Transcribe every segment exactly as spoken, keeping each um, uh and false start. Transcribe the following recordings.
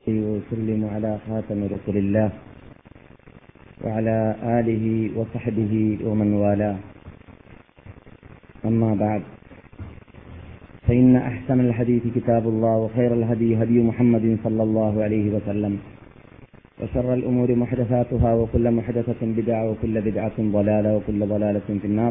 وسلم على خاتم رسول الله وعلى آله وصحبه ومن والاه. أما بعد، فإن أحسن الحديث كتاب الله، وخير الهدي هدي محمد صلى الله عليه وسلم، وشر الأمور محدثاتها، وكل محدثة بدعة، وكل بدعة ضلالة، وكل ضلالة في النار.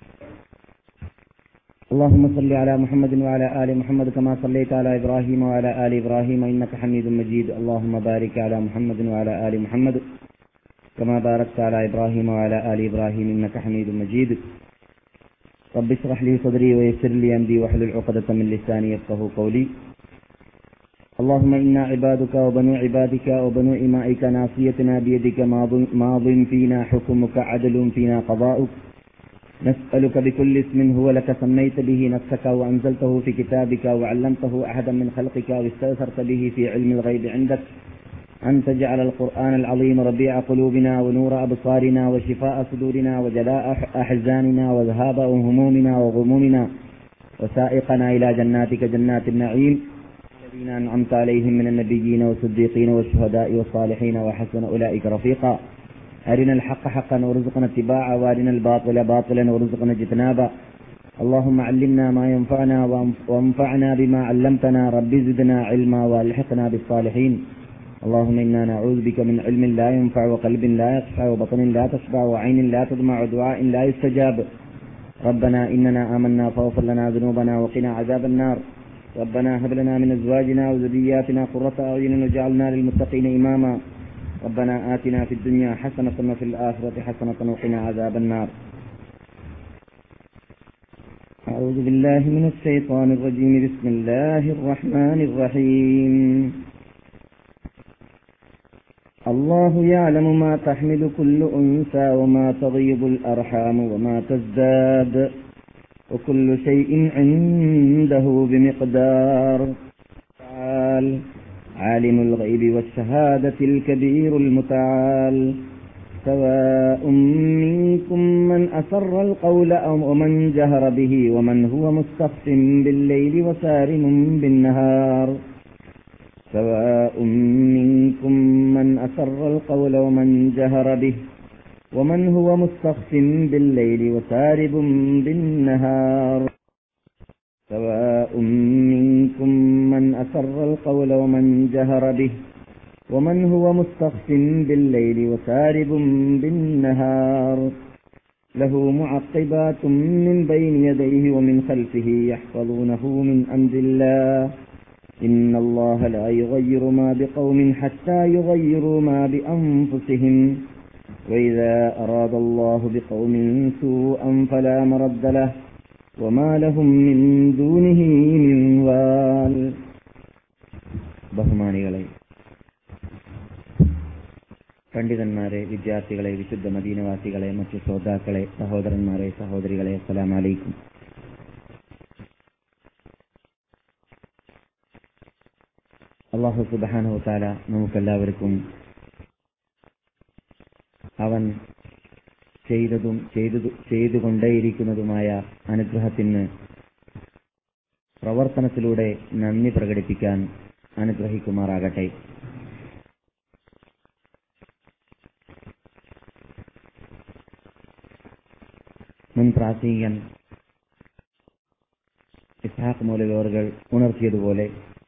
اللهم صل على محمد وعلى آل محمد كما صليت على إبراهيم وعلى آل إبراهيم إنك حميد مجيد. اللهم بارك على محمد وعلى آل محمد كما باركت على إبراهيم وعلى آل إبراهيم إنك حميد مجيد. رب اشرح لي صدري ويسر لي أمري واحلل عقدة من لساني يفقهوا قولي. اللهم إنا عبادك وبنو عبادك وبنو إمائك، ناصيتنا بيدك، ماض فينا حكمك، عدل فينا قضاؤك. نسألك بكل اسم هو لك سميت به نفسك وأنزلته في كتابك وعلمته أحدا من خلقك واستأثرت به في علم الغيب عندك أن تجعل القرآن العظيم ربيع قلوبنا ونور أبصارنا وشفاء صدورنا وجلاء أحزاننا وذهاب همومنا وغمومنا وسائقنا إلى جناتك جنات النعيم الذين أنعمت عليهم من النبيين والصديقين والشهداء والصالحين وحسن أولئك رفيقا. أرنا الحق حقا وارزقنا اتباعه، وأرنا الباطل باطلا وارزقنا اجتنابه. اللهم علمنا ما ينفعنا وانفعنا بما علمتنا. رب زدنا علما والحقنا بالصالحين. اللهم إنا نعوذ بك من علم لا ينفع، وقلب لا يخشع، وبطن لا تشبع، وعين لا تدمع، ودعاء لا يستجاب. ربنا إننا آمنا فاغفر لنا ذنوبنا وقنا عذاب النار. ربنا هب لنا من أزواجنا وذرياتنا قرة أعين واجعلنا للمتقين إماما. ربنا آتنا في الدنيا حسنة وفي الآخرة حسنة وقنا عذاب النار. أعوذ بالله من الشيطان الرجيم. بسم الله الرحمن الرحيم. الله يعلم ما تحمل كل أنثى وما تغيض الأرحام وما تزداد وكل شيء عنده بمقدار. تعال عالم الغيب والشهادة الكبير المتعال. سواء منكم من أسر القول ومن جهر به ومن هو مستخف بالليل وسارم بالنهار. سواء منكم من أسر القول ومن جهر به ومن هو مستخف بالليل وسارب بالنهار. سواء منكم من أسر القول ومن جهر به ومن هو مستخف بالليل وسارب بالنهار. له معقبات من بين يديه ومن خلفه يحفظونه من أمر الله. إن الله لا يغير ما بقوم حتى يغيروا ما بأنفسهم. وإذا أراد الله بقوم سوءا فلا مرد له وما لهم من دونه من وال. ബഹുമാനികളെ, പണ്ഡിതന്മാരെ, വിദ്യാർത്ഥികളെ, വിശുദ്ധ മദീനവാസികളെ, മറ്റു ശ്രോതാക്കളെ, സഹോദരന്മാരെ, സഹോദരികളെ, അസ്സലാമു അലൈക്കും. അല്ലാഹു സുബ്ഹാനഹു വ തആല നമുക്കെല്ലാവർക്കും അവൻ ചെയ്തതും ചെയ്തു ചെയ്തുകൊണ്ടേയിരിക്കുന്നതുമായ അനുഗ്രഹത്തിന് പ്രവർത്തനത്തിലൂടെ നന്ദി പ്രകടിപ്പിക്കാൻ അനുഗ്രഹിക്കുമാറാകട്ടെ. മുൻ പ്രാസംഗികൻ ഇസ്ഹാഖ് മൗലവി അവറുകൾ ഉണർത്തിയതുപോലെ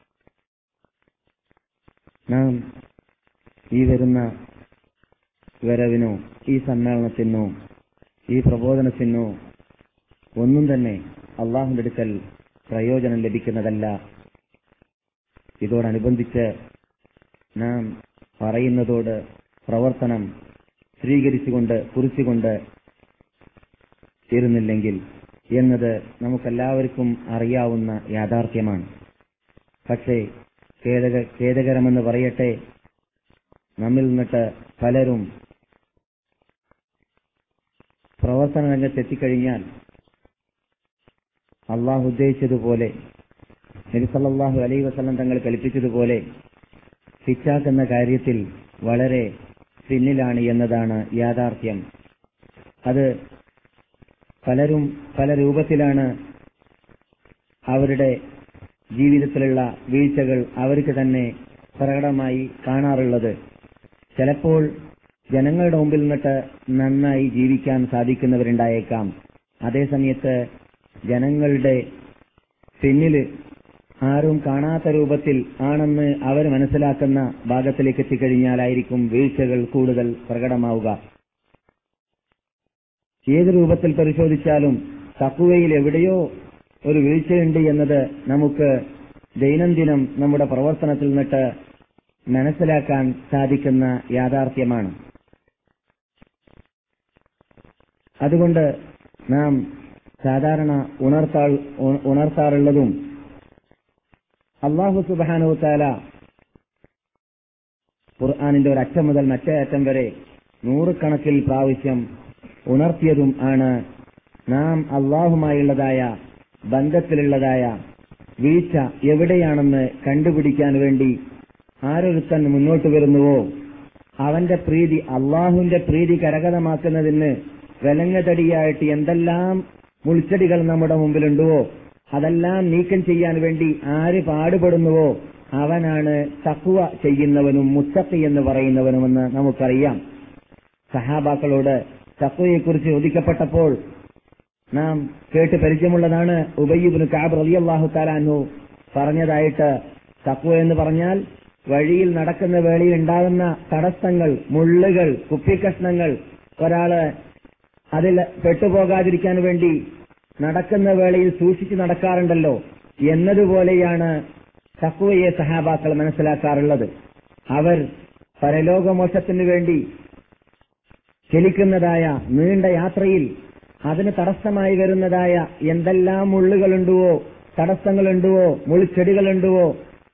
നാം ഈ വരുന്ന വരവിനോ ഈ സമ്മേളനത്തിനോ ഈ പ്രബോധനത്തിനോ ഒന്നും തന്നെ അള്ളാഹുവിന്റെ അടുക്കൽ പ്രയോജനം ലഭിക്കുന്നതല്ല. ഇതോടനുബന്ധിച്ച് നാം പറയുന്നതോട് പ്രവർത്തനം സ്വീകരിച്ചുകൊണ്ട് കുറിച്ചുകൊണ്ട് തീരുന്നില്ലെങ്കിൽ എന്നത് നമുക്കെല്ലാവർക്കും അറിയാവുന്ന യാഥാർത്ഥ്യമാണ്. പക്ഷേ ഖേദക ഖേദകരമെന്ന് പറയട്ടെ, നമ്മിൽ നിന്നിട്ട് പലരും പ്രവർത്തന രംഗത്തെത്തിക്കഴിഞ്ഞാൽ അള്ളാഹു ഉദ്ദേശിച്ചതുപോലെ, നബി സല്ലല്ലാഹു അലൈഹി വസല്ലം തങ്ങൾ കൽപ്പിച്ചതുപോലെ ഫിറ്റാക്കുന്ന കാര്യത്തിൽ വളരെ പിന്നിലാണ് എന്നതാണ് യാഥാർത്ഥ്യം. അത് പലരും പല രൂപത്തിലാണ് അവരുടെ ജീവിതത്തിലുള്ള വീഴ്ചകൾ അവർക്ക് തന്നെ പ്രകടമായി കാണാറുള്ളത്. ചിലപ്പോൾ ജനങ്ങളുടെ മുമ്പിൽ നിന്നിട്ട് നന്നായി ജീവിക്കാൻ സാധിക്കുന്നവരുണ്ടായേക്കാം. അതേസമയത്ത് ജനങ്ങളുടെ പിന്നില് ആരും കാണാത്ത രൂപത്തിൽ ആണെന്ന് അവർ മനസ്സിലാക്കുന്ന ഭാഗത്തിലേക്ക് എത്തിക്കഴിഞ്ഞാലായിരിക്കും വീഴ്ചകൾ കൂടുതൽ പ്രകടമാവുക. ഏത് രൂപത്തിൽ പരിശോധിച്ചാലും തഖ്വയിൽ എവിടെയോ ഒരു വീഴ്ചയുണ്ട് എന്നത് നമുക്ക് ദൈനംദിനം നമ്മുടെ പ്രവർത്തനത്തിൽ നിന്നിട്ട് മനസ്സിലാക്കാൻ സാധിക്കുന്ന യാഥാർത്ഥ്യമാണ്. അതുകൊണ്ട് നാം സാധാരണ ഉണർത്താ ഉണർത്താറുള്ളതും അല്ലാഹു സുബ്ഹാനഹു വതആല ഖുർആനിന്റെ ഒരറ്റം മുതൽ മറ്റേ അറ്റം വരെ നൂറുകണക്കിൽ പ്രാവശ്യം ഉണർത്തിയതും ആണ് നാം അല്ലാഹുമായുള്ളതായ ബന്ധത്തിലുള്ളതായ വീഴ്ച എവിടെയാണെന്ന് കണ്ടുപിടിക്കാൻ വേണ്ടി ആരൊരുത്തൻ മുന്നോട്ട് വരുന്നുവോ അവന്റെ പ്രീതി, അള്ളാഹുവിന്റെ പ്രീതി കരഗതമാക്കുന്നതിന് വിലങ്ങതടിയായിട്ട് എന്തെല്ലാം മുൾച്ചെടികൾ നമ്മുടെ മുമ്പിലുണ്ടോ അതെല്ലാം നീക്കം ചെയ്യാൻ വേണ്ടി ആര് പാടുപെടുന്നുവോ അവനാണ് തഖ്വ ചെയ്യുന്നവനും മുത്തഖി എന്ന് പറയുന്നവനുമെന്ന് നമുക്കറിയാം. സഹാബാക്കളോട് തഖ്വയെക്കുറിച്ച് ചോദിക്കപ്പെട്ടപ്പോൾ നാം കേട്ട് പരിചയമുള്ളതാണ്. ഉബയ്യ് ഇബ്നു കഅബ് റളിയല്ലാഹു തആല അൻഹു പറഞ്ഞതായിട്ട്, തഖ്വ എന്ന് പറഞ്ഞാൽ വഴിയിൽ നടക്കുന്ന വേളയിൽ ഉണ്ടാകുന്ന തടസ്സങ്ങൾ, മുള്ളുകൾ, കുപ്പിക്കഷ്ണങ്ങൾ ഒരാള് അതിൽ പെട്ടുപോകാതിരിക്കാൻ വേണ്ടി നടക്കുന്ന വേളയിൽ സൂക്ഷിച്ചു നടക്കാറുണ്ടല്ലോ എന്നതുപോലെയാണ് തഖ്വയെ സഹാബാക്കൾ മനസ്സിലാക്കാറുള്ളത്. അവർ പരലോകമോക്ഷത്തിനു വേണ്ടി ചലിക്കുന്നതായ നീണ്ട യാത്രയിൽ അതിന് തടസ്സമായി വരുന്നതായ എന്തെല്ലാം മുള്ളുകളുണ്ടുവോ, തടസ്സങ്ങളുണ്ടുവോ, മുൾച്ചെടികളുണ്ടുവോ,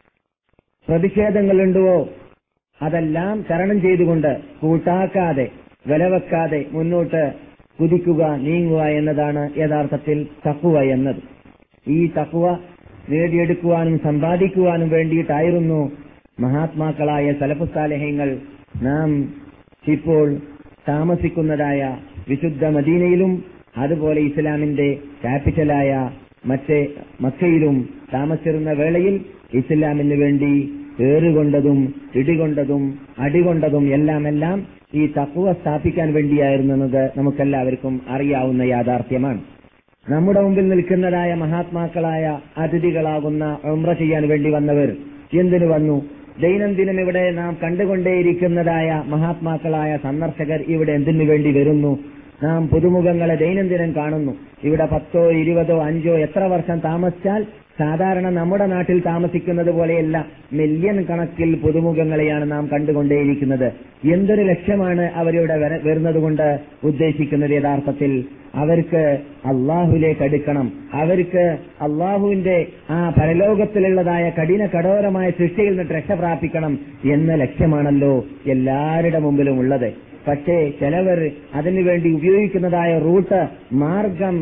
പ്രതിഷേധങ്ങളുണ്ടുവോ അതെല്ലാം തരണം ചെയ്തുകൊണ്ട് കൂട്ടാക്കാതെ വിലവെക്കാതെ മുന്നോട്ട് കുതിക്കുക, നീങ്ങുക എന്നതാണ് യഥാർത്ഥത്തിൽ തഖ്വ എന്നത്. ഈ തഖ്വ നേടിയെടുക്കുവാനും സമ്പാദിക്കുവാനും വേണ്ടിയിട്ടായിരുന്നു മഹാത്മാക്കളായ സലഫ് സാലിഹീങ്ങൾ നാം ഇപ്പോൾ താമസിക്കുന്നതായ വിശുദ്ധ മദീനയിലും അതുപോലെ ഇസ്ലാമിന്റെ ക്യാപിറ്റലായ മറ്റേ മക്കയിലും താമസിച്ചിരുന്ന വേളയിൽ ഇസ്ലാമിന് വേണ്ടി ഏറുകൊണ്ടതും ഇടികൊണ്ടതും അടികൊണ്ടതും എല്ലാം എല്ലാം ഈ തഖ്വ സ്ഥാപിക്കാൻ വേണ്ടിയായിരുന്നത് നമുക്കെല്ലാവർക്കും അറിയാവുന്ന യാഥാർത്ഥ്യമാണ്. നമ്മുടെ മുമ്പിൽ നിൽക്കുന്നതായ മഹാത്മാക്കളായ അതിഥികളാകുന്ന ഉംറ ചെയ്യാൻ വേണ്ടി വന്നവർ എന്തിനു വന്നു? ദൈനംദിനം ഇവിടെ നാം കണ്ടുകൊണ്ടേയിരിക്കുന്നതായ മഹാത്മാക്കളായ സന്ദർശകർ ഇവിടെ എന്തിനു വേണ്ടി വരുന്നു? നാം പുതുമുഖങ്ങളെ ദൈനംദിനം കാണുന്നു. ഇവിടെ പത്തോ ഇരുപതോ അഞ്ചോ എത്ര വർഷം താമസിച്ചാൽ സാധാരണ നമ്മുടെ നാട്ടിൽ താമസിക്കുന്നത് പോലെയല്ല, മില്യൺ കണക്കിൽ പുതുമുഖങ്ങളെയാണ് നാം കണ്ടുകൊണ്ടേയിരിക്കുന്നത്. എന്തൊരു ലക്ഷ്യമാണ് അവരിവിടെ വരുന്നത് കൊണ്ട് ഉദ്ദേശിക്കുന്നത്? യഥാർത്ഥത്തിൽ അവർക്ക് അള്ളാഹുലേക്ക് അടുക്കണം, അവർക്ക് അള്ളാഹുവിന്റെ ആ പരലോകത്തിലുള്ളതായ കഠിന കഠോരമായ സൃഷ്ടിയിൽ നിന്ന് രക്ഷ പ്രാപിക്കണം എന്ന ലക്ഷ്യമാണല്ലോ എല്ലാവരുടെ മുമ്പിലും ഉള്ളത്. പക്ഷേ ചിലവർ അതിനുവേണ്ടി ഉപയോഗിക്കുന്നതായ റൂട്ട്, മാർഗം,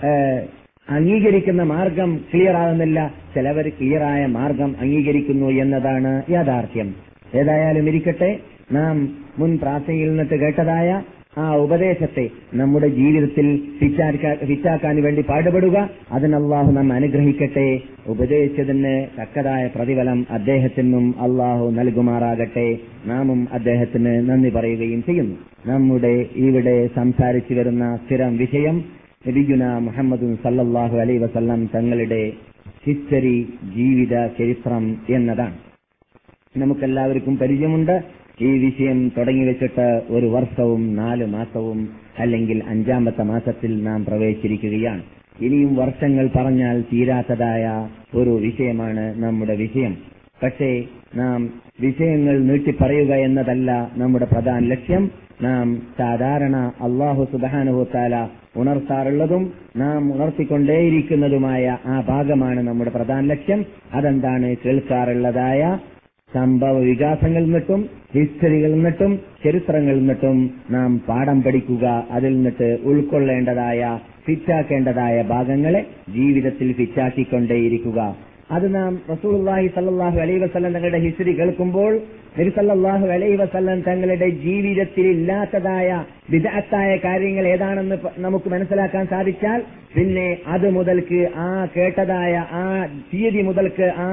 അംഗീകരിക്കുന്ന മാർഗം ക്ലിയർ ആകുന്നില്ല. ചിലവർ ക്ലിയറായ മാർഗം അംഗീകരിക്കുന്നു എന്നതാണ് യാഥാർത്ഥ്യം. ഏതായാലും ഇരിക്കട്ടെ, നാം മുൻ പ്രാർത്ഥനയിൽ നിന്നിട്ട് കേട്ടതായ ആ ഉപദേശത്തെ നമ്മുടെ ജീവിതത്തിൽ ഫിറ്റാക്കാൻ വേണ്ടി പാടുപെടുക. അതിന് അള്ളാഹു നമ്മെ അനുഗ്രഹിക്കട്ടെ. ഉപദേശിച്ചതിന് തക്കതായ പ്രതിഫലം അദ്ദേഹത്തിനും അള്ളാഹു നൽകുമാറാകട്ടെ. നാമും അദ്ദേഹത്തിന് നന്ദി പറയുകയും ചെയ്യുന്നു. നമ്മുടെ ഇവിടെ സംസാരിച്ചു വരുന്ന സ്ഥിരം വിഷയം നബിയുന മുഹമ്മദുൻ സല്ലല്ലാഹു അലൈഹി വസല്ലം തങ്ങളുടെ ഹിസ്റ്ററി, ജീവിത ചരിത്രം എന്നതാണ്. നമുക്കെല്ലാവർക്കും പരിചയമുണ്ട്. ഈ വിഷയം തുടങ്ങി വെച്ചിട്ട് ഒരു വർഷവും നാല് മാസവും അല്ലെങ്കിൽ അഞ്ചാമത്തെ മാസത്തിൽ നാം പ്രവേശിച്ചിരിക്കുകയാണ്. ഇനിയും വർഷങ്ങൾ പറഞ്ഞാൽ തീരാത്തതായ ഒരു വിഷയമാണ് നമ്മുടെ വിഷയം. പക്ഷേ നാം വിഷയങ്ങൾ നീട്ടിപ്പറയുക എന്നതല്ല നമ്മുടെ പ്രധാന ലക്ഷ്യം. നാം സാധാരണ അല്ലാഹു സുബ്ഹാനഹു വ തആല ഉണർത്താറുള്ളതും നാം ഉണർത്തിക്കൊണ്ടേയിരിക്കുന്നതുമായ ആ ഭാഗമാണ് നമ്മുടെ പ്രധാന ലക്ഷ്യം. അതെന്താണ്? കേൾക്കാറുള്ളതായ സംഭവ വികാസങ്ങളിൽ നിന്നിട്ടും ഹിസ്റ്ററികളിൽ നിന്നിട്ടും ചരിത്രങ്ങളിൽ നിന്നിട്ടും നാം പാഠം പഠിക്കുക, അതിൽ നിന്നിട്ട് ഉൾക്കൊള്ളേണ്ടതായ ഫിറ്റാക്കേണ്ടതായ ഭാഗങ്ങളെ ജീവിതത്തിൽ ഫിറ്റാക്കിക്കൊണ്ടേയിരിക്കുക. അത് നാം റസൂലുള്ളാഹി സ്വല്ലല്ലാഹു അലൈഹി വസല്ലം തങ്ങളുടെ ഹിസ്റ്ററി കേൾക്കുമ്പോൾ നബി സല്ലല്ലാഹു അലൈഹി വസല്ലം തങ്ങളുടെ ജീവിതത്തിൽ ഇല്ലാത്തതായ ബിദ്അത്തായ കാര്യങ്ങൾ ഏതാണെന്ന് നമുക്ക് മനസ്സിലാക്കാൻ സാധിച്ചാൽ പിന്നെ അത് മുതൽക്ക് ആ കേട്ടതായ ആ തീയതി മുതൽക്ക് ആ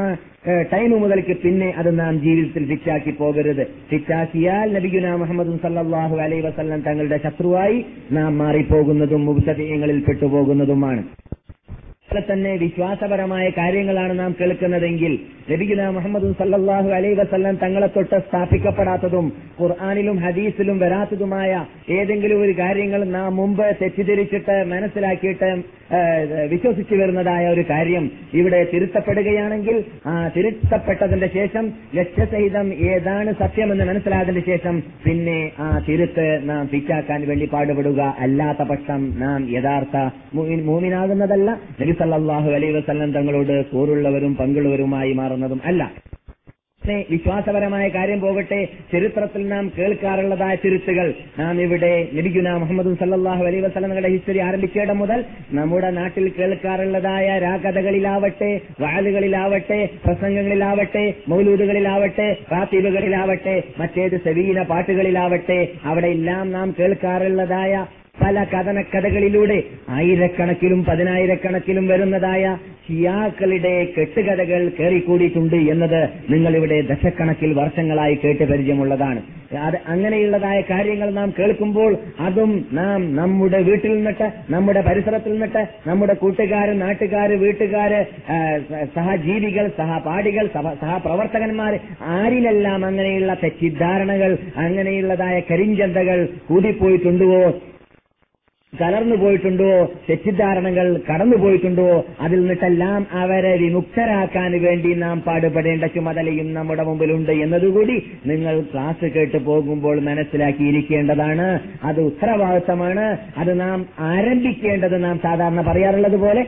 ടൈം മുതൽക്ക് പിന്നെ അത് നാം ജീവിതത്തിൽ ഫിറ്റാക്കി പോകരുത്. ഫിറ്റാക്കിയാൽ നബിയുനാ മുഹമ്മദ് സല്ലല്ലാഹു അലൈഹി വസല്ലം തങ്ങളുടെ ശത്രുവായി നാം മാറിപ്പോകുന്നതും മുബ്തദിഈങ്ങളിൽ പെട്ടുപോകുന്നതുമാണ്. തന്നെ വിശ്വാസപരമായ കാര്യങ്ങളാണ് നാം കേൾക്കുന്നതെങ്കിൽ നബിയുനാ മുഹമ്മദ് സല്ലല്ലാഹു അലൈഹി വസല്ലം തങ്ങളെ തൊട്ട് സ്ഥാപിക്കപ്പെടാത്തതും ഖുർആനിലും ഹദീസിലും വരാത്തതുമായ ഏതെങ്കിലും ഒരു കാര്യങ്ങൾ നാം മുമ്പ് തെറ്റിദ്ധരിച്ചിട്ട് മനസ്സിലാക്കിയിട്ട് വിശ്വസിച്ചു വരുന്നതായ ഒരു കാര്യം ഇവിടെ തിരുത്തപ്പെടുകയാണെങ്കിൽ ആ തിരുത്തപ്പെട്ടതിന്റെ ശേഷം ലക്ഷ്യസഹിതം ഏതാണ് സത്യമെന്ന് മനസ്സിലായതിന്റെ ശേഷം പിന്നെ ആ തിരുത്ത് നാം ഫിറ്റാക്കാൻ വേണ്ടി പാടുപെടുക. അല്ലാത്ത പക്ഷം നാം യഥാർത്ഥ മൂമിനാകുന്നതല്ല, നബി സല്ലല്ലാഹു അലൈഹി വസല്ലം തങ്ങളോട് കൂറുള്ളവരും പങ്കുള്ളവരുമായി മാറുന്നതും അല്ല. വിശ്വാസപരമായ കാര്യം പോകട്ടെ, ചരിത്രത്തിൽ നാം കേൾക്കാറുള്ളതായ തിരുത്തുകൾ നാം ഇവിടെ നബിയുനാ മുഹമ്മദ് സല്ലല്ലാഹു അലൈഹി വസല്ലമയുടെ ഹിസ്റ്ററി ആരംഭിച്ചിടം മുതൽ നമ്മുടെ നാട്ടിൽ കേൾക്കാറുള്ളതായ രാഗതകളിലാവട്ടെ, വഅലുകളിലാവട്ടെ, പ്രസംഗങ്ങളിലാവട്ടെ, മൗലൂദുകളിലാവട്ടെ, റാത്തീബുകളിലാവട്ടെ, മറ്റേത് സവീന പാട്ടുകളിലാവട്ടെ, അവിടെയെല്ലാം നാം കേൾക്കാറുള്ളതായ പല കഥനക്കഥകളിലൂടെ ആയിരക്കണക്കിലും പതിനായിരക്കണക്കിലും വരുന്നതായ ഷിയാക്കളുടെ കെട്ടുകഥകൾ കയറിക്കൂടിയിട്ടുണ്ട് എന്നത് നിങ്ങളിവിടെ ദശക്കണക്കിൽ വർഷങ്ങളായി കേട്ട് പരിചയമുള്ളതാണ്. അത് അങ്ങനെയുള്ളതായ കാര്യങ്ങൾ നാം കേൾക്കുമ്പോൾ അതും നാം നമ്മുടെ വീട്ടിൽ നിന്നിട്ട്, നമ്മുടെ പരിസരത്തിൽ നിന്നിട്ട്, നമ്മുടെ കൂട്ടുകാര്, നാട്ടുകാര്, വീട്ടുകാര്, സഹജീവികൾ, സഹപാഠികൾ, സഹപ്രവർത്തകന്മാർ, ആരിലെല്ലാം അങ്ങനെയുള്ള തെറ്റിദ്ധാരണകൾ, അങ്ങനെയുള്ളതായ കരിഞ്ചന്തകൾ കൂടിപ്പോയിട്ടുണ്ടോ, കലർന്നു പോയിട്ടുണ്ടോ, തെറ്റിദ്ധാരണകൾ കടന്നുപോയിട്ടുണ്ടോ, അതിൽ നിന്നെല്ലാം അവരെ വിമുക്തരാക്കാൻ വേണ്ടി നാം പാടുപെടേണ്ട ചുമതലയും നമ്മുടെ മുമ്പിലുണ്ട് എന്നതുകൂടി നിങ്ങൾ ക്ലാസ് കേട്ട് പോകുമ്പോൾ മനസ്സിലാക്കിയിരിക്കേണ്ടതാണ്. അത് ഉത്തരവാദിത്തമാണ്. അത് നാം ആരംഭിക്കേണ്ടത് നാം സാധാരണ പറയാറുള്ളത് പോലെ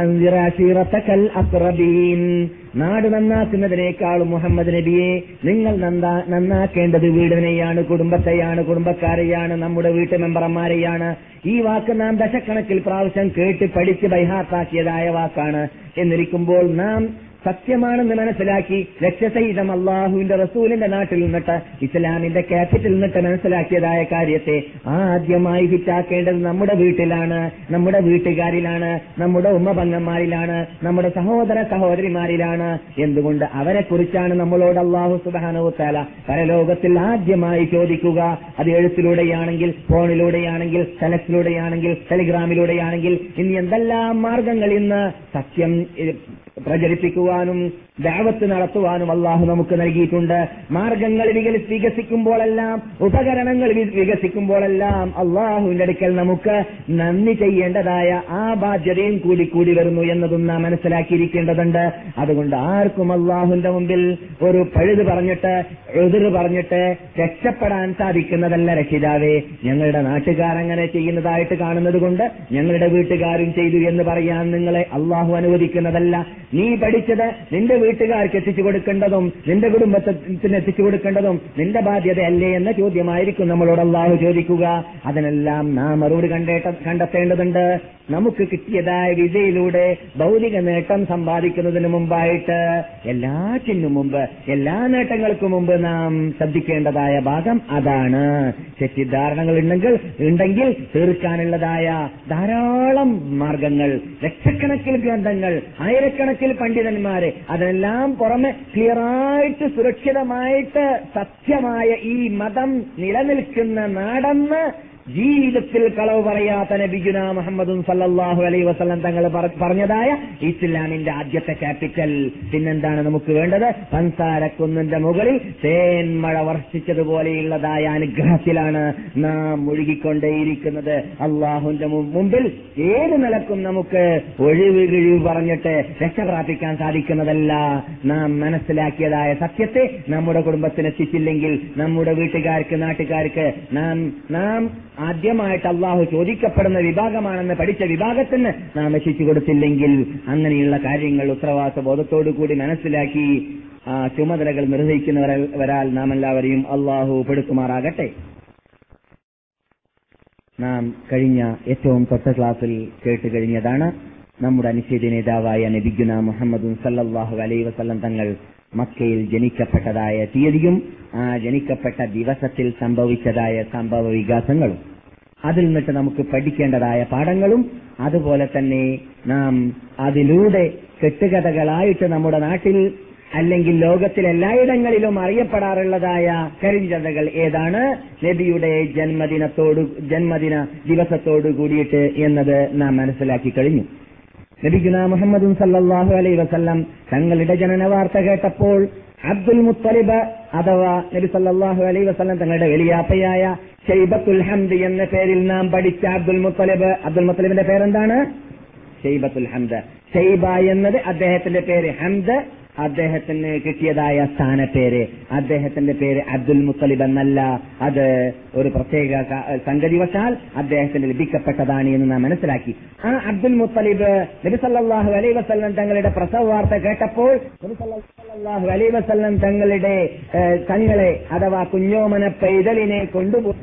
നാട് നന്നാക്കുന്നതിനേക്കാളും മുഹമ്മദ് നബിയെ നിങ്ങൾ നന്നാക്കേണ്ടത് വീടിനെയാണ്, കുടുംബത്തെയാണ്, കുടുംബക്കാരെയാണ്, നമ്മുടെ വീട്ടു മെമ്പർമാരെയാണ്. ഈ വാക്ക് നാം ദശക്കണക്കിൽ പ്രാവശ്യം കേട്ട് പഠിച്ച് ബൈഹാത്താക്കിയതായ വാക്കാണ്. എന്നിരിക്കുമ്പോൾ നാം സത്യമാണെന്ന് മനസ്സിലാക്കി ലക്ഷ്യസഹിതം അള്ളാഹുവിന്റെ റസൂലിന്റെ നാട്ടിൽ നിന്നിട്ട്, ഇസ്ലാമിന്റെ ക്യാപിറ്റലിൽ നിന്നിട്ട് മനസ്സിലാക്കിയതായ കാര്യത്തെ ആദ്യമായി ഹിറ്റാക്കേണ്ടത് നമ്മുടെ വീട്ടിലാണ്, നമ്മുടെ വീട്ടുകാരിലാണ്, നമ്മുടെ ഉമ്മപങ്ങന്മാരിലാണ്, നമ്മുടെ സഹോദര സഹോദരിമാരിലാണ്. എന്തുകൊണ്ട്? അവരെ കുറിച്ചാണ് നമ്മളോട് അള്ളാഹു സുബ്ഹാനഹു വ തആല പരലോകത്തിൽ ആദ്യമായി ചോദിക്കുക. അത് എഴുത്തിലൂടെയാണെങ്കിൽ, ഫോണിലൂടെയാണെങ്കിൽ, ടെലക്സിലൂടെയാണെങ്കിൽ, ടെലിഗ്രാമിലൂടെയാണെങ്കിൽ, ഇനി എന്തെല്ലാം മാർഗങ്ങൾ ഇന്ന് സത്യം പ്രചരിപ്പിക്കുവാനും ദഅവത്ത് നടത്തുവാനും അള്ളാഹു നമുക്ക് നൽകിയിട്ടുണ്ട്. മാർഗങ്ങൾ വികസിക്കുമ്പോഴെല്ലാം, ഉപകരണങ്ങൾ വികസിക്കുമ്പോഴെല്ലാം അള്ളാഹുവിന്റെ അടുക്കൽ നമുക്ക് നന്ദി ചെയ്യേണ്ടതായ ആ ബാധ്യതയും കൂടി കൂടി വരുന്നു എന്നതും നാം മനസ്സിലാക്കിയിരിക്കേണ്ടതുണ്ട്. അതുകൊണ്ട് ആർക്കും അള്ളാഹുവിന്റെ മുമ്പിൽ ഒരു പഴുത് പറഞ്ഞിട്ട്, എതിർ പറഞ്ഞിട്ട് രക്ഷപ്പെടാൻ സാധിക്കുന്നതല്ല. രക്ഷിതാവേ, ഞങ്ങളുടെ നാട്ടുകാർ അങ്ങനെ ചെയ്യുന്നതായിട്ട് കാണുന്നത് കൊണ്ട് ഞങ്ങളുടെ വീട്ടുകാരും ചെയ്തു എന്ന് പറയാൻ നിങ്ങളെ അള്ളാഹു അനുവദിക്കുന്നതല്ല. നീ പഠിച്ചത് നിന്റെ വീട്ടുകാർക്ക് എത്തിച്ചു കൊടുക്കേണ്ടതും നിന്റെ കുടുംബത്തിന് എത്തിച്ചു കൊടുക്കേണ്ടതും നിന്റെ ബാധ്യതയല്ലേ എന്ന ചോദ്യമായിരിക്കും നമ്മളോട് അള്ളാഹു ചോദിക്കുക. അതിനെല്ലാം നാം മറുപടി കണ്ടെത്തേണ്ടതുണ്ട്. നമുക്ക് കിട്ടിയതായ വിജയിലൂടെ ഭൗതിക നേട്ടം സമ്പാദിക്കുന്നതിന് മുമ്പായിട്ട്, എല്ലാറ്റിനും മുമ്പ്, എല്ലാ നേട്ടങ്ങൾക്കും മുമ്പ് നാം ശ്രദ്ധിക്കേണ്ടതായ ഭാഗം അതാണ്. തെറ്റിദ്ധാരണകൾ ഉണ്ടെങ്കിൽ ഉണ്ടെങ്കിൽ തീർക്കാനുള്ളതായ ധാരാളം മാർഗങ്ങൾ, ലക്ഷക്കണക്കിൽ ഗ്രന്ഥങ്ങൾ, ആയിരക്കണക്കിൽ പണ്ഡിതന്മാരെ, അതിനെല്ലാം പുറമെ ക്ലിയറായിട്ട് സുരക്ഷിതമായിട്ട് സത്യമായ ഈ മതം നിലനിൽക്കുന്ന നാടെന്ന് ജീവിതത്തിൽ കളവ് പറയാത്ത നബിയുനാ മുഹമ്മദ് സല്ലല്ലാഹു അലൈഹി വസല്ലം തങ്ങൾ പറഞ്ഞതായ ഇസ്ലാമിന്റെ ആദ്യത്തെ ക്യാപിറ്റൽ. പിന്നെന്താണ് നമുക്ക് വേണ്ടത്? പൻസാരക്കുന്നിന്റെ മുകളിൽ തേൻമഴ വർഷിച്ചതുപോലെയുള്ളതായ അനുഗ്രഹത്തിലാണ് നാം മുഴുകിക്കൊണ്ടേയിരിക്കുന്നത്. അള്ളാഹുവിന്റെ മുമ്പിൽ ഏത് നിലക്കും നമുക്ക് ഒഴിവ് കിഴിവ് പറഞ്ഞിട്ട് രക്ഷപ്രാപിക്കാൻ സാധിക്കുന്നതല്ല. നാം മനസ്സിലാക്കിയതായ സത്യത്തെ നമ്മുടെ കുടുംബത്തിന് എത്തിച്ചില്ലെങ്കിൽ, നമ്മുടെ വീട്ടുകാർക്ക്, നാട്ടുകാർക്ക് നാം നാം ആദ്യമായിട്ട് അള്ളാഹു ചോദിക്കപ്പെടുന്ന വിഭാഗമാണെന്ന് പഠിച്ച വിഭാഗത്തിന് നാം എത്തിച്ചു കൊടുത്തില്ലെങ്കിൽ, അങ്ങനെയുള്ള കാര്യങ്ങൾ ഉത്തരവാദിത്വ ബോധത്തോടുകൂടി മനസ്സിലാക്കി ആ ചുമതലകൾ നിർവഹിക്കുന്നവരാൽ നാം എല്ലാവരെയും അള്ളാഹു പെടുത്തുമാറാകട്ടെ. നാം കഴിഞ്ഞ ഏറ്റവും തൊട്ട ക്ലാസ്സിൽ കേട്ട് കഴിഞ്ഞതാണ് നമ്മുടെ അനുശേദ നേതാവായ നബിയുനാ മുഹമ്മദ് സല്ലല്ലാഹു അലൈഹി വസല്ലം തങ്ങൾ മക്കയിൽ ജനിക്കപ്പെട്ടതായ തീയതിയും ആ ജനിക്കപ്പെട്ട ദിവസത്തിൽ സംഭവിച്ചതായ സംഭവ വികാസങ്ങളും, അതിൽ നിന്നിട്ട് നമുക്ക് പഠിക്കേണ്ടതായ പാഠങ്ങളും, അതുപോലെ തന്നെ നാം അതിലൂടെ കെട്ടുകഥകളായിട്ട് നമ്മുടെ നാട്ടിൽ അല്ലെങ്കിൽ ലോകത്തിൽ എല്ലായിടങ്ങളിലും അറിയപ്പെടാറുള്ളതായ കരിഞ്ചന്തകൾ ഏതാണ്? നബിയുടെ ജന്മദിനത്തോട് ജന്മദിന ദിവസത്തോടു കൂടിയിട്ട് എന്നത് നാം മനസ്സിലാക്കി കഴിഞ്ഞു. നബിഗുന മുഹമ്മദും സല്ലല്ലാഹു അലൈഹി വസല്ലം തങ്ങളുടെ ജനന വാർത്ത കേട്ടപ്പോൾ അബ്ദുൽ മുത്തലിബ് അഥവാ നബി സല്ലല്ലാഹു അലൈഹി വസല്ലം തങ്ങളുടെ വലിയാപ്പയായ ഷൈബത്തുൽ ഹംദ് എന്ന പേരിൽ നാം പഠിച്ച അബ്ദുൽ മുത്തലിബ്, അബ്ദുൽ മുത്തലിബിന്റെ പേരെന്താണ്? ഷൈബത്തുൽ ഹംദ്. ഷൈബ എന്നത് അദ്ദേഹത്തിന്റെ പേര്, ഹംദ് അദ്ദേഹത്തിന് കിട്ടിയതായ സ്ഥാനപ്പേര്. അദ്ദേഹത്തിന്റെ പേര് അബ്ദുൽ മുത്തലിബ് എന്നല്ല, അത് ഒരു പ്രത്യേക സംഗതി വശാൽ അദ്ദേഹത്തിന് ലഭിക്കപ്പെട്ടതാണ് എന്ന് നാം മനസ്സിലാക്കി. ആ അബ്ദുൽ മുത്തലിബ് നബി സല്ലല്ലാഹു അലൈഹി വസല്ലം തങ്ങളുടെ പ്രസവ വാർത്ത കേട്ടപ്പോൾ നബി സല്ലല്ലാഹു അലൈഹി വസല്ലം തങ്ങളുടെ തങ്ങളെ അഥവാ കുഞ്ഞോമന പൈതലിനെ കൊണ്ടുപോയി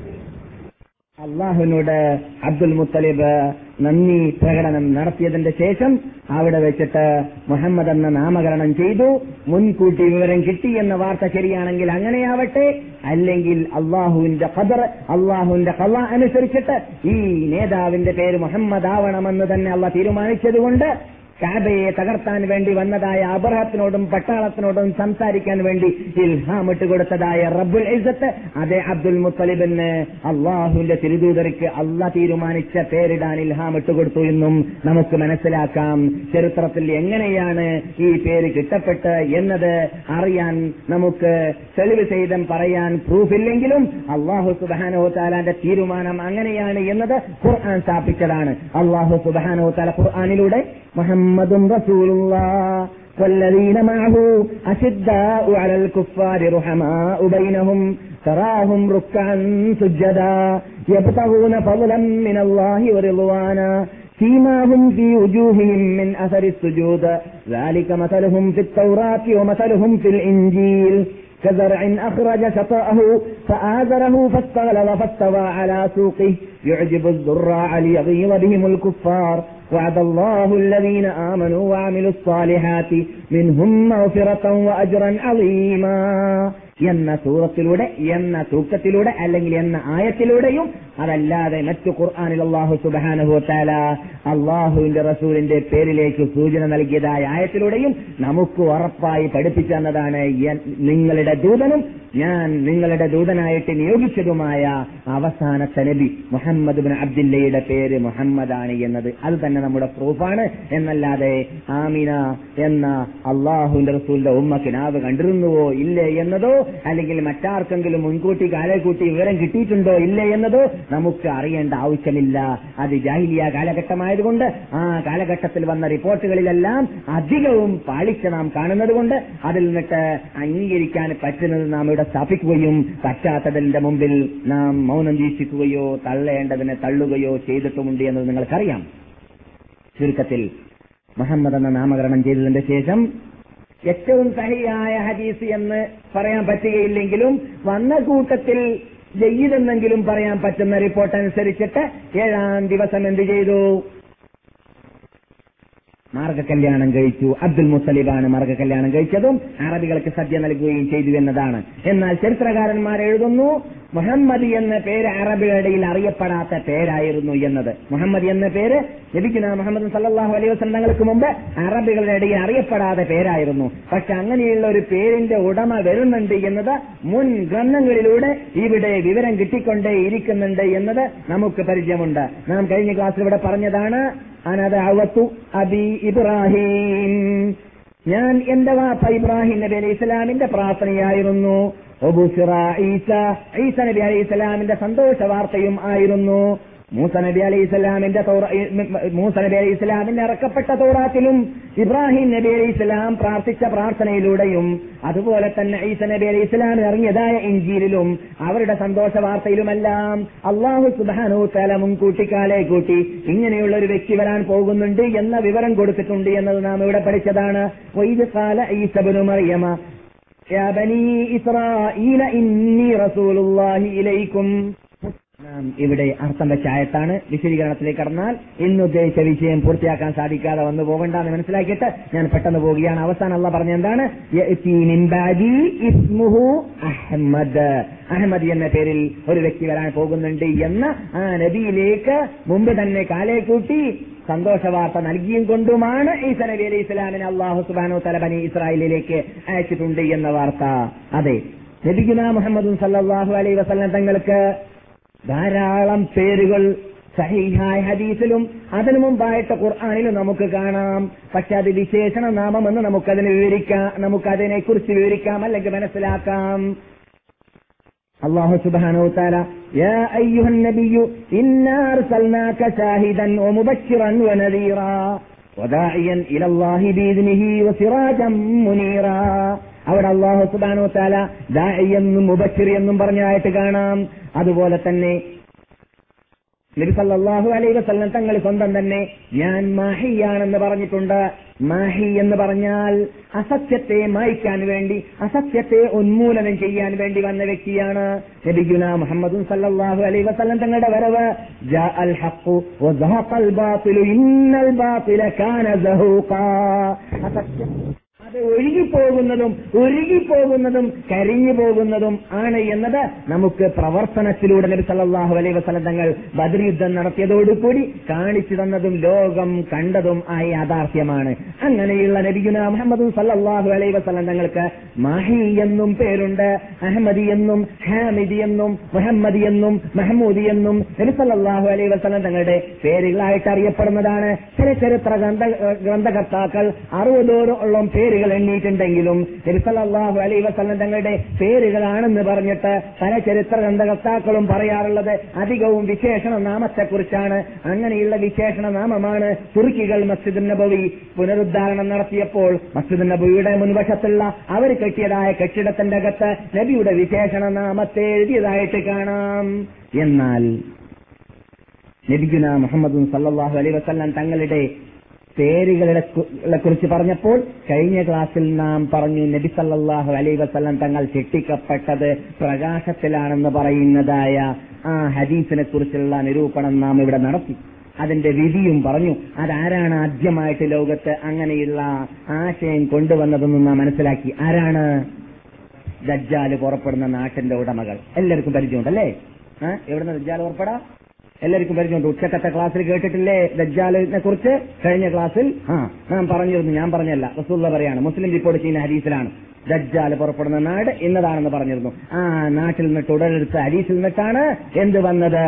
അള്ളാഹുവിനോട് അബ്ദുൽ മുത്തലിബ് നന്ദി പ്രകടനം നടത്തിയതിന്റെ ശേഷം അവിടെ വെച്ചിട്ട് മുഹമ്മദ് എന്ന നാമകരണം ചെയ്തു. മുൻകൂട്ടി വിവരം കിട്ടി എന്ന വാർത്ത ശരിയാണെങ്കിൽ അങ്ങനെയാവട്ടെ, അല്ലെങ്കിൽ അള്ളാഹുവിന്റെ ഖദർ, അള്ളാഹുവിന്റെ ഖള അനുസരിച്ചിട്ട് ഈ നേതാവിന്റെ പേര് മുഹമ്മദ് ആവണമെന്ന് തന്നെ അള്ളാഹ് തീരുമാനിച്ചതുകൊണ്ട് കഅബയെ തകർത്താൻ വേണ്ടി വന്നതായ അബ്റഹത്തിനോടും പട്ടാളത്തിനോടും സംസാരിക്കാൻ വേണ്ടി ഇൽഹാമിട്ട് കൊടുത്തതായ റബ്ബുൽ ഇസ്സത്ത് അതേ അബ്ദുൽ മുത്തലിബിന് അള്ളാഹുവിന്റെ തിരുദൂതർക്ക് അള്ളാഹ് തീരുമാനിച്ച പേരിടാൻ ഇൽഹാമിട്ട് കൊടുത്തു എന്നും നമുക്ക് മനസ്സിലാക്കാം. ചരിത്രത്തിൽ എങ്ങനെയാണ് ഈ പേര് കിട്ടപ്പെട്ട് എന്നത് അറിയാൻ നമുക്ക് തെളിവ് ചെയ്തും പറയാൻ പ്രൂഫില്ലെങ്കിലും അള്ളാഹു സുബ്ഹാനഹു വ തആലയുടെ തീരുമാനം അങ്ങനെയാണ് എന്നത് ഖുർആൻ സ്ഥാപിച്ചതാണ്. അള്ളാഹു സുബ്ഹാനഹു വ തആല ഖുർആനിലൂടെ മുഹമ്മദും റസൂലുള്ളാഹ് വല്ലദീന മഅഹു അശിദ്ദാഉ അലൽ കുഫാരി റഹമാഉ ബൈനഹും തറാഹും റുക്അൻ സുജ്ജദാ യബ്തഗൂന ഫളൻ മിനല്ലാഹി വറിദ്വാനാ സീമാഹും ഫീ വുജൂഹിഹിം മിൻ അസരി السجود ذلك مثلهم في التوراة ومثلهم في الإنجيل كزرع أخرج شطأه فآزره فاستغلظ فاستوى على سوقه يعجب الزراع ليغيظ بهم الكفار وعد الله الذين آمنوا وعملوا الصالحات منهم مغفرة وأجرا عظيما എന്ന സൂറത്തിലൂടെ, എന്ന സൂക്തത്തിലൂടെ, അല്ലെങ്കിൽ എന്ന ആയത്തിലൂടെയും അതല്ലാതെ മറ്റു ഖുർആനിൽ അല്ലാഹു സുബ്ഹാനഹു വ തആല അല്ലാഹുവിന്റെ റസൂലിന്റെ പേരിലേക്ക് സൂചന നൽകിയതായ ആയത്തിലൂടെയും നമുക്ക് ഉറപ്പായി പഠിപ്പിച്ചു തന്നതാണ് നിങ്ങളുടെ ദൂതനും ഞാൻ നിങ്ങളുടെ ദൂതനായിട്ട് നിയോഗിച്ചതുമായ അവസാനത്തെ നബി മുഹമ്മദ് ഇബ്നു അബ്ദില്ലയുടെ പേര് മുഹമ്മദാണ് എന്നത്. അത് തന്നെ നമ്മുടെ പ്രൂഫാണ്. എന്നല്ലാതെ ആമിന എന്ന അല്ലാഹുവിന്റെ റസൂലിന്റെ ഉമ്മ കിനാവ് കണ്ടിരുന്നുവോ ഇല്ലേ എന്നതോ, അല്ലെങ്കിൽ മറ്റാർക്കെങ്കിലും മുൻകൂട്ടി കാലക്കൂട്ടി വിവരം കിട്ടിയിട്ടുണ്ടോ ഇല്ലേ എന്നതോ നമുക്ക് അറിയേണ്ട ആവശ്യമില്ല. അത് ജാഹിലിയ കാലഘട്ടമായതുകൊണ്ട് ആ കാലഘട്ടത്തിൽ വന്ന റിപ്പോർട്ടുകളിലെല്ലാം അധികവും പാളിച്ച നാം കാണുന്നത് കൊണ്ട് അതിൽ നിന്നിട്ട് അംഗീകരിക്കാൻ പറ്റുന്നത് നാം ഇവിടെ സ്ഥാപിക്കുകയും പറ്റാത്തതിന്റെ മുമ്പിൽ നാം മൗനം വീക്ഷിക്കുകയോ തള്ളേണ്ടതിനെ തള്ളുകയോ ചെയ്തിട്ടുമുണ്ട് എന്നത് നിങ്ങൾക്കറിയാം. ചുരുക്കത്തിൽ മുഹമ്മദ് എന്ന നാമകരണം ചെയ്തതിന്റെ ശേഷം ഏറ്റവും സഹിയായ ഹദീസ് എന്ന് പറയാൻ പറ്റുകയില്ലെങ്കിലും വന്ന കൂട്ടത്തിൽ ജയ്യിദെന്നെങ്കിലും പറയാൻ പറ്റുന്ന റിപ്പോർട്ട് അനുസരിച്ചിട്ട് ഏഴാം ദിവസം എന്ത് ചെയ്തു? മാർഗകല്യാണം കഴിച്ചു. അബ്ദുൽ മുത്തലിബാണ് മാർഗകല്യാണം കഴിച്ചതും അറബികൾക്ക് സദ്യ നൽകുകയും ചെയ്തു എന്നതാണ്. എന്നാൽ ചരിത്രകാരന്മാർ എഴുതുന്നു മുഹമ്മദ് എന്ന പേര് അറബികളുടെ ഇടയിൽ അറിയപ്പെടാത്ത പേരായിരുന്നു എന്നത്. മുഹമ്മദ് എന്ന പേര് നബിയുനാ മുഹമ്മദ് സല്ലല്ലാഹു അലൈഹി വസല്ലം തങ്ങൾക്ക് മുമ്പ് അറബികളുടെ ഇടയിൽ അറിയപ്പെടാത്ത പേരായിരുന്നു. പക്ഷെ അങ്ങനെയുള്ള ഒരു പേരിന്റെ ഉടമ വരുന്നുണ്ട് എന്നത് മുൻ ഗ്രന്ഥങ്ങളിലൂടെ ഇവിടെ വിവരം കിട്ടിക്കൊണ്ടേ ഇരിക്കുന്നുണ്ട് എന്നത് നമുക്ക് പരിചയമുണ്ട്. നാം കഴിഞ്ഞ ക്ലാസ്സിൽ ഇവിടെ പറഞ്ഞതാണ് അനദഅവതു അബി ഇബ്രാഹിം, ഞാൻ എന്റെ വാപ്പ ഇബ്രാഹിം നബി അലൈഹി ഇസ്ലാമിന്റെ പ്രാർത്ഥനയായിരുന്നു. ഒബുശിറ ഈസ, ഈസ നബി അലൈഹി ഇസ്ലാമിന്റെ സന്തോഷ വാർത്തയും ആയിരുന്നു. മൂസ നബി അലൈഹി ഇസ്ലാമിന്റെ മൂസ നബി അലൈഹി ഇസ്ലാമിന് ഇറക്കപ്പെട്ട തൗറാത്തിലും ഇബ്രാഹിം നബി അലൈഹി ഇസ്ലാം പ്രാർത്ഥിച്ച പ്രാർത്ഥനയിലൂടെയും അതുപോലെ തന്നെ ഈസ നബി അലൈഹി ഇസ്ലാമിന് ഇറങ്ങിയതായ ഇൻജീലിലും അവരുടെ സന്തോഷ വാർത്തയിലുമെല്ലാം അല്ലാഹു സുബ്ഹാനഹു വ തആല മുൻകൂട്ടി കാലേ കൂട്ടി ഇങ്ങനെയുള്ള ഒരു വ്യക്തി വരാൻ പോകുന്നുണ്ട് എന്ന വിവരം കൊടുത്തിട്ടുണ്ട് എന്നത് നാം ഇവിടെ പഠിച്ചതാണ്. വഇദ് ഖാല ഈസ ഇബ്നു മറിയമ യാ ബനീ ഇസ്രായീല ഇന്നി റസൂലുള്ളാഹി ഇലൈക്കും ഇവിടെ അർത്ഥം വെച്ച ആയത്താണ്. വിശദീകരണത്തിലേക്ക് കടന്നാൽ ഇന്ന് ഉദ്ദേശിച്ച വിഷയം പൂർത്തിയാക്കാൻ സാധിക്കാതെ വന്നു പോകണ്ടെന്ന് മനസ്സിലാക്കിയിട്ട് ഞാൻ പെട്ടെന്ന് പോവുകയാണ്. അവസാനം അള്ളാഹ് പറഞ്ഞ എന്താണ്? അഹ്മദ്, അഹമ്മദ് എന്ന പേരിൽ ഒരു വ്യക്തി വരാൻ പോകുന്നുണ്ട് എന്ന ആ നബിയിലേക്ക് മുമ്പ് തന്നെ കാലേ കൂട്ടി സന്തോഷ വാർത്ത നൽകിയും കൊണ്ടുമാണ് ഈസ നബി അലൈഹി ഇസ്ലാമിനെ അള്ളാഹു സുബ്ഹാനഹു വതആല ബനി ഇസ്രായേലിലേക്ക് അയച്ചിട്ടുണ്ട് എന്ന വാർത്ത. അതെ, നബിയുനാ മുഹമ്മദ് സല്ലല്ലാഹു അലൈഹി വസല്ലം തങ്ങൾക്ക് ധാരാളം പേരുകൾ സഹീഹായ ഹദീസിലും അതിനു മുമ്പായിട്ട് ഖുർആനിലും നമുക്ക് കാണാം. പക്ഷെ അത് വിശേഷണ നാമമെന്ന് നമുക്കതിനെ വിവരിക്കാം, നമുക്കതിനെ കുറിച്ച് വിവരിക്കാം, അല്ലെങ്കിൽ മനസ്സിലാക്കാം. അല്ലാഹു സുബ്ഹാനഹു വ തആല യാ അയ്യുഹൻ നബിയ്യു ഇന്നാ അർസൽനാക ശാഹിദൻ വമുബശ്ശിറൻ വനദീറാ വദാഇയൻ ഇലല്ലാഹി ബിഇദ്നിഹി വസിറാജൻ മുനീറാ. അവിടെ അല്ലാഹു സുബ്ഹാനഹു വ തആല ദാഇ എന്നും മുബശ്ശിർ എന്നും പറഞ്ഞായിട്ട് കാണാം. അതുപോലെ തന്നെ നബി സല്ലല്ലാഹു അലൈഹി വസല്ലം തങ്ങൾ സ്വന്തം തന്നെ ഞാൻ മാഹിയാണെന്ന് പറഞ്ഞിട്ടുണ്ട്. മാഹി എന്ന് പറഞ്ഞാൽ അസത്യത്തെ മായ്ക്കാൻ വേണ്ടി, അസത്യത്തെ ഉന്മൂലനം ചെയ്യാൻ വേണ്ടി വന്ന വ്യക്തിയാണ് നബിയുനാ മുഹമ്മദ് സല്ലല്ലാഹു അലൈഹി വസല്ലം തങ്ങളുടെ വരവ്. ജാഅൽ ഹഖ് വസഹഖൽ ബാതിലു ഇന്നൽ ബാതില കാന സഹൂഖാ. അസത്യം അത് ഒഴുകിപ്പോകുന്നതും ഒഴുകിപ്പോകുന്നതും കരിഞ്ഞു പോകുന്നതും ആണ് എന്നത് നമുക്ക് പ്രവർത്തനത്തിലൂടെ നബി സല്ലല്ലാഹു അലൈഹി വസല്ലം തങ്ങൾ ബദർ യുദ്ധം നടത്തിയതോടുകൂടി കാണിച്ചു തന്നതും ലോകം കണ്ടതും ആയ യാഥാർത്ഥ്യമാണ്. അങ്ങനെയുള്ള നബിയുനാ മുഹമ്മദ് സല്ലല്ലാഹു അലൈഹി വസല്ലം തങ്ങൾക്ക് മാഹി എന്നും പേരുണ്ട്, അഹമ്മദി എന്നും ഹാമിദി എന്നും മുഹമ്മദി എന്നും മഹ്മൂദി എന്നും നബി സല്ലല്ലാഹു അലൈഹി വസല്ലം തങ്ങളുടെ പേരുകളായിട്ട് അറിയപ്പെടുന്നതാണ്. ചില ചരിത്ര ഗ്രന്ഥ ഗ്രന്ഥകർത്താക്കൾ അറുപതോളം പേര് എണ്ണീട്ടുണ്ടെങ്കിലും നബി സല്ലല്ലാഹു അലൈഹി വസല്ലം തങ്ങളുടെ പേരുകളാണെന്ന് പറഞ്ഞിട്ട് പല ചരിത്ര ഗ്രന്ഥകർത്താക്കളും പറയാറുള്ളത് അധികവും വിശേഷണ നാമത്തെക്കുറിച്ചാണ്. അങ്ങനെയുള്ള വിശേഷണ നാമമാണ് തുർക്കികൾ മസ്ജിദുൻ നബവി പുനരുദ്ധാരണം നടത്തിയപ്പോൾ മസ്ജിദുൻ നബവിയുടെ മുൻവശത്തുള്ള അവർ കെട്ടിയതായ കെട്ടിടത്തിന്റെ അകത്ത് നബിയുടെ വിശേഷണ നാമത്തെ എഴുതിയതായിട്ട് കാണാം. എന്നാൽ നബിയുനാ മുഹമ്മദ് സല്ലല്ലാഹു അലൈഹി വസല്ലം തങ്ങളുടെ പേരുകളെ കുറിച്ച് പറഞ്ഞപ്പോൾ കഴിഞ്ഞ ക്ലാസ്സിൽ നാം പറഞ്ഞു നബി സല്ലല്ലാഹു അലൈഹി വസല്ലം തങ്ങൾ ശിക്ഷിക്കപ്പെട്ടത് പ്രകാശത്തിലാണെന്ന് പറയുന്നതായ ആ ഹദീസിനെ കുറിച്ചുള്ള നിരൂപണം നാം ഇവിടെ നടത്തി. അതിന്റെ വിധിയും പറഞ്ഞു. അതാരാണ് ആദ്യമായിട്ട് ലോകത്ത് അങ്ങനെയുള്ള ആശയം കൊണ്ടുവന്നതെന്ന് നാം മനസ്സിലാക്കി. ആരാണ്? ദജ്ജാല് പുറപ്പെടുന്ന നാട്ടിന്റെ ഉടമകൾ. എല്ലാവർക്കും പരിചയമുണ്ടല്ലേ? ആ എവിടുന്ന് ദജ്ജാല് പുറപ്പെടാ? എല്ലാവർക്കും പരിചയമുണ്ട്. ഉച്ചക്കത്തെ ക്ലാസ്സിൽ കേട്ടിട്ടില്ലേ ദജ്ജാലിനെ കുറിച്ച്? കഴിഞ്ഞ ക്ലാസ്സിൽ ആ നാം പറഞ്ഞിരുന്നു, ഞാൻ പറഞ്ഞല്ല, റസൂലുള്ളാഹി പറയാണ്, മുസ്ലിം റിപ്പോർട്ട് ചെയ്യുന്ന ഹദീസിലാണ് ദജ്ജാൽ പുറപ്പെടുന്ന നാട് ഇന്നതാണെന്ന് പറഞ്ഞിരുന്നു. ആ നാട്ടിൽ നിന്നിട്ട് ഉടലെടുത്ത ഹദീസിൽ നിന്നിട്ടാണ് എന്ത് വന്നത്?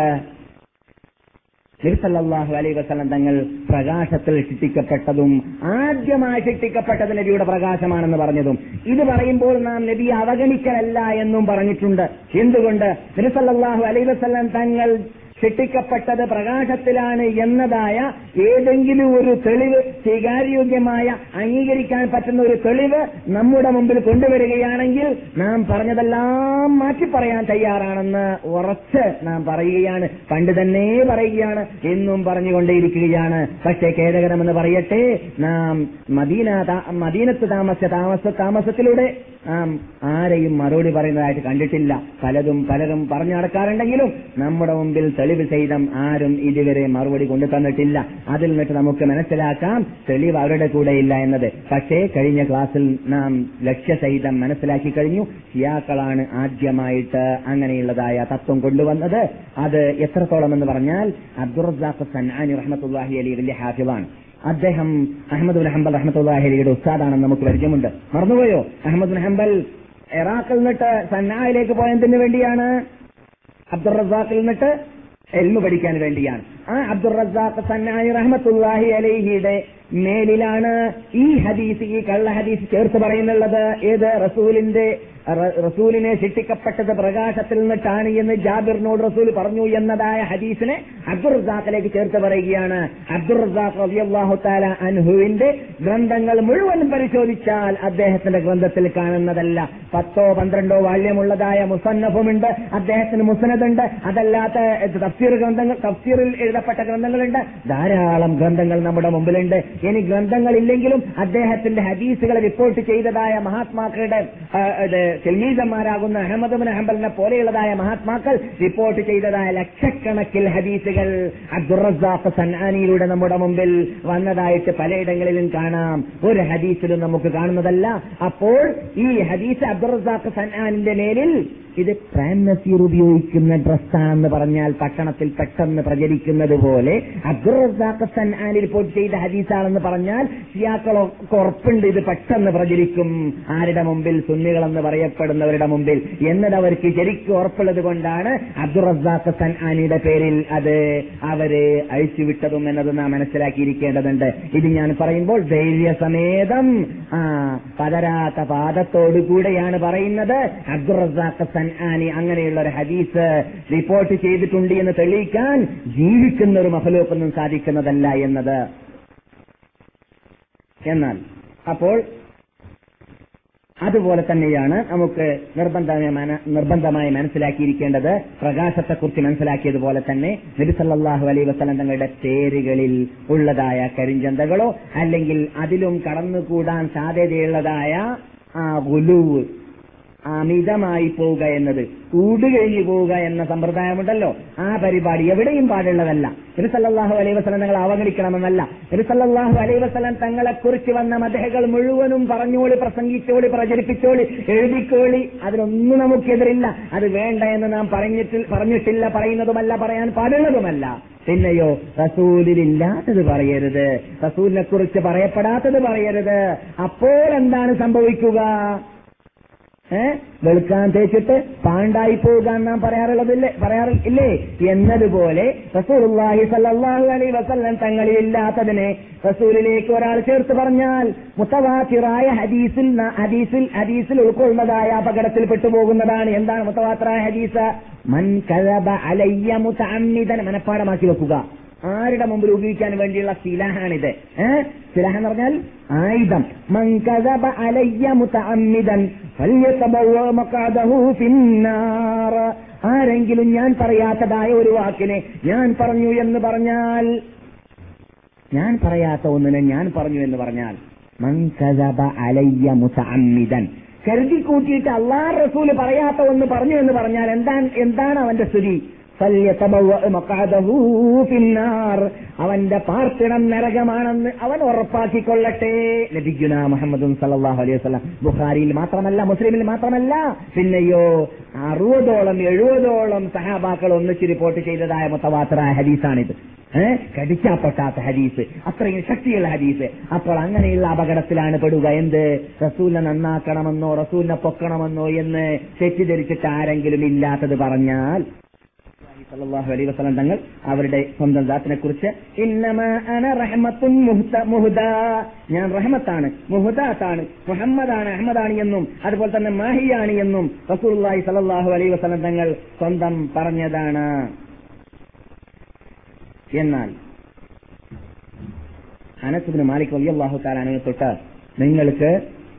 നബി സല്ലല്ലാഹു അലൈഹി വസല്ലം തങ്ങൾ പ്രകാശത്തിൽ ശിക്ഷിക്കപ്പെട്ടതും ആദ്യമായി ശിക്ഷിക്കപ്പെട്ടത് നബിയുടെ പ്രകാശമാണെന്ന് പറഞ്ഞതും. ഇത് പറയുമ്പോൾ നാം നബിയെ അവഗണിക്കലല്ല എന്നും പറഞ്ഞിട്ടുണ്ട്. എന്തുകൊണ്ട്? നബി സല്ലല്ലാഹു അലൈഹി വസല്ലം തങ്ങൾ ശിക്ഷിക്കപ്പെട്ടത് പ്രകാശത്തിലാണ് എന്നതായ ഏതെങ്കിലും ഒരു തെളിവ്, സ്വീകാര്യോഗ്യമായ അംഗീകരിക്കാൻ പറ്റുന്ന ഒരു തെളിവ് നമ്മുടെ മുമ്പിൽ കൊണ്ടുവരികയാണെങ്കിൽ നാം പറഞ്ഞതെല്ലാം മാറ്റി പറയാൻ തയ്യാറാണെന്ന് ഉറച്ച് നാം പറയുകയാണ്. പണ്ട് തന്നെ പറയുകയാണ്, എന്നും പറഞ്ഞുകൊണ്ടേയിരിക്കുകയാണ്. പക്ഷേ ഖേദകരമെന്ന് പറയട്ടെ, നാം മദീന മദീനത്ത് താമസ താമസ താമസത്തിലൂടെ നാം ആരെയും മറുപടി പറയുന്നതായിട്ട് കണ്ടിട്ടില്ല. പലതും പലരും പറഞ്ഞു നടക്കാറുണ്ടെങ്കിലും നമ്മുടെ മുമ്പിൽ തെളിവ് സഹിതം ആരും ഇതുവരെ മറുപടി കൊണ്ടു തന്നിട്ടില്ല. അതിൽ നിന്നിട്ട് നമുക്ക് മനസ്സിലാക്കാം തെളിവ് അവരുടെ കൂടെയില്ല എന്നത്. പക്ഷേ കഴിഞ്ഞ ക്ലാസ്സിൽ നാം ലക്ഷ്യസഹിതം മനസ്സിലാക്കി കഴിഞ്ഞു, ഷിയാക്കളാണ് ആദ്യമായിട്ട് അങ്ങനെയുള്ളതായ തത്വം കൊണ്ടുവന്നത്. അത് എത്രത്തോളം എന്ന് പറഞ്ഞാൽ അബ്ദുർ റസാഖ് സൻആനി റഹ്മത്തുള്ളാഹി അലൈഹി വലിയ ഹാഫിളാണ്. അദ്ദേഹം അഹ്മദ് ബിൻ ഹംബൽ റഹ്മത്തുള്ളാഹി അലൈഹിയുടെ ഉസ്താദാണെന്ന് നമുക്ക് പരിചയമുണ്ട്. മറന്നുപോയോ? അഹ്മദ് ബിൻ ഹംബൽ ഇറാഖിൽ നിന്നിട്ട് സന്നായിലേക്ക് പോയതിന് വേണ്ടിയാണ്. അബ്ദുർ റസാഖിൽ നിന്നിട്ട് ഇൽമു പഠിക്കാൻ വേണ്ടിയാണ്. ആ അബ്ദുർ റസാഖ് സന്നായി റഹ്മത്തുള്ളാഹി അലൈഹിയുടെ മേലിലാണ് ഈ ഹദീസ്, ഈ കള്ള ഹദീസ് ചേർത്ത് പറയുന്നുള്ളത്. ഏത്? റസൂലിന്റെ റസൂലിനെ ശിക്ഷിക്കപ്പെട്ടത് പ്രകാശത്തിൽ നിന്നിട്ടാണ് എന്ന് ജാബിറിനോട് റസൂൽ പറഞ്ഞു എന്നതായ ഹദീസിനെ അബ്ദുർ റസാഖിലേക്ക് ചേർത്ത് പറയുകയാണ്. അബ്ദുർ റസാഖ് റളിയല്ലാഹു തആല അൻഹുവിന്റെ ഗ്രന്ഥങ്ങൾ മുഴുവൻ പരിശോധിച്ചാൽ അദ്ദേഹത്തിന്റെ ഗ്രന്ഥത്തിൽ കാണുന്നതല്ല. പത്തോ പന്ത്രണ്ടോ വാല്യമുള്ളതായ മുസന്നഫുമുണ്ട്, അദ്ദേഹത്തിന് മുസ്നദുണ്ട്, അതല്ലാത്ത തഫ്സീർ ഗ്രന്ഥങ്ങൾ, തഫ്സീറിൽ എഴുതപ്പെട്ട ഗ്രന്ഥങ്ങളുണ്ട്, ധാരാളം ഗ്രന്ഥങ്ങൾ നമ്മുടെ മുമ്പിലുണ്ട്. ഇനി ഗ്രന്ഥങ്ങളില്ലെങ്കിലും അദ്ദേഹത്തിന്റെ ഹദീസുകളെ റിപ്പോർട്ട് ചെയ്തതായ മഹാത്മാക്കളുടെ തിൽമീദന്മാരാകുന്ന അഹ്മദ് ഇബ്നു ഹംബലിനെ പോലെയുള്ളതായ മഹാത്മാക്കൾ റിപ്പോർട്ട് ചെയ്തതായ ലക്ഷക്കണക്കിൽ ഹദീസുകൾ അബ്ദുറസ്സാഖ് സൻആനിയിലൂടെ നമ്മുടെ മുമ്പിൽ വന്നതായിട്ട് പലയിടങ്ങളിലും കാണാം. ഒരു ഹദീസിലും നമുക്ക് കാണുന്നതല്ല. അപ്പോൾ ഈ ഹദീസ് അബ്ദുറസ്സാഖ് സൻആനിന്റെ മേലിൽ ഇത് പ്രേം നസീർ ഉപയോഗിക്കുന്ന ഡ്രസ്സാണെന്ന് പറഞ്ഞാൽ പട്ടണത്തിൽ പെട്ടെന്ന് പ്രചരിക്കുന്നത് പോലെ അബ്ദുറസ്സാഖ് സൻആനി റിപ്പോർട്ട് ചെയ്ത ഹദീസാണെന്ന് പറഞ്ഞാൽ ഷിയാക്കളൊക്കെ ഉറപ്പുണ്ട് ഇത് പെട്ടെന്ന് പ്രചരിക്കും. ആരുടെ മുമ്പിൽ? സുന്നികളെന്ന് പറയപ്പെടുന്നവരുടെ മുമ്പിൽ. എന്നത് അവർക്ക് ശരിക്കും ഉറപ്പുള്ളത് കൊണ്ടാണ് അബ്ദുറസ്സാഖ് സൻആനിയുടെ പേരിൽ അത് അവര് അഴിച്ചുവിട്ടതും എന്നത് നാം മനസ്സിലാക്കിയിരിക്കേണ്ടതുണ്ട്. ഇത് ഞാൻ പറയുമ്പോൾ ധൈര്യസമേതം ആ പതരാത്ത പാദത്തോടുകൂടെയാണ് പറയുന്നത്. അബ്ദുറസ്സാഖ് സൻആനി അങ്ങനെയുള്ള ഒരു ഹദീസ് റിപ്പോർട്ട് ചെയ്തിട്ടുണ്ട് എന്ന് തെളിയിക്കാൻ ജീവിക്കുന്ന ഒരു മഖ്ലൂഖിനും സാധിക്കുന്നതല്ല എന്നത്. എന്നാൽ അപ്പോൾ അതുപോലെ തന്നെയാണ് നമുക്ക് നിർബന്ധമായി നിർബന്ധമായി മനസ്സിലാക്കിയിരിക്കേണ്ടത്. പ്രകാശത്തെക്കുറിച്ച് മനസ്സിലാക്കിയതുപോലെ തന്നെ നബി സല്ലല്ലാഹു അലൈഹി വസല്ലം തങ്ങളുടെ പേരുകളിൽ ഉള്ളതായ കരിഞ്ചന്തകളോ അല്ലെങ്കിൽ അതിലും കടന്നുകൂടാൻ സാധ്യതയുള്ളതായ ആ ഗുലൂവ്, അമിതമായി പോവുക എന്നത്, കൂടുകഴിഞ്ഞു പോവുക എന്ന സമ്പ്രദായമുണ്ടല്ലോ, ആ പരിപാടി എവിടെയും പാടുള്ളതല്ല. നബി സല്ലല്ലാഹു അലൈഹി വസല്ലം തങ്ങൾ അവഗണിക്കണമെന്നല്ല. നബി സല്ലല്ലാഹു അലൈഹി വസല്ലം തങ്ങളെ കുറിച്ച് വന്ന മദ്ഹുകൾ മുഴുവനും പറഞ്ഞോളി, പ്രസംഗിച്ചോളി, പ്രചരിപ്പിച്ചോളി, എഴുതിക്കോളി, അതിനൊന്നും നമുക്കെതിരില്ല. അത് വേണ്ട എന്ന് നാം പറഞ്ഞിട്ട് പറഞ്ഞിട്ടില്ല, പറയുന്നതുമല്ല, പറയാൻ പാടുള്ളതുമല്ല. പിന്നെയോ റസൂലിലില്ലാത്തത് പറയരുത്, റസൂലിനെ കുറിച്ച് പറയപ്പെടാത്തത് പറയരുത്. അപ്പോൾ എന്താണ് സംഭവിക്കുക? ഏഹ് വെളുക്കാൻ തേച്ചിട്ട് പാണ്ടായി പോകാൻ നാം പറയാറുള്ളതില്ലേ പറയാറില്ലേ എന്നതുപോലെ റസൂലുള്ളാഹി സ്വല്ലല്ലാഹു അലൈഹി വസല്ലം തങ്ങളിൽ ഇല്ലാത്തതിനെ റസൂലിലേക്ക് ഒരാൾ ചേർത്ത് പറഞ്ഞാൽ മുത്തവാത്തിറായ ഹദീസിൽ ഹദീസിൽ ഹദീസിൽ ഉൾക്കൊള്ളുന്നതായ അപകടത്തിൽ പെട്ടുപോകുന്നതാണ്. എന്താണ് മുത്തവാത്തിറായ ഹദീസ്? മൻ കദബ അലയ്യ മുതഅമ്മിദൻ. മനഃപ്പാഠമാക്കി വെക്കുക. ആരുടെ മുമ്പിൽ ഉപയോഗിക്കാൻ വേണ്ടിയുള്ള സിലാഹാണിത്. ഏഹ് സിലാഹ് എന്ന് പറഞ്ഞാൽ ആയുധം. മൻ കദബ അലയ്യ മുതഅമ്മിദൻ ഫല്യതബവ്വ മഖഅദഹു ഫിന്നാർ. ആരെങ്കിലും ഞാൻ പറയാത്തതായ ഒരു വാക്കിനെ ഞാൻ പറഞ്ഞു എന്ന് പറഞ്ഞാൽ, ഞാൻ പറയാത്ത ഒന്നിനെ ഞാൻ പറഞ്ഞു എന്ന് പറഞ്ഞാൽ, മൻ കദബ അലയ്യ മുതഅമ്മിദൻ, കരുതി കൂട്ടിയിട്ട് അല്ലാഹു റസൂല് പറയാത്ത ഒന്ന് പറഞ്ഞു എന്ന് പറഞ്ഞാൽ എന്താണ് എന്താണ് അവന്റെ സ്ഥിതി? അവന്റെ പാർപ്പിടം നരകമാണെന്ന് അവൻ ഉറപ്പാക്കിക്കൊള്ളട്ടെ. നബിയുനാ മുഹമ്മദുൻ സല്ലല്ലാഹു അലൈഹി വസല്ലം ബുഖാരിയിൽ മാത്രമല്ല, മുസ്ലിമിൽ മാത്രമല്ല, പിന്നെയോ അറുപതോളം എഴുപതോളം സഹാബാക്കൾ ഒന്നിച്ച് റിപ്പോർട്ട് ചെയ്തതായ മുത്തവാത്തിറായ ഹദീസാണിത്. ഏഹ് കടിച്ചാപ്പൊട്ടാത്ത ഹദീസ്, അത്രയും ശക്തിയുള്ള ഹദീസ്. അപ്പോൾ അങ്ങനെയുള്ള അപകടത്തിലാണ് പെടുക. എന്ത്? റസൂലിനെ നന്നാക്കണമെന്നോ റസൂലിനെ പൊക്കണമെന്നോ എന്ന് തെറ്റിദ്ധരിച്ചിട്ട് ആരെങ്കിലും ഇല്ലാത്തത് പറഞ്ഞാൽ സല്ലല്ലാഹു അലൈഹി വസല്ലം തങ്ങൾ അവരുടെ സ്വന്തം ദാത്തിനെ കുറിച്ച് ഇന്നമാ അന റഹ്മത്തുൻ മുഹ്ദാ, ഞാൻ റഹ്മത്താണ്, മുഹ്ദാത്താണ്, മുഹമ്മദാണ്, അഹമ്മദാണ് എന്നും അതുപോലെ തന്നെ മാഹിയാണ് എന്നും റസൂലുള്ളാഹി സല്ലല്ലാഹു അലൈഹി വസല്ലം തങ്ങൾ സ്വന്തം പറഞ്ഞതാണ്. എന്നാൽ അനസ് ഇബ്നു മാലിക് റളിയല്ലാഹു തആല അൻഹു തൊട്ട് നിങ്ങൾക്ക്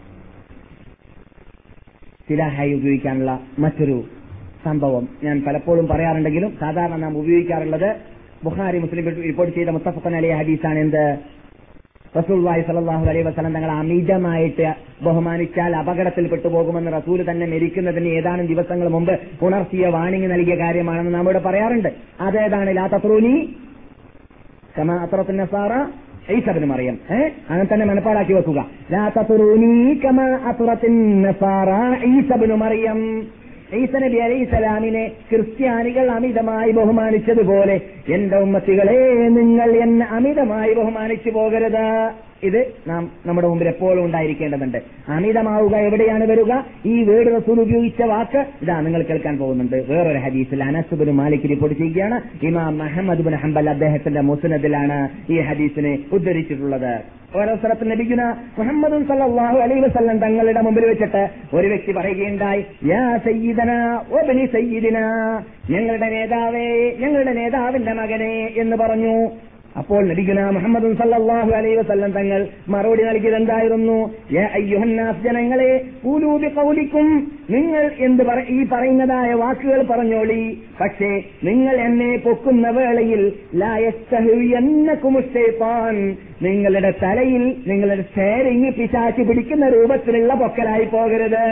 സിലാഹായി ഉപയോഗിക്കാനുള്ള മറ്റൊരു സംഭവം ഞാൻ പലപ്പോഴും പറയാറുണ്ടെങ്കിലും സാധാരണ നാം ഉപയോഗിക്കാറുള്ളത് ബുഖാരി മുസ്ലിം റിപ്പോർട്ട് ചെയ്ത മുത്തഫഖുൻ അലൈഹി ഹദീസാണ്. എന്ത്? റസൂലുള്ളാഹി സ്വല്ലല്ലാഹു അലൈഹി വസല്ലം തങ്ങൾ അമിതമായിട്ട് ബഹുമാനിച്ചാൽ അപകടത്തിൽ പെട്ടുപോകുമെന്ന് റസൂൽ തന്നെ മരിക്കുന്നതിന് ഏതാനും ദിവസങ്ങൾ മുമ്പ് ഉണർത്തിയ വാണിംഗ് നൽകിയ കാര്യമാണെന്ന് നാം ഇവിടെ പറയാറുണ്ട്. അതേതാണ്? ലാ തത്റൂനി കമാ അത്റത്തുൻ നസാറ ഈസ ഇബ്നു മറിയം. ഏഹ് അങ്ങനെ തന്നെ മനപ്പാടാക്കി വെക്കുക. ലാ തത്റൂനി കമാ അത്റത്തുൻ നസാറ ഈസ ഇബ്നു മറിയം. ഈസ നബി അലൈഹിസ്സലാമിനെ ക്രിസ്ത്യാനികൾ അമിതമായി ബഹുമാനിച്ചതുപോലെ എന്റെ ഉമ്മത്തികളെ നിങ്ങൾ എന്നെ അമിതമായി ബഹുമാനിച്ചു പോകരുത്. ഇത് നാം നമ്മുടെ മുമ്പിൽ എപ്പോഴും ഉണ്ടായിരിക്കേണ്ടതുണ്ട്. അമിതമാവുക എവിടെയാണ് വരിക? ഈ വേർഡ് റസൂൽ ഉപയോഗിച്ച വാക്ക് ഇതാ നിങ്ങൾ കേൾക്കാൻ പോകുന്നുണ്ട്. വേറൊരു ഹദീസിൽ അനസ് ഇബ്നു മാലിക് റിപ്പോർട്ട് ചെയ്യുകയാണ്. ഇമാം അഹ്മദ് ഇബ്നു ഹംബൽ അദ്ദേഹത്തിന്റെ മുസ്നദിലാണ് ഈ ഹദീസിനെ ഉദ്ധരിച്ചിട്ടുള്ളത്. ഒരവസരത്തിൽ നബിയുനാ മുഹമ്മദ് സല്ലല്ലാഹു അലൈഹി വസല്ലം തങ്ങളുടെ മുമ്പിൽ വെച്ചിട്ട് ഒരു വ്യക്തി പറയുകയുണ്ടായി, യാ സയ്യിദനാ വബനി സയ്യിദിനാ, ഞങ്ങളുടെ നേതാവേ, ഞങ്ങളുടെ നേതാവിന്റെ മകനെ എന്ന് പറഞ്ഞു. അപ്പോൾ നബിയുനാ മുഹമ്മദ് സല്ലല്ലാഹു അലൈഹി വസല്ലം തങ്ങൾ മറുപടി നൽകിയത് എന്തായിരുന്നു? യാ അയ്യുഹന്നാസ്, ജനങ്ങളെ, ഖൂലൂ ബിഖൗലിക്കും, നിങ്ങൾ എന്ത് ഈ പറയുന്നതായ വാക്കുകൾ പറഞ്ഞോളി. പക്ഷേ നിങ്ങൾ എന്നെ പൊക്കുന്ന വേളയിൽ ലാ യസ്തഹിയന്നകുമുശ് ശൈത്താൻ, നിങ്ങളുടെ തലയിൽ നിങ്ങളുടെ സ്റ്റെയറിംഗ് പിശാച് പിടിക്കുന്ന രൂപത്തിലുള്ള പൊക്കലായി പോകരുത്.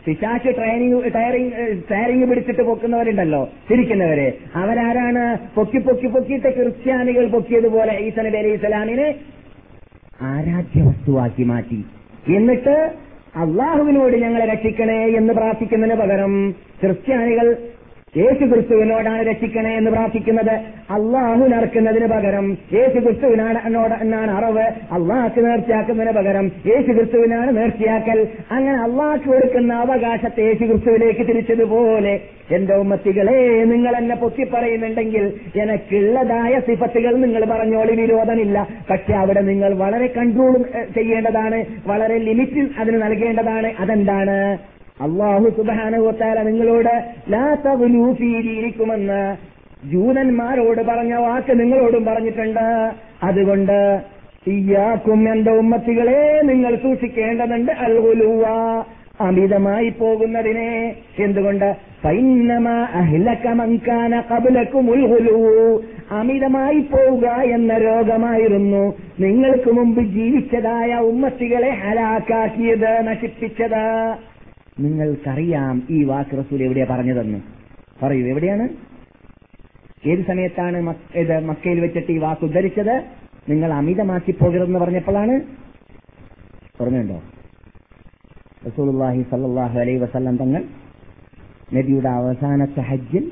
പിശാച്ച് ട്രെയിനിങ് ടയറിങ് ടയറിങ് പിടിച്ചിട്ട് പൊക്കുന്നവരുണ്ടല്ലോ, ചിരിക്കുന്നവര്. അവരാരാണ്? പൊക്കി പൊക്കി പൊക്കിയിട്ട് ക്രിസ്ത്യാനികൾ പൊക്കിയതുപോലെ ഈസ നബി അലൈഹി സ്വലാമിനെ ആരാധ്യ വസ്തുവാക്കി മാറ്റി. എന്നിട്ട് അള്ളാഹുവിനോട് ഞങ്ങളെ രക്ഷിക്കണേ എന്ന് പ്രാർത്ഥിക്കുന്നതിന് പകരം ക്രിസ്ത്യാനികൾ യേശു ക്രിസ്തുവിനോടാണ് രക്ഷിക്കണേ എന്ന് പ്രാർത്ഥിക്കുന്നത്. അള്ളാഹു നറുക്കുന്നതിന് പകരം യേശു ക്രിസ്തുവിനാണ് എന്നാണ് അറിവ്. അള്ളാഹ്ക്ക് നേർച്ചയാക്കുന്നതിന് പകരം യേശു ക്രിസ്തുവിനാണ് നേർച്ചയാക്കൽ. അങ്ങനെ അള്ളാഹ്ക്ക് കൊടുക്കുന്ന അവകാശത്തെ യേശു ക്രിസ്തുവിലേക്ക് തിരിച്ചതുപോലെ എന്റെ ഉമ്മത്തികളെ, നിങ്ങൾ എന്നെ പൊക്കിപ്പറയുന്നുണ്ടെങ്കിൽ എനക്കുള്ളതായ സിഫത്തുകൾ നിങ്ങൾ പറഞ്ഞോളി, വിരോധമില്ല. പക്ഷെ അവിടെ നിങ്ങൾ വളരെ കൺട്രോൾ ചെയ്യേണ്ടതാണ്, വളരെ ലിമിറ്റിൽ അതിന് നൽകേണ്ടതാണ്. അതെന്താണ്? അല്ലാഹു സുബ്ഹാനഹു വ തആല നിങ്ങളോട് ലാ തഗ്ലൂ ഫീ ദീനിക്കുമെന്ന് ജൂതന്മാരോട് പറഞ്ഞ വാക്ക് നിങ്ങളോടും പറഞ്ഞിട്ടുണ്ട്. അതുകൊണ്ട് ഇയ്യാക്കും എന്റെ ഉമ്മത്തികളെ നിങ്ങൾ സൂക്ഷിക്കേണ്ടതുണ്ട് അൽ ഗുലുവ, അമിതമായി പോകുന്നതിനെ. എന്തുകൊണ്ട്? ഫഇന്നമാ അഹ്ലക മൻ കാന ഖബ്ലകുമുൽ ഗുലുവ, അമിതമായി പോവുക എന്ന രോഗമായിരുന്നു നിങ്ങൾക്ക് മുമ്പ് ജീവിച്ചതായ ഉമ്മത്തികളെ ഹലാക്കാക്കിയത്, നശിപ്പിച്ചത്. നിങ്ങൾക്കറിയാം ഈ വാക്ക് റസൂൽ എവിടെയാ പറഞ്ഞതെന്ന്. പറയൂ, എവിടെയാണ്, ഏത് സമയത്താണ് ഇത് മക്കയിൽ വെച്ചിട്ട് ഈ വാക്ക് ഉദ്ധരിച്ചത്? നിങ്ങൾ അമിതമാക്കി പോകരുതെന്ന് പറഞ്ഞപ്പോഴാണ്. ഓർമ്മയുണ്ടോ? റസൂലുള്ളാഹി സ്വല്ലല്ലാഹു അലൈഹി വസല്ലം തങ്ങൾ നബിയുടെ അവസാനത്തെ ഹജ്ജിൽ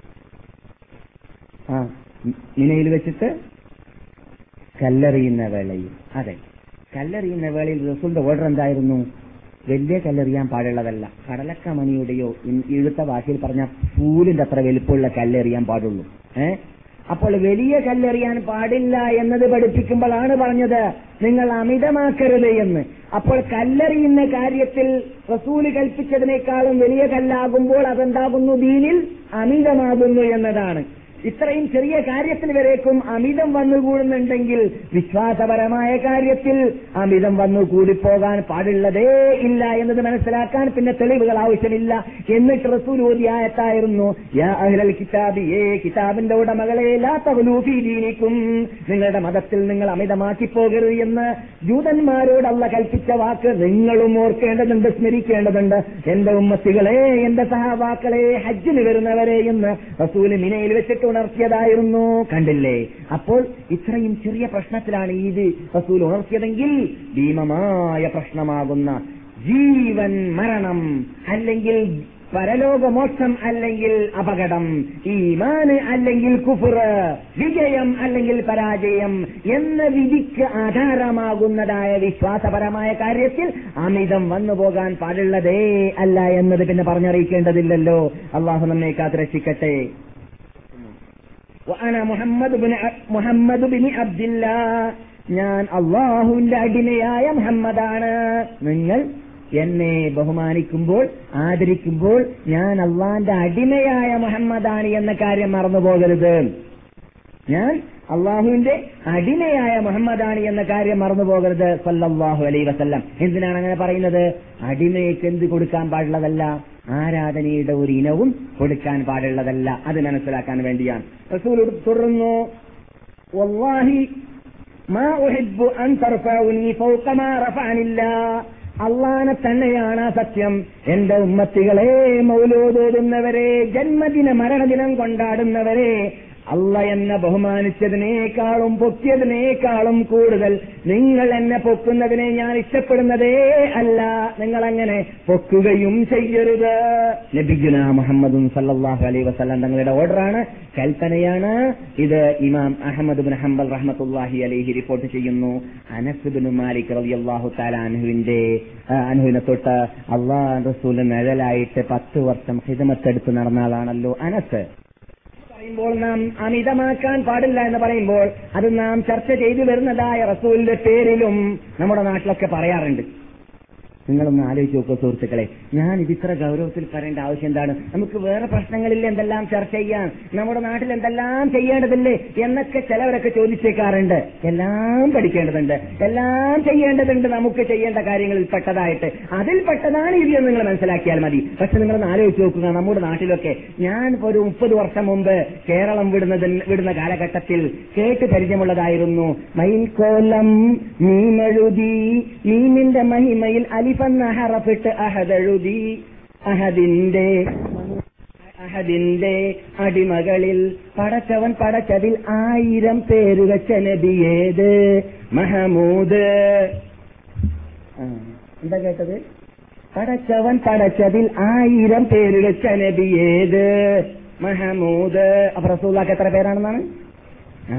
ആ മിനയിൽ വെച്ചിട്ട് കല്ലെറിയുന്ന വേളയിൽ, അതെ കല്ലെറിയുന്ന വേളയിൽ റസൂലിന്റെ ഓർഡർ എന്തായിരുന്നു? വലിയ കല്ലെറിയാൻ പാടുള്ളതല്ല, കടലക്കമണിയുടെയോ ഇഴുത്ത ഭാഷയിൽ പറഞ്ഞ പൂലിന്റെ അത്ര വലിപ്പമുള്ള കല്ലെറിയാൻ പാടുള്ളൂ. ഏഹ് അപ്പോൾ വലിയ കല്ലെറിയാൻ പാടില്ല എന്നത് പഠിപ്പിക്കുമ്പോഴാണ് പറഞ്ഞത് നിങ്ങൾ അമിതമാക്കരുത് എന്ന്. അപ്പോൾ കല്ലെറിയുന്ന കാര്യത്തിൽ റസൂല് കൽപ്പിച്ചതിനേക്കാളും വലിയ കല്ലാകുമ്പോൾ അതെന്താകുന്നു? ദീനിൽ അമിതമാകുന്നു എന്നതാണ്. ഇത്രയും ചെറിയ കാര്യത്തിൽ വരേക്കും അമിതം വന്നുകൂടുന്നുണ്ടെങ്കിൽ വിശ്വാസപരമായ കാര്യത്തിൽ അമിതം വന്നു കൂടിപ്പോകാൻ പാടുള്ളതേ ഇല്ല എന്നത് മനസ്സിലാക്കാൻ പിന്നെ തെളിവുകൾ ആവശ്യമില്ല. എന്നിട്ട് റസൂൽ ഓതിയ ആയത്തായിരുന്നു യാ അഹ്ലൽ കിതാബി, ഏ കിതാബിന്റെ ഉടമകളെ, ലാ തഗ്ലൂ ഫീ ദീനിക്കും, നിങ്ങളുടെ മതത്തിൽ നിങ്ങൾ അമിതമാക്കി പോകരുത് എന്ന് ജൂതന്മാരോട് അല്ലാഹു കൽപ്പിച്ച വാക്ക് നിങ്ങളും ഓർക്കേണ്ടതുണ്ട്, സ്മരിക്കേണ്ടതുണ്ട്. എന്റെ ഉമ്മത്തികളെ, എന്റെ സഹാബാക്കളെ, ഹജ്ജിന് വരുന്നവരെ എന്ന് റസൂൽ മിനയിൽ വെച്ചിട്ട് ഉണർത്തിയതായിരുന്നു. കണ്ടില്ലേ? അപ്പോൾ ഇത്രയും ചെറിയ പ്രശ്നത്തിലാണ് ഇത് റസൂൽ ഉണർത്തിയതെങ്കിൽ ഭീമമായ പ്രശ്നമാകുന്ന ജീവൻ മരണം, അല്ലെങ്കിൽ പരലോകമോക്ഷം, അല്ലെങ്കിൽ അപകടം, ഈമാന് അല്ലെങ്കിൽ കുഫ്ർ, വിജയം അല്ലെങ്കിൽ പരാജയം എന്ന വിധിക്ക് ആധാരമാകുന്നതായ വിശ്വാസപരമായ കാര്യത്തിൽ അമിതം വന്നുപോകാൻ പാടുള്ളതേ അല്ല എന്നത് പിന്നെ പറഞ്ഞറിയിക്കേണ്ടതില്ലല്ലോ. അള്ളാഹു നമ്മെ കാത്തുരക്ഷിക്കട്ടെ. വഅന മുഹമ്മദ് ബിൻ മുഹമ്മദ് ബിൻ അബ്ദില്ലാ, ഞാൻ അള്ളാഹുവിന്റെ അടിമയായ മുഹമ്മദാണ്. നിങ്ങൾ എന്നെ ബഹുമാനിക്കുമ്പോൾ, ആദരിക്കുമ്പോൾ ഞാൻ അള്ളാന്റെ അടിമയായ മുഹമ്മദാണ് എന്ന കാര്യം മറന്നുപോകരുത്. ഞാൻ അള്ളാഹുവിന്റെ അടിമയായ മുഹമ്മദാണ് എന്ന കാര്യം മറന്നുപോകരുത് സല്ലല്ലാഹു അലൈഹി വസല്ലം. എന്തിനാണ് അങ്ങനെ പറയുന്നത്? അടിമയ്ക്ക് എന്ത് കൊടുക്കാൻ പാടുള്ളതല്ല, ആരാധനയുടെ ഒരു ഇനവും കൊടുക്കാൻ പാടുള്ളതല്ല. അത് മനസ്സിലാക്കാൻ വേണ്ടിയാണ് റസൂൽ തുടർന്നു വല്ലാഹി മാ ഉഹിബ്ബു അൻ തർഫഉനി ഫൗക മാ റഫഅനില്ലാഹ്, അള്ളാനെ തന്നെയാണ് സത്യം. എന്റെ ഉമ്മത്തികളെ, മൗലൂദോതുന്നവരെ, ജന്മദിന മരണദിനം കൊണ്ടാടുന്നവരെ, അള്ള എന്നെ ബഹുമാനിച്ചതിനേക്കാളും പൊക്കിയതിനേക്കാളും കൂടുതൽ നിങ്ങൾ എന്നെ പൊക്കുന്നതിനെ ഞാൻ ഇഷ്ടപ്പെടുന്നതേ അല്ല. നിങ്ങളങ്ങനെ പൊക്കുകയും ചെയ്യരുത്. നബിയുനാ മുഹമ്മദും സല്ലല്ലാഹു അലൈഹി വസല്ലം തങ്ങളുടെ ഓർഡറാണ്, കൽപ്പനയാണ്. ഇത് ഇമാം അഹ്മദ് ബിൻ ഹംബൽ റഹ്മത്തുള്ളാഹി അലൈഹി റിപ്പോർട്ട് ചെയ്യുന്നു. അനസ് ബിൻ മാലിക് റളിയല്ലാഹു തആല അൻഹുവിന്റെ അൻഹുവിനെ തൊട്ട് അള്ളാഹു റസൂൽ നിഴലായിട്ട് പത്ത് വർഷം ഖിദ്മത്ത് എടുത്ത് നടന്ന ആളാണല്ലോ അനസ്. പറയുമ്പോൾ നാം അമിതമാക്കാൻ പാടില്ല എന്ന് പറയുമ്പോൾ അത് നാം ചർച്ച ചെയ്തു വരുന്നതായ റസൂലിന്റെ പേരിലും നമ്മുടെ നാട്ടിലൊക്കെ പറയാറുണ്ട്. നിങ്ങളൊന്ന് ആലോചിച്ച് നോക്കൂ സുഹൃത്തുക്കളെ, ഞാൻ ഇതിത്ര ഗൗരവത്തിൽ പറയേണ്ട ആവശ്യം എന്താണ്? നമുക്ക് വേറെ പ്രശ്നങ്ങളില്ല, എന്തെല്ലാം ചർച്ച ചെയ്യാൻ, നമ്മുടെ നാട്ടിൽ എന്തെല്ലാം ചെയ്യേണ്ടതില്ലേ എന്നൊക്കെ ചിലവരൊക്കെ ചോദിച്ചേക്കാറുണ്ട്. എല്ലാം പഠിക്കേണ്ടതുണ്ട്, എല്ലാം ചെയ്യേണ്ടതുണ്ട്, നമുക്ക് ചെയ്യേണ്ട കാര്യങ്ങളിൽ പെട്ടതായിട്ട്. അതിൽ പെട്ടതാണ് ഇത് എന്ന് നിങ്ങൾ മനസ്സിലാക്കിയാൽ മതി. പക്ഷെ നിങ്ങളൊന്ന് ആലോചിച്ച് നോക്കുക, നമ്മുടെ നാട്ടിലൊക്കെ ഞാൻ ഒരു മുപ്പത് വർഷം മുമ്പ് കേരളം വിടുന്നത് വിടുന്ന കാലഘട്ടത്തിൽ കേട്ട് പരിചയമുള്ളതായിരുന്നു മൈൻകോലം മീമെഴുതി, മീമിന്റെ മഹിമയിൽ അലി ഹറഫിട്ട് അഹദഴുതി, അഹദിന്റെ അഹദിന്റെ അടിമകളിൽ പടച്ചവൻ പടച്ചതിൽ ആയിരം പേര് വെച്ച നബിയേത് മഹമൂദ്. എന്താ കേട്ടത്? പടച്ചവൻ പടച്ചതിൽ ആയിരം പേര് വെച്ച നബിയേത് മഹമൂദ്. അപ്പൊ റസൂലുള്ളാഹിക്ക് എത്ര പേരാണെന്നാണ്? ആ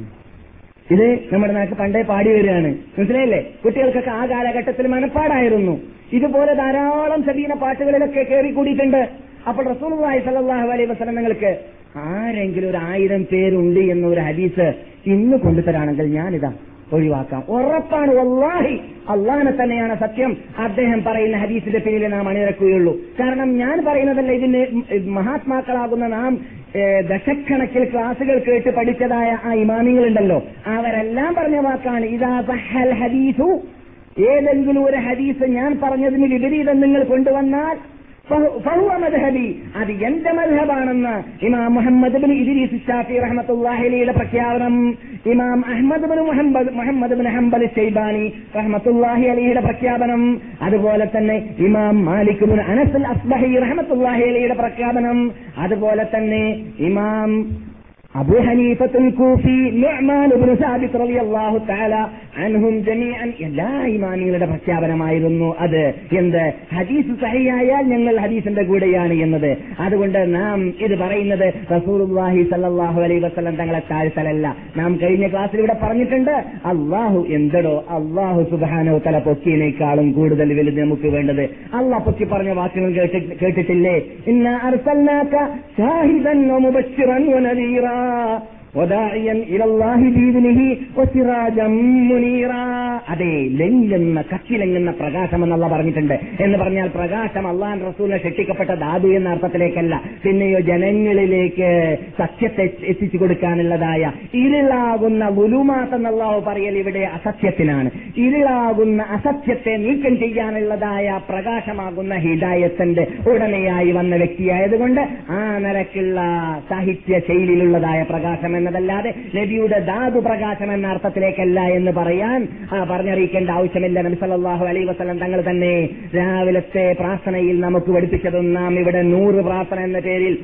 ഇത് നമ്മുടെ നാട്ടിൽ പണ്ടേ പാടി വരികയാണ്, മനസ്സിലായില്ലേ? കുട്ടികൾക്കൊക്കെ ആ കാലഘട്ടത്തിൽ മനപ്പാടായിരുന്നു. ഇതുപോലെ ധാരാളം സബീന പാട്ടുകളിലൊക്കെ കയറിക്കൂടിയിട്ടുണ്ട്. അപ്പോൾ റസൂലുള്ളാഹി സ്വല്ലല്ലാഹു അലൈഹി വസല്ലം നിങ്ങൾക്ക് ആരെങ്കിലും ഒരു ആയിരം പേരുണ്ട് എന്നൊരു ഹദീസ് ഇന്ന് കൊണ്ടുതരാണെങ്കിൽ ഞാനിതാ ഒഴിവാക്കാം. ഉറപ്പാണ്, വല്ലാഹി അള്ളാഹനെ തന്നെയാണ് സത്യം. അദ്ദേഹം പറയുന്ന ഹദീസിന്റെ പേരിൽ നാം അണിനിരക്കുകയുള്ളൂ. കാരണം ഞാൻ പറയുന്നതല്ല, ഇതിന് മഹാത്മാക്കളാകുന്ന നാം ദശക്കണക്കിൽ ക്ലാസുകൾ കേട്ട് പഠിച്ചതായ ആ ഇമാമിങ്ങളുണ്ടല്ലോ, അവരെല്ലാം പറഞ്ഞ വാക്കാണ് ഇദാ സഹൽ ഹദീസു. ഏതെങ്കിലും ഒരു ഹദീസ് ഞാൻ പറഞ്ഞതിന് വിപരീതം നിങ്ങൾ കൊണ്ടുവന്നാൽ ഫഹുവ മദ്ഹബി, അത് എന്റെ മദ്ഹബാണെന്ന് ഇമാം മുഹമ്മദ് ബിൻ ഇദ്രീസ് ശാഫി റഹ്മത്തുള്ളാഹി അലൈഹിയുടെ പ്രഖ്യാപനം, ഇമാം അഹ്മദ് ബിൻ മുഹമ്മദ് മുഹമ്മദ് ബിൻ ഹംബൽ ശൈബാനി റഹ്മത്തുള്ളാഹി അലൈഹിയുടെ പ്രഖ്യാപനം, അതുപോലെ തന്നെ ഇമാം മാലിക് ബിൻ അനസ് അൽ അസ്ബഹി റഹ്മത്തുള്ളാഹി അലൈഹിയുടെ പ്രഖ്യാപനം, അതുപോലെ തന്നെ ഇമാം അബൂ ഹനീഫത്തുൽ കൂഫി, നുഅ്മാൻ ഇബ്നു സാബിത്ത് റളിയല്ലാഹു തആല അൻഹും ജമീഅൻ, എല്ലാ ഇമാമികളുടെ പ്രഖ്യാപനമായിരുന്നു അത്. എന്ത്? ഹദീസ് സഹിയായാൽ ഞങ്ങൾ ഹദീസിന്റെ കൂടെയാണ് എന്നത്. അതുകൊണ്ട് നാം ഇത് പറയുന്നത് റസൂലുള്ളാഹി സ്വല്ലല്ലാഹു അലൈഹി വസല്ലം തങ്ങളെ താഴ്ത്തലല്ല. നാം കഴിഞ്ഞ ക്ലാസ്സിൽ ഇവിടെ പറഞ്ഞിട്ടുണ്ട്, അല്ലാഹു എന്തടോ, അല്ലാഹു സുബ്ഹാനഹു തആല പൊക്കിയതിനേക്കാളും കൂടുതൽ വലുത് നമുക്ക് വേണ്ടത്. അല്ലാഹ് പൊക്കി പറഞ്ഞ വാക്കുകൾ കേട്ടിട്ടില്ലേ? ഇന്നാ അർസൽനാക ഷാഹിദൻ വമുബശ്ശിറൻ വനദീറാ വദാഇയൻ ഇലല്ലാഹി ബിഇദ്നിഹി വസിറാജൻ മുനീറാ. അതെ, ലംഘുന്ന കത്തിലങ്ങുന്ന പ്രകാശം എന്നുള്ള പറഞ്ഞിട്ടുണ്ട്. എന്ന് പറഞ്ഞാൽ പ്രകാശം അള്ളാഹു റസൂലിനെ ശിക്ഷിക്കപ്പെട്ട ധാതു എന്ന അർത്ഥത്തിലേക്കല്ല, പിന്നെയോ ജനങ്ങളിലേക്ക് സത്യത്തെ എത്തിച്ചു കൊടുക്കാനുള്ളതായ ഇരുളാകുന്ന വുലുമാത്ത് എന്നല്ലാഹു പറയൽ ഇവിടെ അസത്യത്തിനാണ്. ഇരുളാകുന്ന അസത്യത്തെ നീക്കം ചെയ്യാനുള്ളതായ പ്രകാശമാകുന്ന ഹിദായത്തിന്റെ ഉടമയായി വന്ന വ്യക്തിയായതുകൊണ്ട് ആ നിലക്കുള്ള സാഹിത്യ ശൈലിയിലുള്ളതായ പ്രകാശം എന്നതല്ലാതെ നബിയുടെ ധാതു പ്രകാശം എന്ന അർത്ഥത്തിലേക്കല്ല എന്ന് പറയാൻ പറഞ്ഞറിയിക്കേണ്ട ആവശ്യമില്ല. നബി സല്ലല്ലാഹു അലൈഹി വസല്ലം തങ്ങൾ തന്നെ രാവിലത്തെ പ്രാർത്ഥനയിൽ നമുക്ക് പഠിപ്പിച്ചതും നാം ഇവിടെ നൂറ് പ്രാർത്ഥന എന്ന പേരിൽ,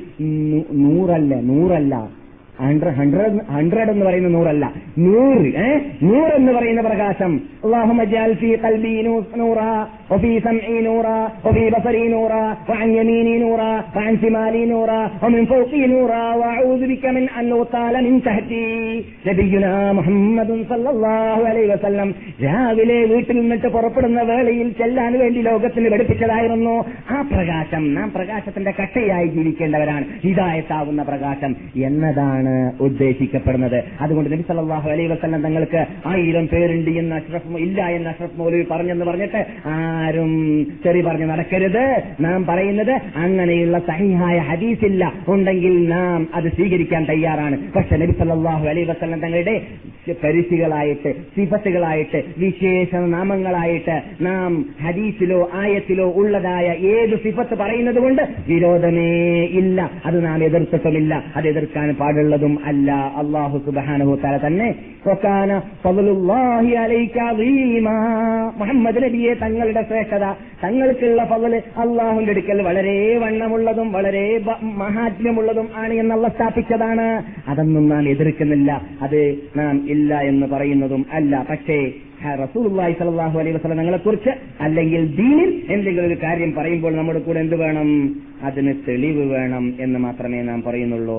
നൂറല്ല നൂറല്ല ഹൺഡ്രഡ് ഹൺഡ്രഡ് ഹൺഡ്രഡ് എന്ന് പറയുന്ന നൂറല്ല, നൂറ് ഏഹ് നൂറ് എന്ന് പറയുന്ന പ്രകാശം. അല്ലാഹുമ്മ ജഅൽ ഫീ ഖൽബി നൂറാ വഫീ സമഈ നൂറാ വഫീ ബസരി നൂറാ വഅൻ യമീനി നൂറാ വഅൻ ശിമാലി നൂറാ വമിൻ ഫൗഖി നൂറാ വഅഊദു ബിക മിൻ അൻ ഉതാല മിൻ തഹ്തി. നബിയുനാ മുഹമ്മദുൻ സല്ലല്ലാഹു അലൈഹി വസല്ലം രാവിലെ വീട്ടിൽ നിന്നിട്ട് പുറപ്പെടുന്ന വേളയിൽ ചെല്ലാൻ വേണ്ടി ലോകത്തിന് പഠിപ്പിച്ചതായിരുന്നു ആ പ്രകാശം. നാം പ്രകാശത്തിന്റെ കട്ടയായി ജീവിക്കേണ്ടവരാണ്, ഹിദായത്താവുന്ന പ്രകാശം എന്നതാണ് ഉദ്ദേശിക്കപ്പെടുന്നത്. അതുകൊണ്ട് നബി സല്ലല്ലാഹു അലൈഹി വസല്ലം തങ്ങൾക്ക് ആയിരം പേരുണ്ട് എന്ന് അഷ്റഫ് ഇല്ല എന്ന് അഷ്റഫ് മൗലവി പറഞ്ഞെന്ന് പറഞ്ഞിട്ട് ആരും ചെറി പറഞ്ഞ് നടക്കരുത്. നാം പറയുന്നത് അങ്ങനെയുള്ള സഹിഹായ ഹദീസില്ല, ഉണ്ടെങ്കിൽ നാം അത് സ്വീകരിക്കാൻ തയ്യാറാണ്. പക്ഷെ നബി സല്ലല്ലാഹു അലൈഹി വസല്ലം തങ്ങളുടെ പരിശികളായിട്ട്, സിഫത്തുകളായിട്ട്, വിശേഷ നാമങ്ങളായിട്ട് നാം ഹദീസിലോ ആയത്തിലോ ഉള്ളതായ ഏത് സിഫത്ത് പറയുന്നത് കൊണ്ട് വിരോധമേ ഇല്ല, അത് നാം എതിർത്തിട്ടുമില്ല, അത് എതിർക്കാൻ പാടുള്ളതും അല്ല. അല്ലാഹു സുബ്ഹാനഹു തആല തന്നെ വകാന ഫളലുല്ലാഹി അലൈക അളീമാ, മുഹമ്മദ് നബിയെ തങ്ങളുടെ ശ്രേഷ്ഠത, തങ്ങൾക്കുള്ള ഫളൽ അല്ലാഹുവിന്റെ അടുക്കൽ വളരെ വണ്ണമുള്ളതും വളരെ മഹാത്മ്യമുള്ളതും ആണ് എന്നുള്ള സ്ഥാപിച്ചതാണ്. അതൊന്നും നാം എതിർക്കുന്നില്ല, അത് നാം ഇല്ല എന്ന് പറയുന്നതും അല്ല. പക്ഷേ റസൂലുള്ളാഹി സ്വല്ലല്ലാഹു അലൈഹി വസല്ലം തങ്ങളെ കുറിച്ച് അല്ലെങ്കിൽ ദീനിൽ എന്തെങ്കിലും ഒരു കാര്യം പറയുമ്പോൾ നമ്മുടെ കൂടെ എന്ത് വേണം? അതിന് തെളിവ് വേണം എന്ന് മാത്രമേ നാം പറയുന്നുള്ളൂ.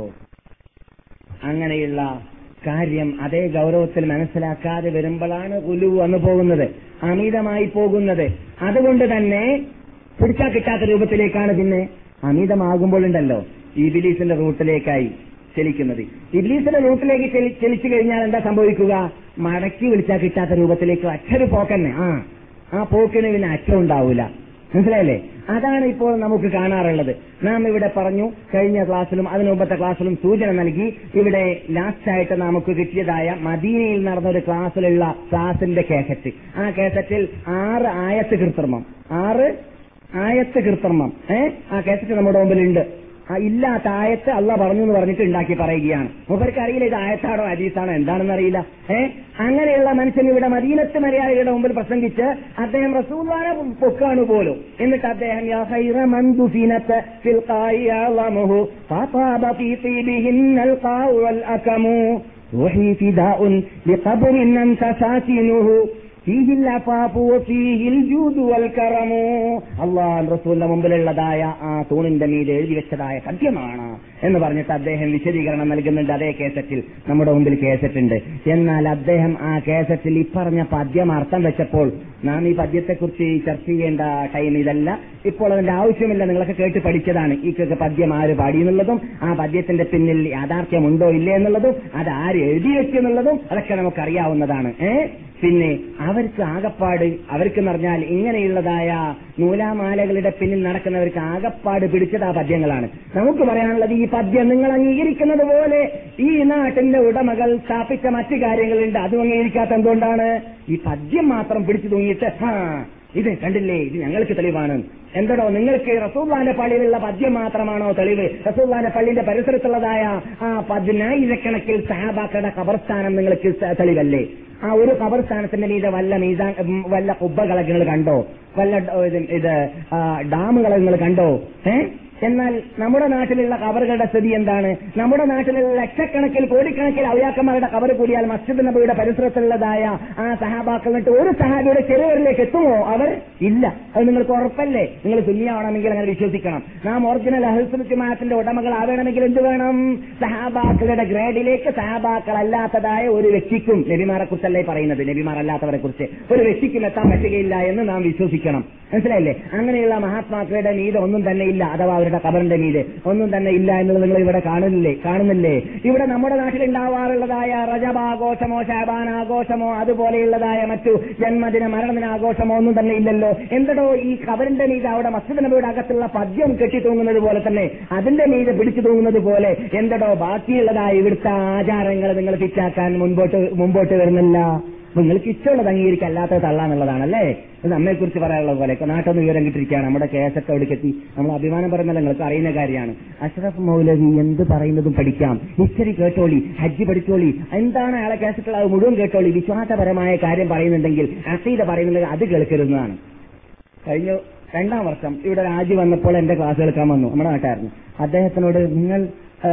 അങ്ങനെയുള്ള കാര്യം അതേ ഗൗരവത്തിൽ മനസ്സിലാക്കാതെ വരുമ്പോഴാണ് ഗുലു വന്നു പോകുന്നത്, അമിതമായി പോകുന്നത്. അതുകൊണ്ട് തന്നെ പിടിച്ചാൽ കിട്ടാത്ത രൂപത്തിലേക്കാണ് പിന്നെ അമിതമാകുമ്പോഴുണ്ടല്ലോ ഇബ്ലീസിന്റെ റൂട്ടിലേക്കായി ചലിക്കുന്നത്. ഇബ്ലീസിന്റെ റൂട്ടിലേക്ക് ചലിച്ചു കഴിഞ്ഞാൽ എന്താ സംഭവിക്കുക? മടക്കി വിളിച്ചാൽ കിട്ടാത്ത രൂപത്തിലേക്ക് അച്ഛര് പോക്കന്നെ. ആ ആ പോക്കിന് പിന്നെ അച്ഛൻ ഉണ്ടാവൂല. മനസ്സിലായില്ലേ? അതാണ് ഇപ്പോൾ നമുക്ക് കാണാറുള്ളത്. നാം ഇവിടെ പറഞ്ഞു, കഴിഞ്ഞ ക്ലാസ്സിലും അതിനു മുമ്പത്തെ ക്ലാസ്സിലും സൂചന നൽകി. ഇവിടെ ലാസ്റ്റായിട്ട് നമുക്ക് കിട്ടിയതായ മദീനയിൽ നടന്നൊരു ക്ലാസ്സിലുള്ള ക്ലാസിന്റെ കേസറ്റ്, ആ കേസറ്റിൽ ആറ് ആയത്ത് കൃത്രിമം, ആറ് ആയത്ത് കൃത്രിമം ഏഹ് ആ കേസറ്റ് നമ്മുടെ മുമ്പിലുണ്ട്. ഇല്ലാത്ത ആയത്ത് അള്ളാഹ് പറഞ്ഞു എന്ന് പറഞ്ഞിട്ട് ഉണ്ടാക്കി പറയുകയാണ്. മൂപ്പർക്ക് അറിയില്ല ഇത് ആയത്താണോ ഹദീസാണോ എന്താണെന്ന് അറിയില്ല. ഏഹ് അങ്ങനെയുള്ള മനുഷ്യൻ ഇവിടെ മദീനത്ത് മലയാളികളുടെ മുമ്പിൽ പ്രസംഗിച്ച് അദ്ദേഹം റസൂലുള്ളാഹിനെ പൊക്കാണ് പോലും. എന്നിട്ട് അദ്ദേഹം യാ ഖൈറ മൻ ദുഫിനത ഫിൽ ഖായി അളമഹു ഫതാബ ഫീ തീബിഹിന്നൽ ഖാഉ വൽ അകമു റൂഹി ഫിദാഉൻ ലിഖബ്രിൻ അൻത സാകിനുഹു ഫീഹിൽ അഫാഫു വഫീഹിൽ ജൂദു വൽ കറമു. അല്ലാഹു റസൂലിന്റെ മുമ്പിലുള്ളതായ ആ തൂണിന്റെ മീതെ എഴുതി വെച്ചതായ പദ്യമാണ് എന്ന് പറഞ്ഞിട്ട് അദ്ദേഹം വിശദീകരണം നൽകുന്നുണ്ട്. അതേ കേസറ്റിൽ നമ്മുടെ മുമ്പിൽ കേസറ്റുണ്ട്. എന്നാൽ അദ്ദേഹം ആ കേസറ്റിൽ ഇപ്പറഞ്ഞ പദ്യം അർത്ഥം വെച്ചപ്പോൾ നാം ഈ പദ്യത്തെക്കുറിച്ച് ചർച്ച ചെയ്യേണ്ട ടൈം ഇതല്ല, ഇപ്പോൾ അതിന്റെ ആവശ്യമില്ല. നിങ്ങളൊക്കെ കേട്ട് പഠിച്ചതാണ് ഈ പദ്യം ആര് പാടിയെന്നുള്ളതും ആ പദ്യത്തിന്റെ പിന്നിൽ യാഥാർത്ഥ്യമുണ്ടോ ഇല്ലേ എന്നുള്ളതും അത് ആര് എഴുതി വെച്ചെന്നുള്ളതും അതൊക്കെ നമുക്കറിയാവുന്നതാണ്. ഏഹ് പിന്നെ അവർക്ക് ആകപ്പാട് അവർക്കെന്ന് പറഞ്ഞാൽ ഇങ്ങനെയുള്ളതായ നൂലാമാലകളുടെ പിന്നിൽ നടക്കുന്നവർക്ക് ആകപ്പാട് പിടിച്ചത് ആ പദ്യങ്ങളാണ്. നമുക്ക് പറയാനുള്ളത് ഈ പദ്യം നിങ്ങൾ അംഗീകരിക്കുന്നത് പോലെ ഈ നാട്ടിന്റെ ഉടമകൾ സ്ഥാപിച്ച മറ്റു കാര്യങ്ങളുണ്ട്, അതും അംഗീകരിക്കാത്ത എന്തുകൊണ്ടാണ്? ഈ പദ്യം മാത്രം പിടിച്ചു തൂങ്ങിയിട്ട് ആ ഇത് കണ്ടില്ലേ ഇത് ഞങ്ങൾക്ക് തെളിവാണ്. എന്തടോ നിങ്ങൾക്ക് റസൂലുള്ളാഹിന്റെ പള്ളിയിലുള്ള പദ്യം മാത്രമാണോ തെളിവ്? റസൂലുള്ളാഹിന്റെ പള്ളിയുടെ പരിസരത്തുള്ളതായ ആ പതിനായിരക്കണക്കിൽ സഹാബാക്കളുടെ ഖബർസ്ഥാനം നിങ്ങൾക്ക് തെളിവല്ലേ? ആ ഒരു ഖബർസ്ഥാനത്തിന്റെ മീതെ വല്ല മീസാൻ വല്ല കുബ്ബകളെ നിങ്ങൾ കണ്ടോ? വല്ല ഇത് ഡാമുകളെ നിങ്ങൾ കണ്ടോ? ഏഹ് എന്നാൽ നമ്മുടെ നാട്ടിലുള്ള ഖബറുകളുടെ സ്ഥിതി എന്താണ്? നമ്മുടെ നാട്ടിലുള്ള ലക്ഷക്കണക്കിൽ കോടിക്കണക്കിൽ ഔലിയാക്കന്മാരുടെ ഖബർ കൂടിയാൽ മസ്ജിദ് നബിയുടെ പരിസരത്തുള്ളതായ ആ സഹാബാക്കൾ എന്നിട്ട് ഒരു സഹാബിയുടെ ചെറുവരിലേക്ക് എത്തുമോ? അവർ ഇല്ല. അത് നിങ്ങൾക്ക് ഉറപ്പല്ലേ? നിങ്ങൾ സുന്നിയാവണമെങ്കിൽ അങ്ങനെ വിശ്വസിക്കണം. നാം ഒറിജിനൽ അഹ്ലുൽ സുന്നത്ത് ജമാഅത്തിന്റെ ഉടമകളാവണമെങ്കിൽ എന്ത് വേണം? സഹാബാക്കളുടെ ഗ്രേഡിലേക്ക് സഹാബാക്കൾ അല്ലാത്തതായ ഒരു വ്യക്തിക്കും, നബിമാരെ കുറിച്ചല്ലേ പറയുന്നത്, നബിമാർ അല്ലാത്തവരെ കുറിച്ച് ഒരു വ്യക്തിക്കും എത്താൻ പറ്റുകയില്ല എന്ന് നാം വിശ്വസിക്കണം. മനസ്സിലായില്ലേ? അങ്ങനെയുള്ള മഹാത്മാക്കളുടെ മീതെ ഒന്നും തന്നെ ഇല്ല, അഥവാ അവരുടെ ഖബറിന്റെ മീതെ ഒന്നും തന്നെ ഇല്ല എന്നുള്ളത് നിങ്ങൾ ഇവിടെ കാണുന്നില്ലേ കാണുന്നില്ലേ ഇവിടെ നമ്മുടെ നാട്ടിലുണ്ടാവാറുള്ളതായ റജബാഘോഷമോ ഷാബാൻ ആഘോഷമോ അതുപോലെയുള്ളതായ മറ്റു ജന്മദിന മരണദിന ആഘോഷമോ ഒന്നും തന്നെ ഇല്ലല്ലോ. എന്തടോ ഈ ഖബറിന്റെ മീതെ അവിടെ മസ്ജിദ് നബിയുടെ അകത്തുള്ള പദ്യം കെട്ടി തൂങ്ങുന്നത് പോലെ തന്നെ അതിന്റെ മീതെ പിടിച്ചു തൂങ്ങുന്നത് പോലെ എന്തടോ ബാക്കിയുള്ളതായ ഇവിടുത്തെ ആചാരങ്ങൾ നിങ്ങൾ പിച്ചാക്കാൻ മുൻപോട്ട് മുമ്പോട്ട് വരുന്നില്ല. നിങ്ങൾക്ക് ഇഷ്ടമുള്ളത് അംഗീകരിക്കുക, അല്ലാത്തത് തള്ളാന്നുള്ളതാണല്ലേ. ഇത് നമ്മെക്കുറിച്ച് പറയാനുള്ള പോലെ നാട്ടൊന്ന് വിവരം കിട്ടിയിരിക്കുകയാണ്. നമ്മുടെ കേസൊക്കെ അവിടേക്കെത്തി നമ്മൾ അഭിമാനം പറയുന്നത് നിങ്ങൾക്ക് അറിയുന്ന കാര്യമാണ്. അഷ്റഫ് മൗലവി എന്ത് പറയുന്നതും പഠിക്കാം, ഹിസ്റ്ററി കേട്ടോളി, ഹജ്ജ് പഠിച്ചോളി, എന്താണ് അയാളെ കേസറ്റുള്ള അത് മുഴുവൻ കേട്ടോളി. വിശ്വാസപരമായ കാര്യം പറയുന്നുണ്ടെങ്കിൽ അഖീദ പറയുന്നുണ്ടെങ്കിൽ അത് കേൾക്കരുന്നതാണ്. കഴിഞ്ഞ രണ്ടാം വർഷം ഇവിടെ രാജി വന്നപ്പോൾ എന്റെ ക്ലാസ് കേൾക്കാൻ വന്നു നമ്മുടെ നാട്ടുകാരന്. അദ്ദേഹത്തിനോട് നിങ്ങൾ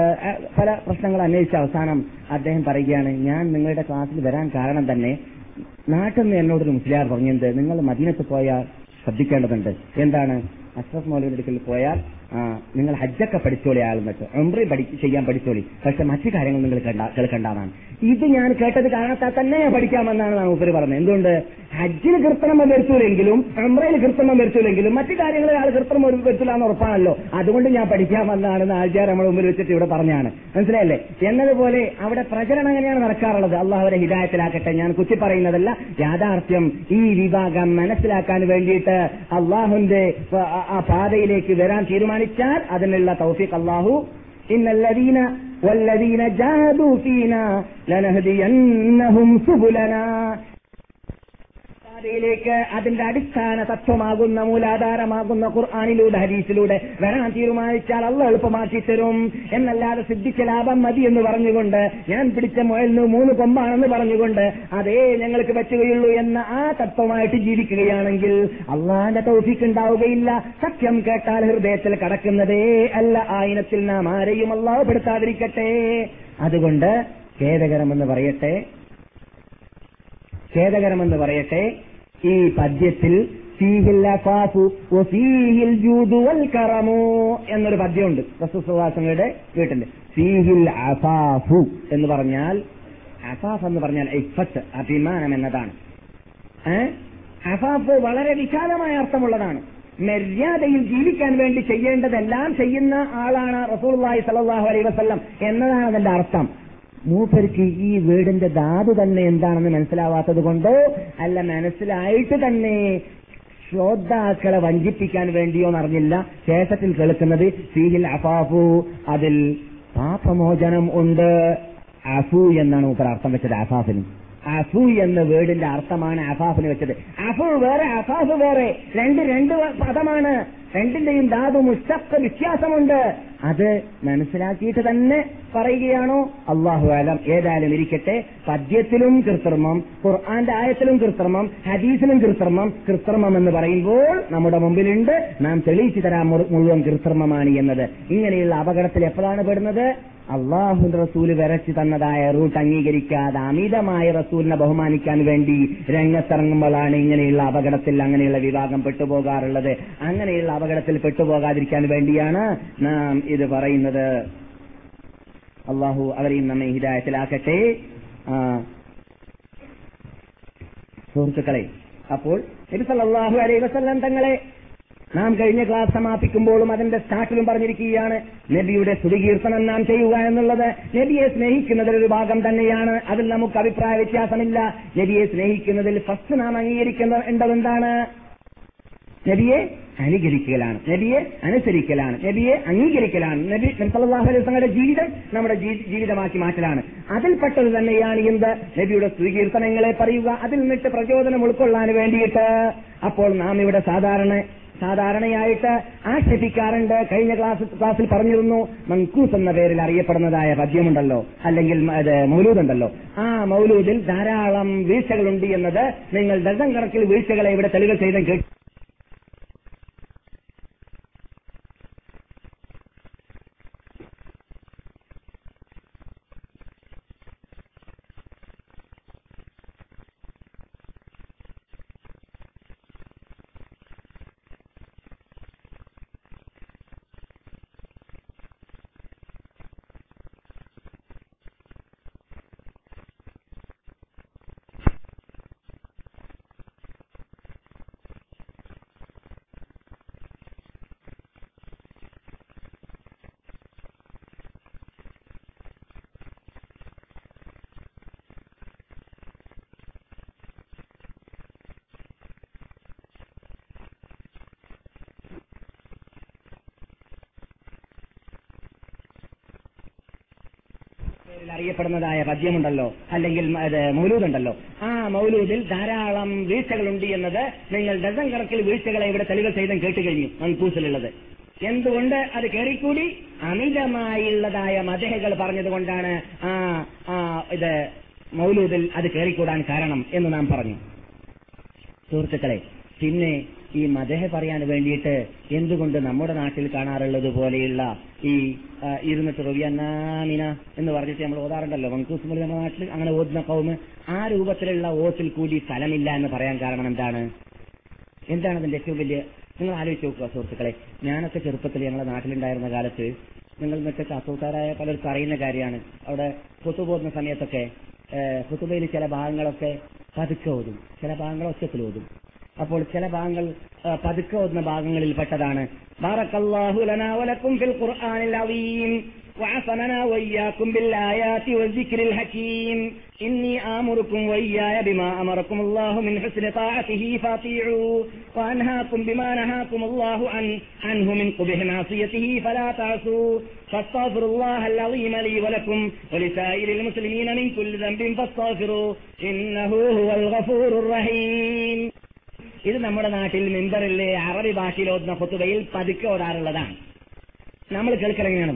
പല പ്രശ്നങ്ങൾ അന്വേഷിച്ച അവസാനം അദ്ദേഹം പറയുകയാണ്, ഞാൻ നിങ്ങളുടെ ക്ലാസ്സിൽ വരാൻ കാരണം തന്നെ നാട്ടിൽ നിന്ന് എന്നോടൊരു മുസ്ലിയാർ പറഞ്ഞത് നിങ്ങൾ മദീനത്ത് പോയാൽ ശ്രദ്ധിക്കേണ്ടതുണ്ട്. എന്താണ്? അഷ്റഫ് മൗലവിയുടെ അടുക്കൽ പോയാൽ നിങ്ങൾ ഹജ്ജൊക്കെ പഠിച്ചോളി, ആളെന്നിട്ട് ഉംറ പഠി ചെയ്യാൻ പഠിച്ചോളി, പക്ഷെ മറ്റു കാര്യങ്ങൾ നിങ്ങൾ കേൾക്കേണ്ടതാണ്. ഇത് ഞാൻ കേട്ടത് കാരണത്താൽ തന്നെ പഠിക്കാമെന്നാണ് നാം ഉപരി പറഞ്ഞത്. എന്തുകൊണ്ട്? ഹജ്ജിന് കൃത്രിമം വരുത്തൂലെങ്കിലും ഉംറയിൽ കൃത്രിമം വരുത്തൂലെങ്കിലും മറ്റു കാര്യങ്ങളിൽ ആൾ കൃത്രിമം വരുത്തില്ല എന്ന് ഉറപ്പാണല്ലോ. അതുകൊണ്ട് ഞാൻ പഠിക്കാമെന്നാണ് ആൾക്കാർ നമ്മുടെ മുമ്പിൽ വെച്ചിട്ട് ഇവിടെ പറഞ്ഞാണ്. മനസ്സിലായല്ലേ? എന്നതുപോലെ അവിടെ പ്രചരണം എങ്ങനെയാണ് നടക്കാറുള്ളത്? അള്ളാഹു അവരെ ഹിദായത്തിലാക്കട്ടെ. ഞാൻ കുത്തി പറയുന്നതല്ല, യാഥാർത്ഥ്യം ഈ വിഭാഗം മനസ്സിലാക്കാൻ വേണ്ടിയിട്ട് അള്ളാഹുന്റെ ആ പാതയിലേക്ക് വരാൻ തീരുമാനിച്ചാൽ അതിനുള്ള തൗഫീഖ് അല്ലാഹു ഇന്നല്ലദീന വല്ലദീന ജാഹദൂ ഫീനാ ലനഹദിയന്നഹും സുബുലനാ ിലേക്ക് അതിന്റെ അടിസ്ഥാന തത്വമാകുന്ന മൂലാധാരമാകുന്ന ഖുർആനിലൂടെ ഹദീസിലൂടെ വരാൻ തീരുമാനിച്ചാൽ അള്ളാഹ് എളുപ്പമാക്കി തരും. എന്നല്ലാതെ സിദ്ധിച്ച ലാഭം മതി എന്ന് പറഞ്ഞുകൊണ്ട് ഞാൻ പിടിച്ച മുയലിന് മൂന്ന് കൊമ്പാണെന്ന് പറഞ്ഞുകൊണ്ട് അതേ ഞങ്ങൾക്ക് പറ്റുകയുള്ളൂ എന്ന ആ തത്വമായിട്ട് ജീവിക്കുകയാണെങ്കിൽ അള്ളാഹിന്റെ തൗഫീഖ് ഉണ്ടാവുകയില്ല. സത്യം കേട്ടാൽ ഹൃദയത്തിൽ കടക്കുന്നതേ അല്ല. ആയിനത്തിൽ നാം ആരെയും അള്ളാഹു പെടുത്താതിരിക്കട്ടെ. അതുകൊണ്ട് ഖേദകരമെന്ന് പറയട്ടെ ഖേദകരമെന്ന് പറയട്ടെ ഈ പദ്യത്തിൽ ഫീഹിൽ അഫാഫു വഫീഹിൽ ജൂദു വൽ കറമു എന്നൊരു പദ്യമുണ്ട് റസൂൽ സ്വല്ലല്ലാഹു അലൈഹി വസല്ലമയുടെ വീട്ടിൽ. ഫീഹിൽ അഫാഫു എന്ന് പറഞ്ഞാൽ, അഫാഫ് എന്ന് പറഞ്ഞാൽ ഇഫ്ഫത്ത്, അഭിമാനം എന്നതാണ്. അഫാഫ് വളരെ വിശാലമായ അർത്ഥമുള്ളതാണ്. മര്യാദയിൽ ജീവിക്കാൻ വേണ്ടി ചെയ്യേണ്ടതെല്ലാം ചെയ്യുന്ന ആളാണ് റസൂലുള്ളാഹി സ്വല്ലല്ലാഹു അലൈഹി വസല്ലം എന്നതാണ് അതിന്റെ അർത്ഥം. മൂപ്പർക്ക് ഈ വീടിന്റെ ധാതു തന്നെ എന്താണെന്ന് മനസ്സിലാവാത്തത് കൊണ്ടോ അല്ല മനസ്സിലായിട്ട് തന്നെ ശ്രോതാക്കളെ വഞ്ചിപ്പിക്കാൻ വേണ്ടിയോ എന്നറിഞ്ഞില്ല ശേഷത്തിൽ കേൾക്കുന്നത് ഫീഹിൽ അഫാഫു, അതിൽ പാപമോചനം ഉണ്ട്. അഫു എന്നാണ് മൂപ്പർ അർത്ഥം വെച്ചത്. അഫാഫിന് അഫു എന്ന വേർഡിന്റെ അർത്ഥമാണ് അഫാഫിന് വെച്ചത്. അഫു വേറെ അഫാഫ് വേറെ, രണ്ട് രണ്ട് പദമാണ്. രണ്ടിന്റെയും ധാതു മുസ്തഖ് വ്യത്യാസമുണ്ട്. അത് മനസ്സിലാക്കിയിട്ട് തന്നെ പറയുകയാണോ? അല്ലാഹു അലം. ഏതായാലും ഇരിക്കട്ടെ, പദ്യത്തിലും കൃത്രിമം, ഖുർആന്റെ ആയത്തിലും കൃത്രിമം, ഹദീസിലും കൃത്രിമം. കൃത്രിമം എന്ന് പറയുമ്പോൾ നമ്മുടെ മുമ്പിലുണ്ട്, നാം തെളിയിച്ചു തരാൻ മുഴുവൻ കൃത്രിമമാണ് എന്നത്. ഇങ്ങനെയുള്ള അപകടത്തിൽ എപ്പോഴാണ് പെടുന്നത്? അള്ളാഹു റസൂല് വരച്ചു തന്നതായ റൂട്ട് അംഗീകരിക്കാതെ അമിതമായ റസൂലിനെ ബഹുമാനിക്കാൻ വേണ്ടി രംഗത്തിറങ്ങുമ്പോഴാണ് ഇങ്ങനെയുള്ള അപകടത്തിൽ അങ്ങനെയുള്ള വിഭാഗം പെട്ടുപോകാറുള്ളത്. അങ്ങനെയുള്ള അപകടത്തിൽ പെട്ടുപോകാതിരിക്കാൻ വേണ്ടിയാണ് നാം ഇത് പറയുന്നത്. അള്ളാഹു അവരെയും നമ്മെ ഹിദായത്തിലാക്കട്ടെ. സുഹൃത്തുക്കളെ, അപ്പോൾ നബി സല്ലല്ലാഹു അലൈഹി വസല്ലം തങ്ങളെ നാം കഴിഞ്ഞ ക്ലാസ് സമാപിക്കുമ്പോഴും അതിന്റെ സ്റ്റാർട്ടിലും പറഞ്ഞിരിക്കുകയാണ്, നബിയുടെ സ്തുതികീർത്തനം നാം ചെയ്യുക എന്നുള്ളത് നബിയെ സ്നേഹിക്കുന്നതിൽ ഒരു ഭാഗം തന്നെയാണ്. അതിൽ നമുക്ക് അഭിപ്രായ വ്യത്യാസമില്ല. നബിയെ സ്നേഹിക്കുന്നതിൽ ഫസ്റ്റ് നാം അംഗീകരിക്കേണ്ടതെന്താണ്? നബിയെ അനുകരിക്കലാണ്, നബിയെ അനുസരിക്കലാണ്, നബിയെ അംഗീകരിക്കലാണ്. നബി സല്ലല്ലാഹു അലൈഹി വസല്ലമയുടെ ജീവിതം നമ്മുടെ ജീവിതമാക്കി മാറ്റലാണ്. അതിൽപ്പെട്ടത് തന്നെയാണ് എന്ത്? നബിയുടെ സ്തുതികീർത്തനങ്ങളെ പറയുക, അതിൽ നിന്നിട്ട് പ്രചോദനം ഉൾക്കൊള്ളാൻ വേണ്ടിയിട്ട്. അപ്പോൾ നാം ഇവിടെ സാധാരണ സാധാരണയായിട്ട് ആക്ഷേപിക്കാറുണ്ട്. കഴിഞ്ഞ ക്ലാസ് ക്ലാസ്സിൽ പറഞ്ഞിരുന്നു, മൻകൂസ് എന്ന പേരിൽ അറിയപ്പെടുന്നതായ പദ്യമുണ്ടല്ലോ, അല്ലെങ്കിൽ മൗലൂദുണ്ടല്ലോ. ആ മൗലൂദിൽ ധാരാളം വീഴ്ചകളുണ്ട് എന്നത് നിങ്ങൾ ഡസൻ കണക്കിൽ വീഴ്ചകളെ ഇവിടെ തെളിവ് ചെയ്ത് കേട്ടു. അറിയപ്പെടുന്നതായ പദ്യമുണ്ടല്ലോ, അല്ലെങ്കിൽ മൗലൂദുണ്ടല്ലോ. ആ മൗലൂദിൽ ധാരാളം വീഴ്ചകളുണ്ട് എന്നത് നിങ്ങൾ ഡസൻ കണക്കിൽ വീഴ്ചകളെ ഇവിടെ തെളിവ് ചെയ്തും കേട്ടു കഴിഞ്ഞു. മൻകൂസിലുള്ളത് എന്തുകൊണ്ട് അത് കയറിക്കൂടി? അമിതമായുള്ളതായ മദഹുകൾ പറഞ്ഞതുകൊണ്ടാണ് ആ ഇത് മൗലൂദിൽ അത് കയറിക്കൂടാൻ കാരണം എന്ന് നാം പറഞ്ഞു. സുഹൃത്തുക്കളെ, പിന്നെ ഈ മദഹ് പറയാൻ വേണ്ടിയിട്ട് എന്തുകൊണ്ട് നമ്മുടെ നാട്ടിൽ കാണാറുള്ളത് പോലെയുള്ള ഈ ഇരുന്നിട്ട് റബിയന്നാമിന എന്ന് പറഞ്ഞിട്ട് നമ്മൾ ഓതാറുണ്ടല്ലോ, മൻകൂസ് നമ്മുടെ നാട്ടിൽ അങ്ങനെ ഓതുന്ന കൗമ്, ആ രൂപത്തിലുള്ള ഓത്തിൽ കൂടി സ്ഥലമില്ല എന്ന് പറയാൻ കാരണം എന്താണ്? എന്താണ് അതിന്റെ ഏറ്റവും വലിയ? നിങ്ങൾ ആലോചിച്ച് നോക്കുക സുഹൃത്തുക്കളെ. ഞാനൊക്കെ ചെറുപ്പത്തിൽ ഞങ്ങളുടെ നാട്ടിലുണ്ടായിരുന്ന കാലത്ത്, നിങ്ങൾ മറ്റൊക്കെ അസൂത്താരായ പലർക്കും അറിയുന്ന കാര്യമാണ്, അവിടെ ഖുതുബ ഓതുന്ന സമയത്തൊക്കെ ഖുതുബയിൽ ചില ഭാഗങ്ങളൊക്കെ പതുക്കെ ഓതും, ചില ഭാഗങ്ങൾ ഒച്ചത്തിൽ ഓതും. അപ്പോൾ ചില ഭാഗങ്ങൾ പതുക്കെ ഓതുന്ന ഭാഗങ്ങളിൽ പെട്ടതാണ് ബാറക്കല്ലാഹു ലനാ വലക്കും ഫിൽ ഖുർആനിൽ അളീം വഅസമനാ വയ്യാക്കും ബിൽ ആയാതി വസിക്രിൽ ഹകീം ഇന്നി ആമുറുക്കും വയ്യായ ബിമാ അമറക്കും അല്ലാഹു മിൻ ഹുസ്നി തഅതിഹി ഫാതിഉ വഅൻഹാക്കും ബിമാ നഹാക്കും അല്ലാഹു അൻ അൻഹു മിൻ ഖുബഹി മാസിയതിഹി ഫലാ തഅസു ഫസ്തഗ്ഫിറുല്ലാഹൽ അളീം ലി വലക്കും വലിസായിരിൽ മുസ്ലിമീന മിൻ കുല്ലി ദംബിൻ ഫസ്തഗ്ഫിറു ഇന്നഹു ഹുവൽ ഗഫൂറുർ റഹീം. ഇത് നമ്മുടെ നാട്ടിൽ മിമ്പറിലെ അറബി ഭാഷയിൽ ഓതുന്ന ഖുതുബയിൽ പതുക്കെ ഓതാറുള്ളതാണ്. നമ്മൾ കേൾക്കലെങ്ങനെയാണ്?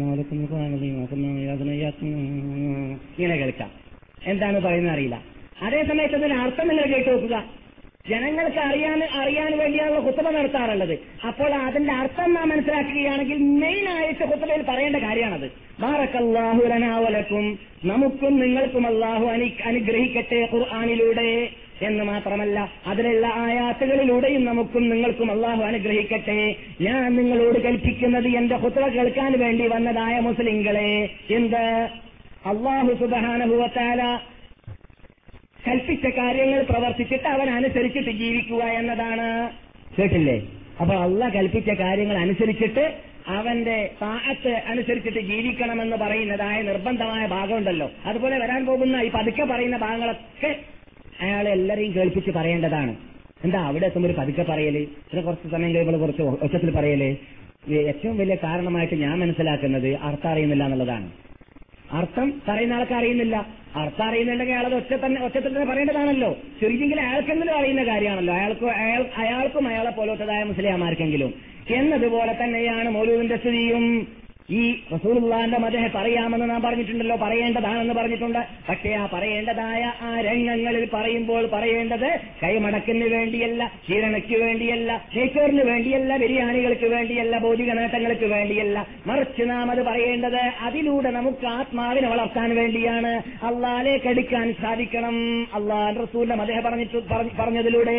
ഇങ്ങനെ കേൾക്കാം, എന്താണ് പറയുന്നത് അറിയില്ല. അതേ സമയത്ത് അതിന് അർത്ഥം നിങ്ങൾ കേട്ടു നോക്കുക. ജനങ്ങൾക്ക് അറിയാൻ അറിയാൻ വേണ്ടിയാണല്ലോ ഖുതുബ നടത്താറുള്ളത്. അപ്പോൾ അതിന്റെ അർത്ഥം നാം മനസ്സിലാക്കുകയാണെങ്കിൽ മെയിൻ ആയിട്ട് ഖുതുബയിൽ പറയേണ്ട കാര്യമാണത്. ബാറക്കല്ലാഹു ലനാ വലക്കും, നമുക്കും നിങ്ങൾക്കും അല്ലാഹു അനുഗ്രഹിക്കട്ടെ ഖുർആനിലൂടെ എന്ന് മാത്രമല്ല അതിലുള്ള ആയാത്തുകളിലൂടെയും നമുക്കും നിങ്ങൾക്കും അല്ലാഹു അനുഗ്രഹിക്കട്ടെ. ഞാൻ നിങ്ങളോട് കൽപ്പിക്കുന്നത് എന്റെ ഖുതുബ കേൾക്കാൻ വേണ്ടി വന്നതായ മുസ്ലിങ്ങളെ, എന്ത്? അല്ലാഹു സുബ്ഹാനഹു വ തആല കൽപ്പിച്ച കാര്യങ്ങൾ പ്രവർത്തിച്ചിട്ട് അവൻ അനുസരിച്ചിട്ട് ജീവിക്കുക എന്നതാണ്. കേട്ടില്ലേ? അപ്പോൾ അള്ളാഹ് കൽപ്പിച്ച കാര്യങ്ങൾ അനുസരിച്ചിട്ട് അവന്റെ താഅത്ത് അനുസരിച്ചിട്ട് ജീവിക്കണമെന്ന് പറയുന്നതായ നിർബന്ധമായ ഭാഗമുണ്ടല്ലോ. അതുപോലെ വരാൻ പോകുന്ന ഈ പതുക്കെ പറയുന്ന ഭാഗങ്ങളൊക്കെ അയാളെ എല്ലാരെയും കേൾപ്പിച്ച് പറയേണ്ടതാണ്. എന്താ അവിടെ എത്തുമ്പോൾ ഒരു പതുക്കെ പറയല്, പിന്നെ കുറച്ച് സമയം കഴിയുമ്പോൾ കുറച്ച് ഒച്ചത്തിൽ പറയല്? ഏറ്റവും വലിയ കാരണമായിട്ട് ഞാൻ മനസ്സിലാക്കുന്നത് അർത്ഥം അറിയുന്നില്ല എന്നുള്ളതാണ്. അർത്ഥം പറയുന്ന ആൾക്ക് അറിയുന്നില്ല. അർത്ഥം അറിയുന്നുണ്ടെങ്കിൽ അയാളത് ഒറ്റ തന്നെ ഒറ്റത്തിൽ തന്നെ പറയേണ്ടതാണല്ലോ. ശരിക്കെങ്കിലും അയാൾക്കെങ്കിലും അറിയുന്ന കാര്യമാണല്ലോ, അയാൾക്ക് അയാൾ അയാൾക്കും അയാളെ പോലത്തതായ മുസ്ലിയാമാർക്കെങ്കിലും. എന്നതുപോലെ തന്നെയാണ് മൗലൂദിന്റെ സ്ഥിതിയും. ഈ റസൂലുള്ളാഹിന്റെ മദ്ഹ് പറയാമെന്ന് നാം പറഞ്ഞിട്ടുണ്ടല്ലോ, പറയേണ്ടതാണെന്ന് പറഞ്ഞിട്ടുണ്ട്. പക്ഷേ ആ പറയേണ്ടതായ ആ രംഗങ്ങളിൽ പറയുമ്പോൾ പറയേണ്ടത് കൈമടക്കിന് വേണ്ടിയല്ല, ക്ഷീരണയ്ക്ക് വേണ്ടിയല്ല, നെയ്ച്ചോറിന് വേണ്ടിയല്ല, ബിരിയാണികൾക്ക് വേണ്ടിയല്ല, ഭൗതിക നേട്ടങ്ങൾക്ക് വേണ്ടിയല്ല. മറിച്ച് നാം അത് പറയേണ്ടത് അതിലൂടെ നമുക്ക് ആത്മാവിനെ വളർത്താൻ വേണ്ടിയാണ്. അള്ളാഹിലേക്ക് അടുക്കാൻ സാധിക്കണം. അള്ളാഹ് റസൂലിന്റെ മദ്ഹ് പറഞ്ഞിട്ട് പറഞ്ഞതിലൂടെ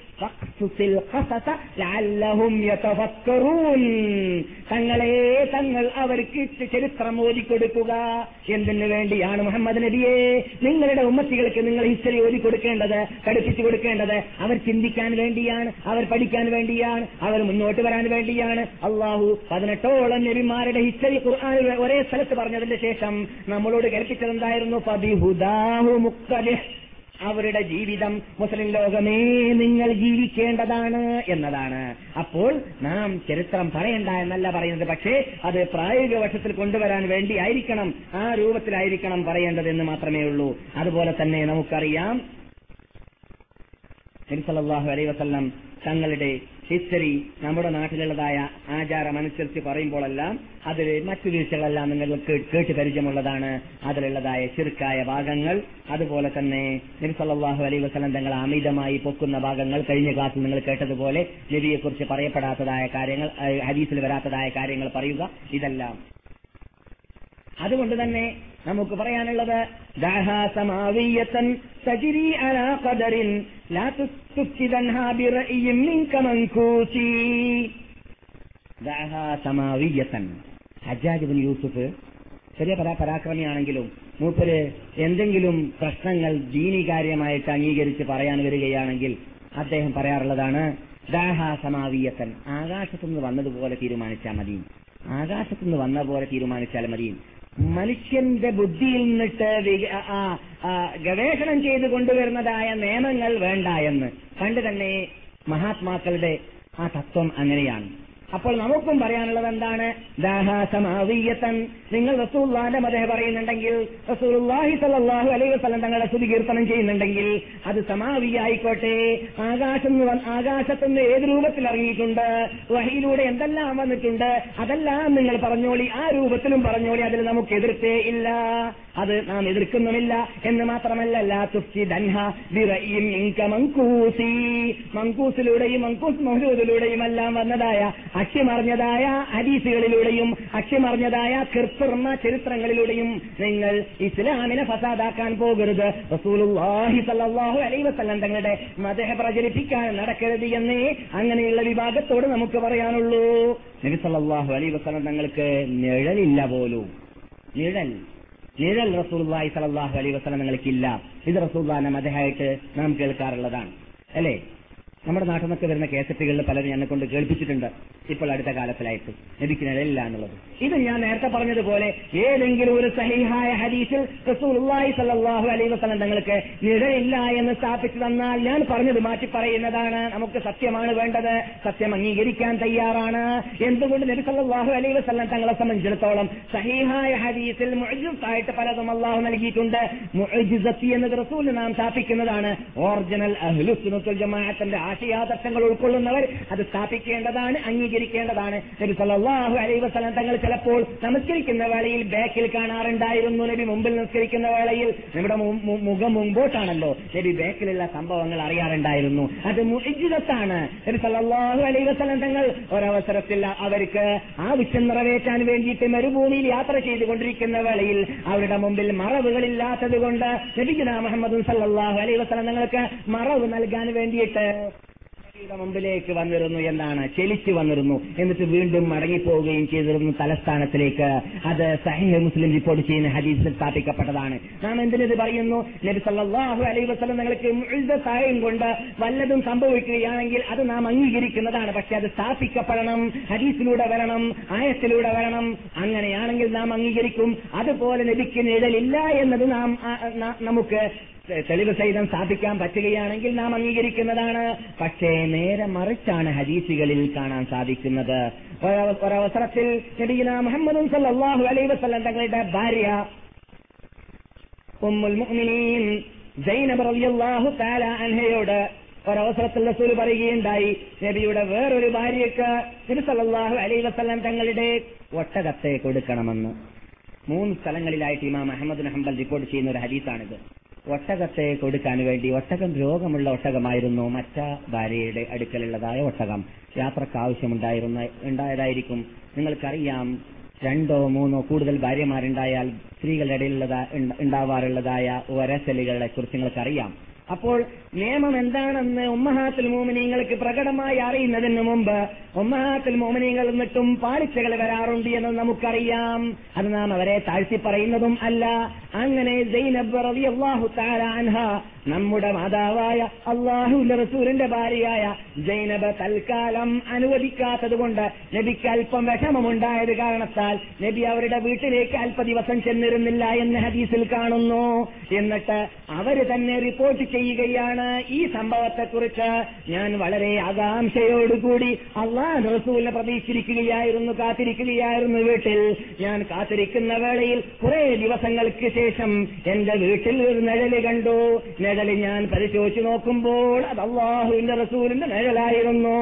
തങ്ങളെ തങ്ങൾ അവർക്ക് ചരിത്രം ഓതിക്കൊടുക്കുക. എന്തിനു വേണ്ടിയാണ് മുഹമ്മദ് നബിയെ നിങ്ങളുടെ ഉമ്മത്തികൾക്ക് നിങ്ങൾ ഹിസ്റ്ററി ഓതിക്കൊടുക്കേണ്ടത്, പഠിപ്പിച്ചു കൊടുക്കേണ്ടത്? അവർ ചിന്തിക്കാൻ വേണ്ടിയാണ്, അവർ പഠിക്കാൻ വേണ്ടിയാണ്, അവർ മുന്നോട്ട് വരാൻ വേണ്ടിയാണ്. അള്ളാഹു പതിനെട്ടോളം നബിമാരുടെ ഹിസ്റ്ററി ഖുർആനിൽ ഒരേ സ്ഥലത്ത് പറഞ്ഞതിന്റെ ശേഷം നമ്മളോട് കൽപ്പിച്ചതെന്തായിരുന്നു? ഫബിഹുദാഹു മുഖ്തദിഹ്, അവരുടെ ജീവിതം മുസ്ലിം ലോകമേ നിങ്ങൾ ജീവിക്കേണ്ടതാണ് എന്നതാണ്. അപ്പോൾ നാം ചരിത്രം പറയണ്ട എന്നല്ല പറയുന്നത്, പക്ഷേ അത് പ്രായോഗിക വശത്തിൽ കൊണ്ടുവരാൻ വേണ്ടി ആയിരിക്കണം, ആ രൂപത്തിലായിരിക്കണം പറയേണ്ടതെന്ന് മാത്രമേ ഉള്ളൂ. അതുപോലെ തന്നെ നമുക്കറിയാം നബി സല്ലല്ലാഹു അലൈഹി വസല്ലം തങ്ങളുടെ ഹിസ്റ്ററി നമ്മുടെ നാട്ടിലുള്ളതായ ആചാരമനുസരിച്ച് പറയുമ്പോഴെല്ലാം അതിൽ മറ്റു വീഴ്ചകളെല്ലാം നിങ്ങൾക്ക് കേട്ട് പരിചയമുള്ളതാണ്. അതിലുള്ളതായ ശിർക്കായ ഭാഗങ്ങൾ, അതുപോലെ തന്നെ നബി സല്ലല്ലാഹു അലൈഹി വസല്ലം തങ്ങൾ അമിതമായി പൊക്കുന്ന ഭാഗങ്ങൾ, കഴിഞ്ഞ ക്ലാസ്സിൽ നിങ്ങൾ കേട്ടതുപോലെ നബിയെക്കുറിച്ച് പറയപ്പെടാത്തതായ കാര്യങ്ങൾ, ഹദീസിൽ വരാത്തതായ കാര്യങ്ങൾ പറയുക, ഇതെല്ലാം. അതുകൊണ്ട് തന്നെ നമുക്ക് പറയാനുള്ളത് ദഅഹാ സമാവിയതൻ തജ്രി അലാ ഖദറിൻ ലാ തുഫ്സിദൻഹാ ബിറഇയ്യിൻ മിൻക മൻകൂസി. ദഅഹാ സമാവിയതൻ, ഹജ്ജാജ് ഇബ്നു യൂസുഫ് ചെറിയ പരാക്രമിയാണെങ്കിലും മൂപ്പര് എന്തെങ്കിലും പ്രശ്നങ്ങൾ ദീനികാര്യമായിട്ട് അംഗീകരിച്ച് പറയാൻ വരികയാണെങ്കിൽ അദ്ദേഹം പറയാറുള്ളതാണ് ദഅഹാ സമാവിയതൻ, ആകാശത്തുനിന്ന് വന്നതുപോലെ തീരുമാനിച്ചാൽ മതി, ആകാശത്തുനിന്ന് വന്ന പോലെ തീരുമാനിച്ചാൽ മതി. മനുഷ്യന്റെ ബുദ്ധിയിൽ നിന്നിട്ട് ഗവേഷണം ചെയ്ത് കൊണ്ടുവരുന്നതായ നിയമങ്ങൾ വേണ്ട എന്ന് പണ്ട് തന്നെ മഹാത്മാക്കളുടെ ആ തത്വം അങ്ങനെയാണ്. അപ്പോൾ നമുക്കും പറയാനുള്ളത് എന്താണ്? ദഅഹാ സമാവിയതൻ, നിങ്ങൾ റസൂലുള്ളാഹിന്റെ മദ്ഹ് പറയുന്നുണ്ടെങ്കിൽ, റസൂലുള്ളാഹി സ്വല്ലല്ലാഹു അലൈഹി വസല്ലം തങ്ങളുടെ സ്തുതി കീർത്തനം ചെയ്യുന്നുണ്ടെങ്കിൽ അത് സമാവിയായിക്കോട്ടെ. ആകാശം ആകാശത്തുനിന്ന് ഏത് രൂപത്തിൽ ഇറങ്ങിയിട്ടുണ്ട്, വഹയിലൂടെ എന്തെല്ലാം വന്നിട്ടുണ്ട്, അതെല്ലാം നിങ്ങൾ പറഞ്ഞോളി, ആ രൂപത്തിലും പറഞ്ഞോളി, അതിൽ നമുക്ക് എതിർത്തേ ഇല്ല, അത് നാം എതിർക്കുന്നുമില്ല. എന്ന് മാത്രമല്ല ലാ തുഫ്സിദൻഹാ ബിറഇയ്യിൻ മിൻക മൻകൂസി, മൻകൂസിലൂടെയും മൻകൂസ് മൗലൂദിലൂടെയും എല്ലാം വന്നതായ അക്ഷ്യമറിഞ്ഞതായ ഹദീസുകളിലൂടെയും അക്ഷ്യമറിഞ്ഞതായ കൃത്രിമ ചരിത്രങ്ങളിലൂടെയും നിങ്ങൾ ഇസ്ലാമിനെ ഫസാദാക്കാൻ പോകരുത്. റസൂലുള്ളാഹി സ്വല്ലല്ലാഹു അലൈഹി വസല്ലം തങ്ങളുടെ മദ്ഹ് പ്രചരിപ്പിക്കാൻ നടക്കരുത് എന്നേ അങ്ങനെയുള്ള വിഭാഗത്തോട് നമുക്ക് പറയാനുള്ളൂ. നബി സല്ലല്ലാഹു അലൈഹി വസല്ലം തങ്ങൾക്ക് നിഴലില്ല പോലും, നിഴൽ നിഴൽ റസൂലുള്ളാഹി സ്വല്ലല്ലാഹു അലൈഹി വസല്ലം തങ്ങൾക്കില്ല. ഇത് റസൂലുള്ളാഹിന്റെ മദ്ഹായിട്ട് നാം കേൾക്കാറുള്ളതാണ്, അല്ലേ? നമ്മുടെ നാട്ടിൽ നിന്നൊക്കെ വരുന്ന കേസറ്റുകളിൽ പലരും എന്നെ കൊണ്ട് കേൾപ്പിച്ചിട്ടുണ്ട് ഇപ്പോൾ അടുത്ത കാലത്തിലായിട്ട്, നബിക്ക് നിഴലില്ല എന്നുള്ളത്. ഇത് ഞാൻ നേരത്തെ പറഞ്ഞതുപോലെ ഏതെങ്കിലും ഒരു സഹീഹായ ഹദീസിൽ റസൂലുള്ളാഹി സ്വല്ലല്ലാഹു അലൈഹി വസല്ലം തങ്ങൾക്ക് നിഴലില്ല എന്ന് സ്ഥാപിച്ചു തന്നാൽ ഞാൻ പറഞ്ഞത് മാറ്റി പറയുന്നതാണ്. നമുക്ക് സത്യമാണ് വേണ്ടത്, സത്യം അംഗീകരിക്കാൻ തയ്യാറാണ്. എന്തുകൊണ്ട്? നബി സല്ലല്ലാഹു അലൈഹി വസല്ലം തങ്ങളെ സംബന്ധിച്ചിടത്തോളം സഹീഹായ ഹദീസിൽ മുഅ്ജിസായിട്ട് പലതും അല്ലാഹു നൽകിയിട്ടുണ്ട്. മുഅ്ജിസത്തി എന്നത് റസൂൽ നാം സ്ഥാപിക്കുന്നതാണ്. ഒറിജിനൽ അഹ്ലുസുന്നത്ത് വൽ ജമാഅത്തിന്റെ ആശയാദർശങ്ങൾ ഉൾക്കൊള്ളുന്നവർ അത് സ്ഥാപിക്കേണ്ടതാണ്, അംഗീകരിക്കേണ്ടതാണ്. നബി സല്ലല്ലാഹു അലൈഹി വസല്ലം തങ്ങൾ ചിലപ്പോൾ നമസ്കരിക്കുന്ന വേളയിൽ ബാക്കിൽ കാണാറുണ്ടായിരുന്നു. നബി മുമ്പിൽ നിസ്കരിക്കുന്ന വേളയിൽ നമ്മുടെ മുഖം മുമ്പോട്ടാണല്ലോ, നബി ബാക്കിലുള്ള സംഭവങ്ങൾ അറിയാറുണ്ടായിരുന്നു. അത് മുഅ്ജിസത്താണ്. നബി സല്ലല്ലാഹു അലൈഹി വസല്ലം തങ്ങൾ ഒരവസരത്തിൽ അവർക്ക് ആവശ്യം നിറവേറ്റാൻ വേണ്ടിയിട്ട് മരുഭൂമിയിൽ യാത്ര ചെയ്തുകൊണ്ടിരിക്കുന്ന വേളയിൽ അവരുടെ മുമ്പിൽ മറവുകളില്ലാത്തത് കൊണ്ട് നബിയുനാ മുഹമ്മദ് സല്ലല്ലാഹു അലൈഹി വസല്ലം തങ്ങൾക്ക് മറവ് നൽകാൻ വേണ്ടിയിട്ട് മുമ്പിലേക്ക് വന്നിരുന്നു. എന്താണ്? ചെലിച്ചു വന്നിരുന്നു. എന്നിട്ട് വീണ്ടും മടങ്ങിപ്പോവുകയും ചെയ്തിരുന്നു തലസ്ഥാനത്തിലേക്ക്. അത് സഹീഹ് മുസ്ലിം റിപ്പോർട്ട് ചെയ്യുന്ന ഹദീസിൽ സ്ഥാപിക്കപ്പെട്ടതാണ്. നാം എന്തിനത് പറയുന്നു? നബി സല്ലല്ലാഹു അലൈഹി വസല്ലം നിങ്ങൾക്ക് മുഅ്ജിസത്തായും കൊണ്ട് വല്ലതും സംഭവിക്കുകയാണെങ്കിൽ അത് നാം അംഗീകരിക്കുന്നതാണ്. പക്ഷെ അത് സ്ഥാപിക്കപ്പെടണം, ഹദീസിലൂടെ വരണം, ആയത്തിലൂടെ വരണം. അങ്ങനെയാണെങ്കിൽ നാം അംഗീകരിക്കും. അതുപോലെ നബിക്ക് നിഴലില്ല എന്നത് നാം നമുക്ക് തെളിവ് സഹിതം സ്ഥാപിക്കാൻ പറ്റുകയാണെങ്കിൽ നാം അംഗീകരിക്കുന്നതാണ്. പക്ഷേ നേരെ മറിച്ചാണ് ഹദീസുകളിൽ കാണാൻ സാധിക്കുന്നത്. ഒരവസരത്തിൽ നബിയുനാ മുഹമ്മദ് സല്ലല്ലാഹു അലൈഹി വസല്ലം തങ്ങളുടെ ഭാര്യ ഉമ്മുൽ മുഅ്മിനീൻ സൈനബ് റളിയല്ലാഹു തആല അൻഹയോട് ഒരവസരത്തിൽ റസൂൽ പറയുകയുണ്ടായി, നബിയുടെ വേറൊരു ഭാര്യയ്ക്ക് നബി സല്ലല്ലാഹു അലൈഹി വസല്ലം തങ്ങളുടെ ഒട്ടകത്തെ കൊടുക്കണമെന്ന്. മൂന്ന് സ്ഥലങ്ങളിലായിട്ട് ഇമാം അഹ്മദ് ബിൻ ഹംബൽ റിപ്പോർട്ട് ചെയ്യുന്ന ഒരു ഹദീസാണിത്. ഒട്ടകത്തെ കൊടുക്കാൻ വേണ്ടി, ഒട്ടകം രോഗമുള്ള ഒട്ടകമായിരുന്നു മറ്റ ഭാര്യയുടെ അടുക്കലുള്ളതായ ഒട്ടകം. യാത്രക്ക് ആവശ്യമുണ്ടായിരുന്ന ഉണ്ടായതായിരിക്കും. നിങ്ങൾക്കറിയാം, രണ്ടോ മൂന്നോ കൂടുതൽ ഭാര്യമാരുണ്ടായാൽ സ്ത്രീകളുടെ ഇടയിലുള്ളതാ ഉണ്ടാവാറുള്ളതായ വരസലുകളെ കുറിച്ച് നിങ്ങൾക്കറിയാം. അപ്പോൾ നിയമം എന്താണെന്ന് ഉമ്മഹാത്തുൽ മുഅ്മിനീങ്ങൾക്ക് പ്രകടമായി അറിയുന്നതിന് മുമ്പ് ഉമ്മഹാത്തുൽ മുഅ്മിനീങ്ങൾ എന്നിട്ടും പാളിച്ചകൾ വരാറുണ്ട് എന്ന് നമുക്കറിയാം. അത് നാം അവരെ താഴ്ത്തി പറയുന്നതും അല്ല. അങ്ങനെ സൈനബ് റളിയല്ലാഹു തആല അൻഹ, നമ്മുടെ മാതാവായ അല്ലാഹുവിന്റെ റസൂലിന്റെ ഭാര്യയായ സൈനബ് തൽക്കാലം അനുവദിക്കാത്തത് കൊണ്ട് നബിക്ക് അല്പം വിഷമമുണ്ടായത് കാരണത്താൽ നബി അവരുടെ വീട്ടിലേക്ക് അല്പ ദിവസം ചെന്നിരുന്നില്ല എന്ന് ഹദീസിൽ കാണുന്നു. എന്നിട്ട് അവര് തന്നെ റിപ്പോർട്ട് ചെയ്യുകയാണ് ഈ സംഭവത്തെക്കുറിച്ച്. ഞാൻ വളരെ ആകാംക്ഷയോടുകൂടി അല്ലാഹു റസൂലിനെ പ്രതീക്ഷിച്ചിരിക്കുകയായിരുന്നു, കാത്തിരിക്കുകയായിരുന്നു വീട്ടിൽ. ഞാൻ കാത്തിരിക്കുന്ന വേളയിൽ കുറെ ദിവസങ്ങൾക്ക് ശേഷം എന്റെ വീട്ടിൽ ഒരു നിഴല് കണ്ടു. നിഴല് ഞാൻ പരിശോധിച്ചു നോക്കുമ്പോൾ അത് അല്ലാഹുവിന്റെ റസൂലിന്റെ നിഴലായിരുന്നു.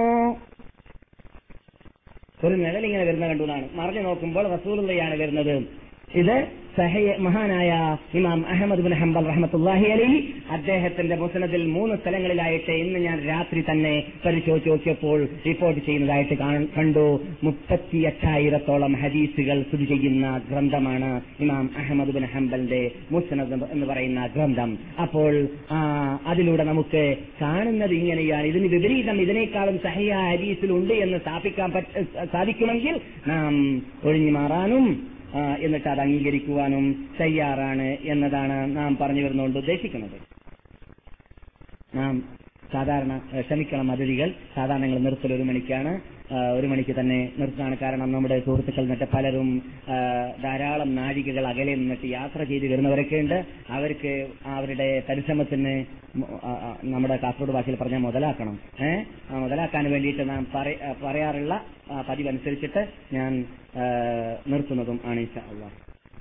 ഒരു നിഴലിങ്ങനെ വരുന്ന കണ്ടു എന്നാണ്. മറിഞ്ഞു നോക്കുമ്പോൾ റസൂലുള്ളയാണ് വരുന്നത്. ഇത് സഹീഹ് മഹാനായ ഇമാം അഹ്മദ് ബിൻ ഹംബൽ റഹ്മത്തുള്ളാഹി അലൈഹി അദ്ദേഹത്തിന്റെ മുസ്നദിൽ മൂന്ന് സ്ഥലങ്ങളിലായിട്ട് ഇന്ന് ഞാൻ രാത്രി തന്നെ പരിശോധിച്ച് നോക്കിയപ്പോൾ റിപ്പോർട്ട് ചെയ്യുന്നതായിട്ട് കണ്ടു. മുപ്പത്തി എട്ടായിരത്തോളം ഹദീസുകൾ സ്ഥിതി ചെയ്യുന്ന ഗ്രന്ഥമാണ് ഇമാം അഹ്മദ് ബിൻ ഹംബലിന്റെ മുസ്നദ് എന്ന് പറയുന്ന ഗ്രന്ഥം. അപ്പോൾ അതിലൂടെ നമുക്ക് കാണുന്നത് ഇങ്ങനെയാണ്. ഇതിന് വിപരീതം ഇതിനേക്കാളും സഹീഹ ഹദീസിലുണ്ട് എന്ന് സ്ഥാപിക്കാൻ സാധിക്കുമെങ്കിൽ നാം ഒഴിഞ്ഞു മാറാനും എന്നിട്ട് അത് അംഗീകരിക്കുവാനും തയ്യാറാണ് എന്നതാണ് നാം പറഞ്ഞു വരുന്നതുകൊണ്ട് ഉദ്ദേശിക്കുന്നത്. നാം സാധാരണ ക്ഷമിക്കണം, അതിഥികൾ സാധാരണ ഞങ്ങൾ നിർത്തൽ ഒരു മണിക്കാണ്. ഒരു മണിക്ക് തന്നെ നിർത്താണ്. കാരണം നമ്മുടെ സുഹൃത്തുക്കൾ എന്നിട്ട് പലരും ധാരാളം നാഴികകൾ അകലെ നിന്നിട്ട് യാത്ര ചെയ്ത് വരുന്നവരൊക്കെ ഉണ്ട്. അവർക്ക് അവരുടെ പരിശ്രമത്തിന് നമ്മുടെ കാസർഗോഡ് ഭാഷയിൽ പറഞ്ഞാൽ മുതലാക്കണം. ഏഹ് മുതലാക്കാൻ വേണ്ടിയിട്ട് നാം പറയാറുള്ള പതിവനുസരിച്ചിട്ട് ഞാൻ നിർത്തുന്നതും ആണ് ഇൻഷാ അല്ലാഹ്.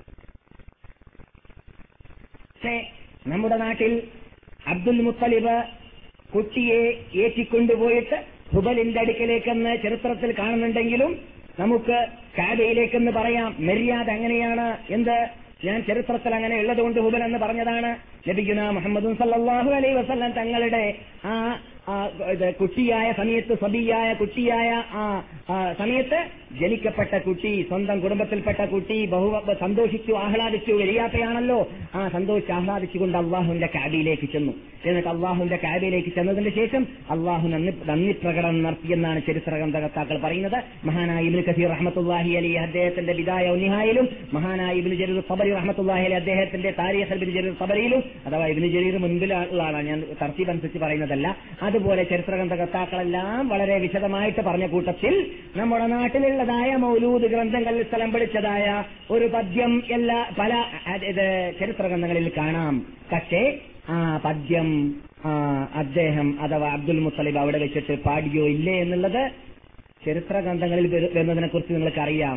പക്ഷേ നമ്മുടെ നാട്ടിൽ അബ്ദുൽ മുത്തലിബ് കുട്ടിയെ ഏറ്റിക്കൊണ്ടുപോയിട്ട് ഹുബലിന്റെ അടുക്കലേക്കെന്ന് ചരിത്രത്തിൽ കാണുന്നുണ്ടെങ്കിലും നമുക്ക് കാബയിലേക്കെന്ന് പറയാം. മര്യാദ അങ്ങനെയാണ്. എന്ത് ഞാൻ ചരിത്രത്തിൽ അങ്ങനെ ഉള്ളതുകൊണ്ട് ഹുബൽ എന്ന് പറഞ്ഞതാണ്. നബിയുനാ മുഹമ്മദ് സല്ലല്ലാഹു അലൈഹി വസല്ലം തങ്ങളുടെ ആ കുട്ടിയായ സമയത്ത്, സബിയായ കുട്ടിയായ ആ സമയത്ത് ജനിക്കപ്പെട്ട കുട്ടി, സ്വന്തം കുടുംബത്തിൽപ്പെട്ട കുട്ടി ബഹു സന്തോഷിച്ചു, ആഹ്ലാദിച്ചു. വലിയാത്തയാണല്ലോ. ആ സന്തോഷിച്ച് ആഹ്ലാദിച്ചുകൊണ്ട് അള്ളാഹുവിന്റെ കാബയിലേക്ക് ചെന്നു. എന്നിട്ട് അള്ളാഹുവിന്റെ കാബയിലേക്ക് ചെന്നതിന് ശേഷം അള്ളാഹു നന്ദി നന്ദി പ്രകടനം നടത്തിയെന്നാണ് ചരിത്ര ഗ്രന്ഥകർത്താക്കൾ പറയുന്നത്. മഹാനായ ഇബ്നു കസീർ റഹ്മത്തുള്ളാഹി അലൈഹി അദ്ദേഹത്തിന്റെ ബിദായ വനിഹായിലും, മഹാനായ ഇബ്നു ജരീർ തബരി റഹ്മത്തുള്ളാഹി അലൈഹി അദ്ദേഹത്തിന്റെ താരീഖ് ഇബ്നു ജരീർ തബരിയിലും, അഥവാ ഇബ്നു ജരീർ മുൻപിലുള്ളതാണ്, ഞാൻ തർത്തീബ് അനുസരിച്ച് പറയുന്നതല്ല. അതുപോലെ ചരിത്ര ഗ്രന്ഥകർത്താക്കളെല്ലാം വളരെ വിശദമായിട്ട് പറഞ്ഞ കൂട്ടത്തിൽ നമ്മുടെ നാട്ടിലുള്ളതായ മൗലൂദ് ഗ്രന്ഥങ്ങളിൽ സ്ഥലം പിടിച്ചതായ ഒരു പദ്യം എല്ലാ പല ചരിത്ര ഗ്രന്ഥങ്ങളിൽ കാണാം. പക്ഷേ ആ പദ്യം അദ്ദേഹം അഥവാ അബ്ദുൽ മുത്തലിബ് അവിടെ വെച്ചിട്ട് പാടിയോ ഇല്ലേ എന്നുള്ളത് ചരിത്ര ഗ്രന്ഥങ്ങളിൽ വരുന്നതിനെ കുറിച്ച് നിങ്ങൾക്ക് അറിയാം.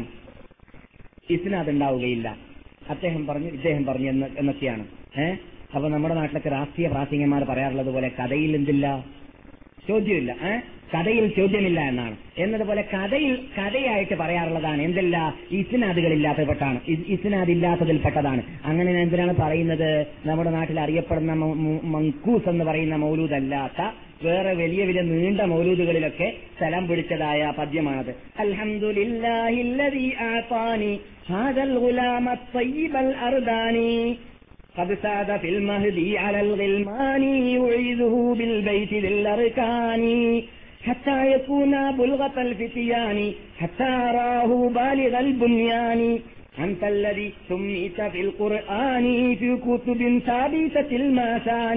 ഇസ്നാദ് ഉണ്ടാവുകയില്ല. അദ്ദേഹം പറഞ്ഞു, ഇദ്ദേഹം പറഞ്ഞു എന്നൊക്കെയാണ്. ഏഹ് അപ്പൊ നമ്മുടെ നാട്ടിലൊക്കെ രാഷ്ട്രീയ പ്രാസംഗികന്മാർ പറയാറുള്ളത് പോലെ കഥയിൽ എന്തില്ല, ചോദ്യമില്ല. ഏഹ് കഥയിൽ ചോദ്യമില്ല എന്നാണ്. എന്നതുപോലെ കഥയിൽ കഥയായിട്ട് പറയാറുള്ളതാണ് എന്തല്ല, ഇസ്നാദുകളില്ലാത്തപ്പെട്ടാണ്, ഇസ്നാദില്ലാത്തതിൽപ്പെട്ടതാണ്. അങ്ങനെ എന്തിനാണ് പറയുന്നത്? നമ്മുടെ നാട്ടിൽ അറിയപ്പെടുന്ന മങ്കൂസ് എന്ന് പറയുന്ന മൗലൂദല്ലാത്ത വേറെ വലിയ വലിയ നീണ്ട മൗലൂദുകളിലൊക്കെ സ്ഥലം പിടിച്ചതായ പദ്യമാണത്. അൽഹംദുലില്ലാഹില്ലദീ ആതാനി ഹാദൽ ഗുലാമ ത്വയ്യിബൽ അർദാനി قد ساد في المهدي على الغلمان يعيذه بالبيت للأركان حتى يكون بلغة الفتيان حتى راه بالغ البنيان أنت الذي سميت في القرآن في كتب ثابتة المثان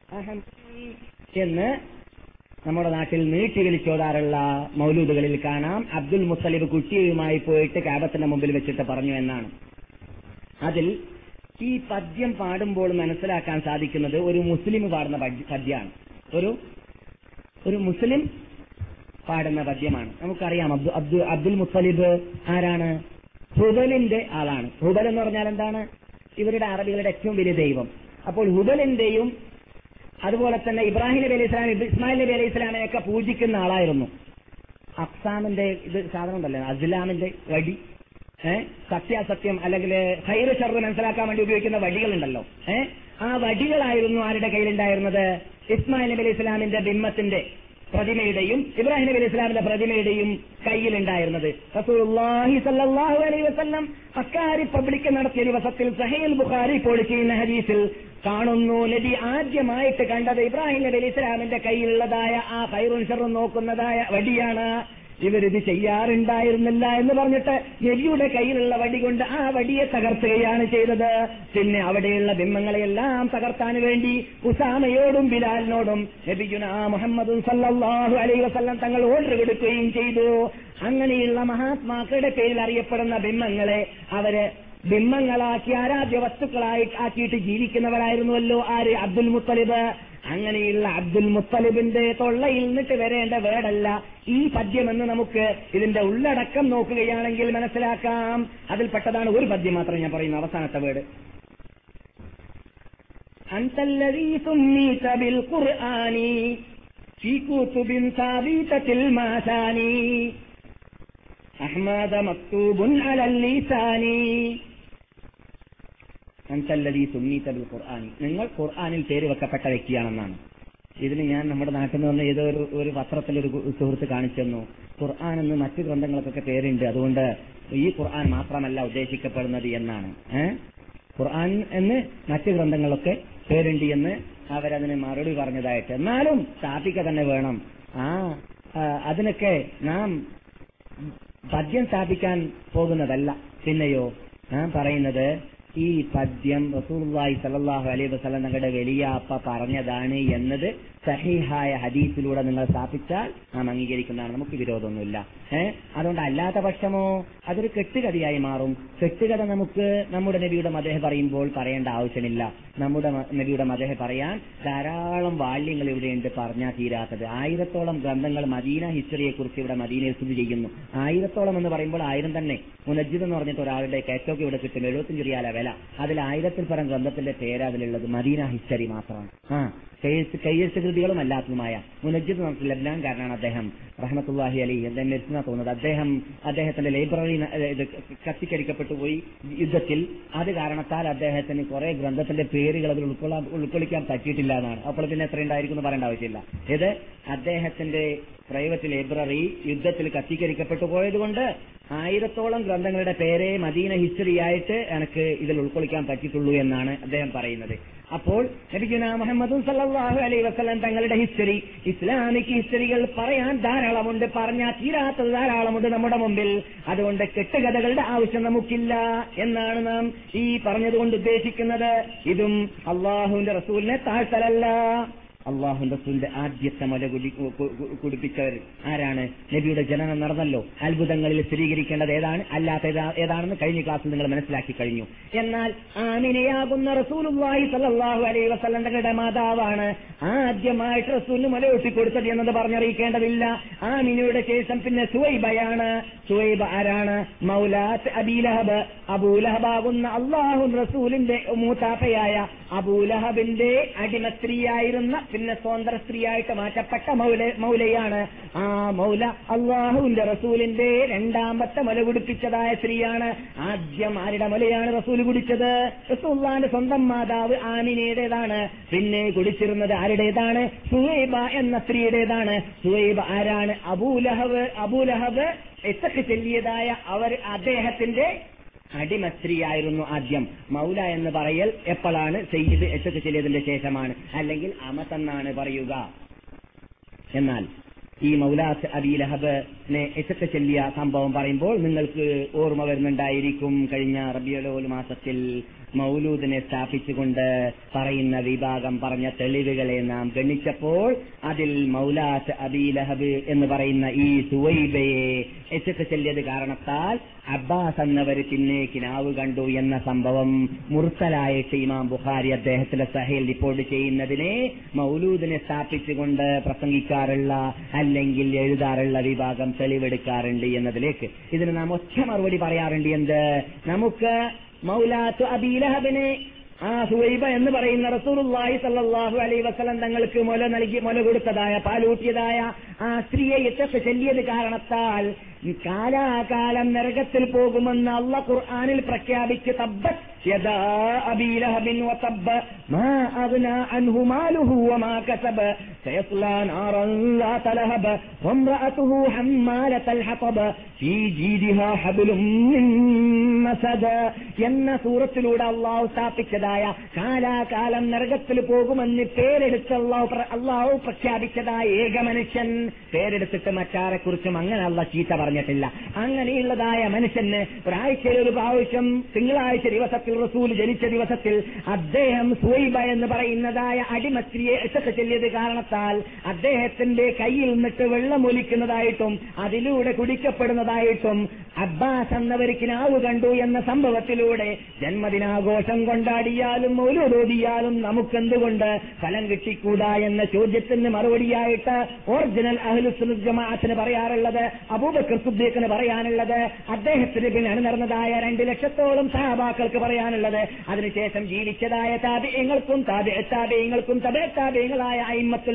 എന്ന് നമ്മുടെ നാട്ടിൽ നീട്ടി വിളിച്ചോടാറുള്ള മൗലൂദുകളിൽ കാണാം. അബ്ദുൽ മുത്തലിബ് കുട്ടിയുമായി പോയിട്ട് കാബത്തിന്റെ മുമ്പിൽ വെച്ചിട്ട് പറഞ്ഞു എന്നാണ്. അതിൽ ഈ പദ്യം പാടുമ്പോൾ മനസ്സിലാക്കാൻ സാധിക്കുന്നത് ഒരു മുസ്ലിം പാടുന്ന പദ്യമാണ്. ഒരു ഒരു മുസ്ലിം പാടുന്ന പദ്യമാണ്. നമുക്കറിയാം അബ്ദു അബ്ദു അബ്ദുൽ മുത്തലിബ് ആരാണ്? ഹുബലിന്റെ ആളാണ്. ഹുബൽ എന്ന് പറഞ്ഞാൽ എന്താണ്? ഇവരുടെ അറബികളുടെ ഏറ്റവും വലിയ ദൈവം. അപ്പോൾ ഹുബലിന്റെയും അതുപോലെ തന്നെ ഇബ്രാഹിം നബി അലൈഹി സ്വലാം ഇസ്മായിൽ നബി അലൈഹി സ്വലാമിനെയൊക്കെ പൂജിക്കുന്ന ആളായിരുന്നു. അക്സാമിന്റെ ഇത് സാധനം ഉണ്ടല്ലോ, അസ്ലാമിന്റെ വടി, ഏഹ് സത്യാസത്യം അല്ലെങ്കിൽ ഖൈറ് ഷർറ് മനസ്സിലാക്കാൻ വേണ്ടി ഉപയോഗിക്കുന്ന വടികളുണ്ടല്ലോ, ഏഹ് ആ വടികളായിരുന്നു ആരുടെ കയ്യിലുണ്ടായിരുന്നത്? ഇസ്മായിൽ നബി അലൈഹി സ്വലാമിന്റെ ബിംബത്തിന്റെ പ്രതിമയുടെയും ഇബ്രാഹിം നബി അലൈഹി സ്വലാമിന്റെ പ്രതിമയുടെയും കയ്യിലുണ്ടായിരുന്നത്. റസൂലുള്ളാഹി സ്വല്ലല്ലാഹു അലൈഹി വസല്ലം മക്ക റിപ്പബ്ലിക് നടത്തിയ ദിവസത്തിൽ സഹീഹുൽ ബുഖാരി റിപ്പോർട്ട് ചെയ്യുന്ന ഹദീസിൽ കാണുന്നു, നബി ആദ്യമായിട്ട് കണ്ടത് ഇബ്രാഹിം നബി അലൈഹി സ്വലാമിന്റെ കയ്യിലുള്ളതായ ആ ഖൈറുൻ ഷർറുൻ നോക്കുന്നതായ വടിയാണ്. ഇവരിത് ചെയ്യാറുണ്ടായിരുന്നില്ല എന്ന് പറഞ്ഞിട്ട് നബിയുടെ കയ്യിലുള്ള വടി കൊണ്ട് ആ വടിയെ തകർത്തുകയാണ് ചെയ്തത്. പിന്നെ അവിടെയുള്ള ബിംബങ്ങളെയെല്ലാം തകർത്താൻ വേണ്ടി ഉസാമയോടും ബിലാലിനോടും നബിയുനാ മുഹമ്മദ് സല്ലല്ലാഹു അലൈഹി വസല്ലം തങ്ങൾ ഓർഡർ കൊടുക്കുകയും ചെയ്തു. അങ്ങനെയുള്ള മഹാത്മാക്കളുടെ പേരിൽ അറിയപ്പെടുന്ന ബിംബങ്ങളെ അവര് ബിംബങ്ങളാക്കി ആരാധ്യ വസ്തുക്കളായി ആക്കിയിട്ട് ജീവിക്കുന്നവരായിരുന്നുവല്ലോ ആര്? അബ്ദുൽ മുത്തലിബ്. അങ്ങനെയുള്ള അബ്ദുൽ മുത്തലിബിന്റെ തൊള്ളയിൽ നിന്നിട്ട് വരേണ്ട വേടല്ല ഈ പദ്യമെന്ന് നമുക്ക് ഇതിന്റെ ഉള്ളടക്കം നോക്കുകയാണെങ്കിൽ മനസ്സിലാക്കാം. അതിൽപ്പെട്ടതാണ് ഒരു പദ്യം മാത്രം ഞാൻ പറയുന്നു, അവസാനത്തെ വേട്. അൻതല്ലദീ സുമ്മീത ബിൽ ഖുർആനി ഫീ കുതുബിൻ സാബിതത്തിൽ മാസാനി അഹ്മദ മക്തൂബുൻ അലൽ ലിസാനി. അൻതല്ലദീ സുമ്മീത ബിൽ ഖുർആനി, നിങ്ങൾ ഖുർആനിൽ പേര് വെക്കപ്പെട്ട വ്യക്തിയാണെന്നാണ്. ഇതിന് ഞാൻ നമ്മുടെ നാട്ടിൽ നിന്ന് വന്ന ഏതോ ഒരു ഒരു പത്രത്തിൽ ഒരു സുഹൃത്ത് കാണിച്ചെന്നു, ഖുർആൻ എന്ന് മറ്റു ഗ്രന്ഥങ്ങൾക്കൊക്കെ പേരുണ്ട്, അതുകൊണ്ട് ഈ ഖുർആൻ മാത്രമല്ല ഉദ്ദേശിക്കപ്പെടുന്നത് എന്നാണ്. ഏഹ് ഖുർആൻ എന്ന് മറ്റു ഗ്രന്ഥങ്ങളൊക്കെ പേരുണ്ട് എന്ന് അവരതിന് മറുപടി പറഞ്ഞതായിട്ട്. എന്നാലും സ്ഥാപിക്ക തന്നെ വേണം. ആ അതിനൊക്കെ നാം പദ്യം സ്ഥാപിക്കാൻ പോകുന്നതല്ല. പിന്നെയോ ഞാൻ പറയുന്നത് ഈ പദ്യം റസൂലുള്ളാഹി സ്വല്ലല്ലാഹു അലൈഹി വസല്ലം തങ്ങളുടെ വലിയാപ്പ പറഞ്ഞതാണ് എന്നത് സഹീഹായ ഹദീസിലൂടെ നിങ്ങൾ സ്ഥാപിച്ചാൽ നാം അംഗീകരിക്കുന്നതാണ്, നമുക്ക് വിരോധമൊന്നുമില്ല. ഏഹ് അതുകൊണ്ട് അല്ലാത്ത പക്ഷമോ അതൊരു കെട്ടുകഥയായി മാറും. കെട്ടുകഥ നമുക്ക് നമ്മുടെ നബിയുടെ മദഹ് പറയുമ്പോൾ പറയേണ്ട ആവശ്യമില്ല. നമ്മുടെ നബിയുടെ മദഹ് പറയാൻ ധാരാളം വാല്യങ്ങൾ ഇവിടെയുണ്ട്, പറഞ്ഞാൽ തീരാത്തത്. ആയിരത്തോളം ഗ്രന്ഥങ്ങൾ മദീന ഹിസ്റ്ററിയെ കുറിച്ച് ഇവിടെ മദീനയിൽ സ്ഥിതി ചെയ്യുന്നു. ആയിരത്തോളം എന്ന് പറയുമ്പോൾ ആയിരം തന്നെ. മുനജ്ജിദ് എന്ന് പറഞ്ഞിട്ട് ഒരാളുടെ കേറ്റോക്ക് ഇവിടെ കിട്ടും, എഴുപത്തിയഞ്ച് റിയാല വില. അതിൽ ആയിരത്തിൽ പരം ഗ്രന്ഥത്തിന്റെ പേര് അതിലുള്ളത് മദീന ഹിസ്റ്ററി മാത്രമാണ്. ആ കയ്യെഴുത്ത് കൃതികളും അല്ലാത്തതുമായ മുനജ്ജിദ് നമുക്ക് ലബ്നാൻകാരനാണ് അദ്ദേഹം, റഹ്മത്തുള്ളാഹി അലൈഹി. അദ്ദേഹം മരിച്ചെന്നാ തോന്നുന്നത്. അദ്ദേഹം അദ്ദേഹത്തിന്റെ ലൈബ്രറി കത്തിക്കരിക്കപ്പെട്ടു പോയി യുദ്ധത്തിൽ. അത് കാരണത്താൽ അദ്ദേഹത്തിന് കുറെ ഗ്രന്ഥത്തിന്റെ പേരുകൾ അതിൽ ഉൾക്കൊള്ളാൻ ഉൾക്കൊള്ളിക്കാൻ പറ്റിയിട്ടില്ല എന്നാണ്. അപ്പോൾ പിന്നെ എത്ര ഉണ്ടായിരിക്കും എന്ന് പറയേണ്ട ആവശ്യമില്ല. ഇത് അദ്ദേഹത്തിന്റെ പ്രൈവറ്റ് ലൈബ്രറി യുദ്ധത്തിൽ കത്തിക്കരിക്കപ്പെട്ടു പോയതുകൊണ്ട് ആയിരത്തോളം ഗ്രന്ഥങ്ങളുടെ പേരെ മദീന ഹിസ്റ്ററി ആയിട്ട് എനിക്ക് ഇതിൽ ഉൾക്കൊള്ളിക്കാൻ പറ്റിയിട്ടുള്ളൂ എന്നാണ് അദ്ദേഹം പറയുന്നത്. അപ്പോൾ നബിയുനാ മുഹമ്മദ് സല്ലല്ലാഹു അലൈഹി വസല്ലം തങ്ങളുടെ ഹിസ്റ്ററി, ഇസ്ലാമിക് ഹിസ്റ്ററികൾ പറയാൻ ധാരാളമുണ്ട്, പറഞ്ഞാൽ തീരാത്തത് ധാരാളമുണ്ട് നമ്മുടെ മുമ്പിൽ. അതുകൊണ്ട് കെട്ടുകഥകളുടെ ആവശ്യം നമുക്കില്ല എന്നാണ് നാം ഈ പറഞ്ഞതുകൊണ്ട് ഉദ്ദേശിക്കുന്നത്. ഇതും അള്ളാഹുവിന്റെ റസൂലിനെ താഴ്ത്തലല്ല. അള്ളാഹുന്റെ റസൂലിന്റെ ആദ്യത്തെ മല കുടിപ്പിച്ചവർ ആരാണ്? നബിയുടെ ജനനം നടന്നല്ലോ. അത്ഭുതങ്ങളിൽ സ്ഥിരീകരിക്കേണ്ടത് ഏതാണ്, അല്ലാത്ത ഏതാണെന്ന് കഴിഞ്ഞ ക്ലാസ്സിൽ നിങ്ങൾ മനസ്സിലാക്കി കഴിഞ്ഞു. എന്നാൽ ആമിനയാകുന്ന റസൂലുള്ളാഹി സ്വല്ലല്ലാഹു അലൈഹി വസല്ലം തങ്ങളുടെ മാതാവാണ് ആദ്യമായിട്ട് റസൂലിന് മലയൊട്ടി കൊടുത്തത് എന്നത് പറഞ്ഞറിയിക്കേണ്ടതില്ല. ആമിനയുടെ ശേഷം പിന്നെ സുവൈബയാണ്. സുവൈബ ആരാണ്? മൗലാത്ത് അബീലഹബ്. അബൂലഹബാകുന്ന അള്ളാഹു റസൂലിന്റെ മൂത്താപ്പയായ അബൂലഹബിന്റെ അടിമ സ്ത്രീയായിരുന്ന പിന്നെ സ്വതന്ത്ര സ്ത്രീയായിട്ട് മാറ്റപ്പെട്ട മൗല മൗലയാണ്. ആ മൗല അള്ളാഹുവിന്റെ റസൂലിന്റെ രണ്ടാമത്തെ മുല കുടിപ്പിച്ചതായ സ്ത്രീയാണ്. ആദ്യം ആരുടെ മുലയാണ് റസൂൽ കുടിച്ചത്? റസൂലുള്ളാഹിന്റെ സ്വന്തം മാതാവ് ആമിനയുടേതാണ്. പിന്നെ കുടിച്ചിരുന്നത് ആരുടേതാണ്? സുവൈബ എന്ന സ്ത്രീയുടേതാണ്. സുവൈബ ആരാണ്? അബൂലഹബ്. അബൂലഹബ് ഇത്തക്ക് ചെല്ലിയതായ അവർ അദ്ദേഹത്തിന്റെ അടിമ സ്ത്രീയായിരുന്നു ആദ്യം. മൗല എന്ന് പറയൽ എപ്പോഴാണ്? സയ്യിദ് എച്ചക്ക് ചെല്ലിയതിന്റെ ശേഷമാണ്, അല്ലെങ്കിൽ അമത്തെന്നാണ് പറയുക. എന്നാൽ ഈ മൗലാത്ത് അബീ ലഹബിനെ എച്ചക്ക് ചെല്ലിയ സംഭവം പറയുമ്പോൾ നിങ്ങൾക്ക് ഓർമ്മ വരുന്നുണ്ടായിരിക്കും, കഴിഞ്ഞ റബീഉൽ അവ്വൽ മാസത്തിൽ മൗലൂദിനെ സ്ഥാപിച്ചുകൊണ്ട് പറയുന്ന വിഭാഗം പറഞ്ഞ തെളിവുകളെ നാം ഗണിച്ചപ്പോൾ അതിൽ മൗലാത്ത് അബീ ലഹബ് എന്ന് പറയുന്ന ഈ സുവൈബയെ എച്ചക്ക് ചെല്ലിയത് കാരണത്താൽ അബ്ബാസ് എന്നവർ പിന്നെ കിനാവ് കണ്ടു എന്ന സംഭവം മുർസലായിട്ട് ഇമാം ബുഖാരി അദ്ദേഹത്തിന്റെ സഹീൽ റിപ്പോർട്ട് ചെയ്യുന്നതിനെ മൗലൂദിനെ സ്ഥാപിച്ചുകൊണ്ട് പ്രസംഗിക്കാറുള്ള അല്ലെങ്കിൽ എഴുതാറുള്ള വിഭാഗം തെളിവെടുക്കാറുണ്ട് എന്നതിലേക്ക് ഇതിന് നാം ഒറ്റ മറുപടി പറയാറുണ്ട്. എന്ത്? നമുക്ക് മൗലാത്തു അബീ ലഹബിനെ, ആ സുവൈബ എന്ന് പറയുന്ന റസൂലുള്ളാഹി സ്വല്ലല്ലാഹു അലൈഹി വസല്ലം തങ്ങൾക്ക് മുല നൽകി മുല കൊടുത്തതായ പാലൂട്ടിയതായ ആ സ്ത്രീയെ ഇത്തത്ത് ചൊല്ലിയത് കാരണത്താൽ കാലാകാലം നരകത്തിൽ പോകുമെന്ന് അല്ലാഹു ഖുർആനിൽ പ്രഖ്യാപിച്ച് തബ്ബത് യദാ അബീ ലഹബിൻ വതബ്ബ മാ അഗ്നാ അൻഹു മാലുഹു വമാ കസബ സയസ്ലാ നാറൻ ലാത ലഹബ വംറഅതുഹു ഹമ്മാലത്തൽ ഹതബ ഫീ ജീദിഹാ ഹബ്ലും മിൻ മസദ എന്ന സൂറത്തിലൂടെ അല്ലാഹു സ്ഥാപിച്ചതായ കാലാകാലം നരകത്തിൽ പോകുമെന്ന് പേരെടുത്ത് അല്ലാഹു അല്ലാഹു പ്രഖ്യാപിച്ചതായ ഏക മനുഷ്യൻ, പേരെടുത്തിട്ട് മറ്റാരെക്കുറിച്ചും അങ്ങനെ അല്ലാഹു ചീത്ത പറഞ്ഞിട്ടില്ല. അങ്ങനെയുള്ളതായ മനുഷ്യന് ഒരാഴ്ചയിൽ ഒരു പ്രാവശ്യം തിങ്കളാഴ്ച ദിവസത്തിൽ റസൂൽ ജനിച്ച ദിവസത്തിൽ അദ്ദേഹം സുവൈബ എന്ന് പറയുന്നതായ അടിമസ്ത്രീയെ ഇത്തത്ത് ചൊല്ലിയത് കാരണത്താൽ അദ്ദേഹത്തിന്റെ കയ്യിൽ നിന്നിട്ട് വെള്ളം ഒലിക്കുന്നതായിട്ടും അതിലൂടെ കുടിക്കപ്പെടുന്നതായിട്ടും അബ്ബാസ് എന്നവർക്ക് നാവ് കണ്ടു എന്ന സംഭവത്തിലൂടെ ജന്മദിനാഘോഷം കൊണ്ടാടിയാലും മൗലൂദോദിയാലും നമുക്കെന്തുകൊണ്ട് ഫലം കിട്ടിക്കൂടാ എന്ന ചോദ്യത്തിന് മറുപടിയായിട്ട് ഒറിജിനൽ അഹ്ലുസുന്നത്ത് ജമാഅത്തിന് പറയാറുള്ളത്, അബൂബക്കർ സിദ്ദീഖിന് പറയാനുള്ളത്, അദ്ദേഹത്തിന് പിന്നെ അണിനിർന്നതായ രണ്ട് ലക്ഷത്തോളം സഹാബാക്കൾക്ക് പറയാനുള്ളത്, അതിനുശേഷം ജീവിച്ചതായ താബിഈങ്ങൾക്കും താബിഈ താബിഈങ്ങൾക്കും തബഇ താബിഈങ്ങളായ അയിമ്മത്തുൽ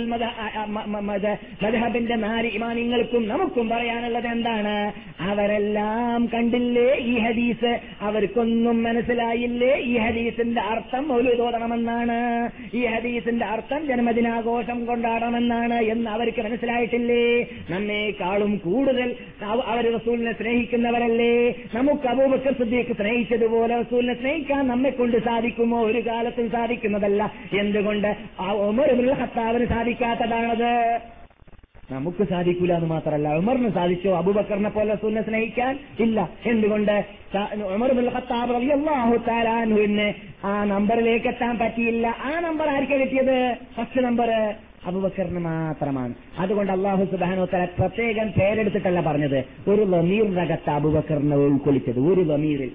മദ്ഹബിന്റെ നാല് ഇമാമിങ്ങൾക്കും നമുക്കും പറയാനുള്ളത് എന്താണ്? അവരെല്ലാം കണ്ടില്ലേ ഈ ഹദീസ്, അവർക്കൊന്നും മനസ്സിലായില്ലേ ഈ ഹദീസിന്റെ അർത്ഥം മൗലൂദ് ഓതണമെന്നാണ്, ഈ ഹദീസിന്റെ അർത്ഥം ജന്മദിനാഘോഷം കൊണ്ടാടണമെന്നാണ് എന്ന് അവർക്ക് മനസ്സിലായിട്ടില്ലേ? നമ്മേക്കാളും കൂടുതൽ അവർ റസൂലിനെ സ്നേഹിക്കുന്നവരല്ലേ? നമുക്ക് അബൂബക്കർ സിദ്ദീഖ് സ്നേഹിച്ചതുപോലെ റസൂലിനെ സ്നേഹിക്കാൻ നമ്മെ കൊണ്ട് സാധിക്കുമോ? ഒരു കാലത്തും സാധിക്കുന്നതല്ല. എന്തുകൊണ്ട്? ഉമർ ഇബ്നുൽ ഖത്താബിന് സാധിക്കാത്തതാണത്. നമുക്ക് സാധിക്കൂല എന്ന് മാത്രമല്ല, ഉമറിന് സാധിച്ചോ അബൂബക്കറിനെ പോലെ റസൂലിനെ സ്നേഹിക്കാൻ? ഇല്ല. എന്തുകൊണ്ട്? ഉമർ ഇബ്നുൽ ഖത്താബ് റളിയല്ലാഹു തആല അൻഹുവിന് ആ നമ്പറിലേക്ക് എത്താൻ പറ്റിയില്ല. ആ നമ്പർ ആർക്കാ കിട്ടിയത്? ഫസ്റ്റ് നമ്പർ അബൂബക്കറിന് മാത്രമാണ്. അതുകൊണ്ട് അല്ലാഹു സുബ്ഹാനഹു വ തആല പ്രത്യേകം പേരെടുത്തിട്ടല്ല പറഞ്ഞത്, ഒരു ലമീറിനകത്ത് അബൂബക്കറിനെ ഉൾക്കൊള്ളിച്ചത്, ഒരു ലമീറിൽ.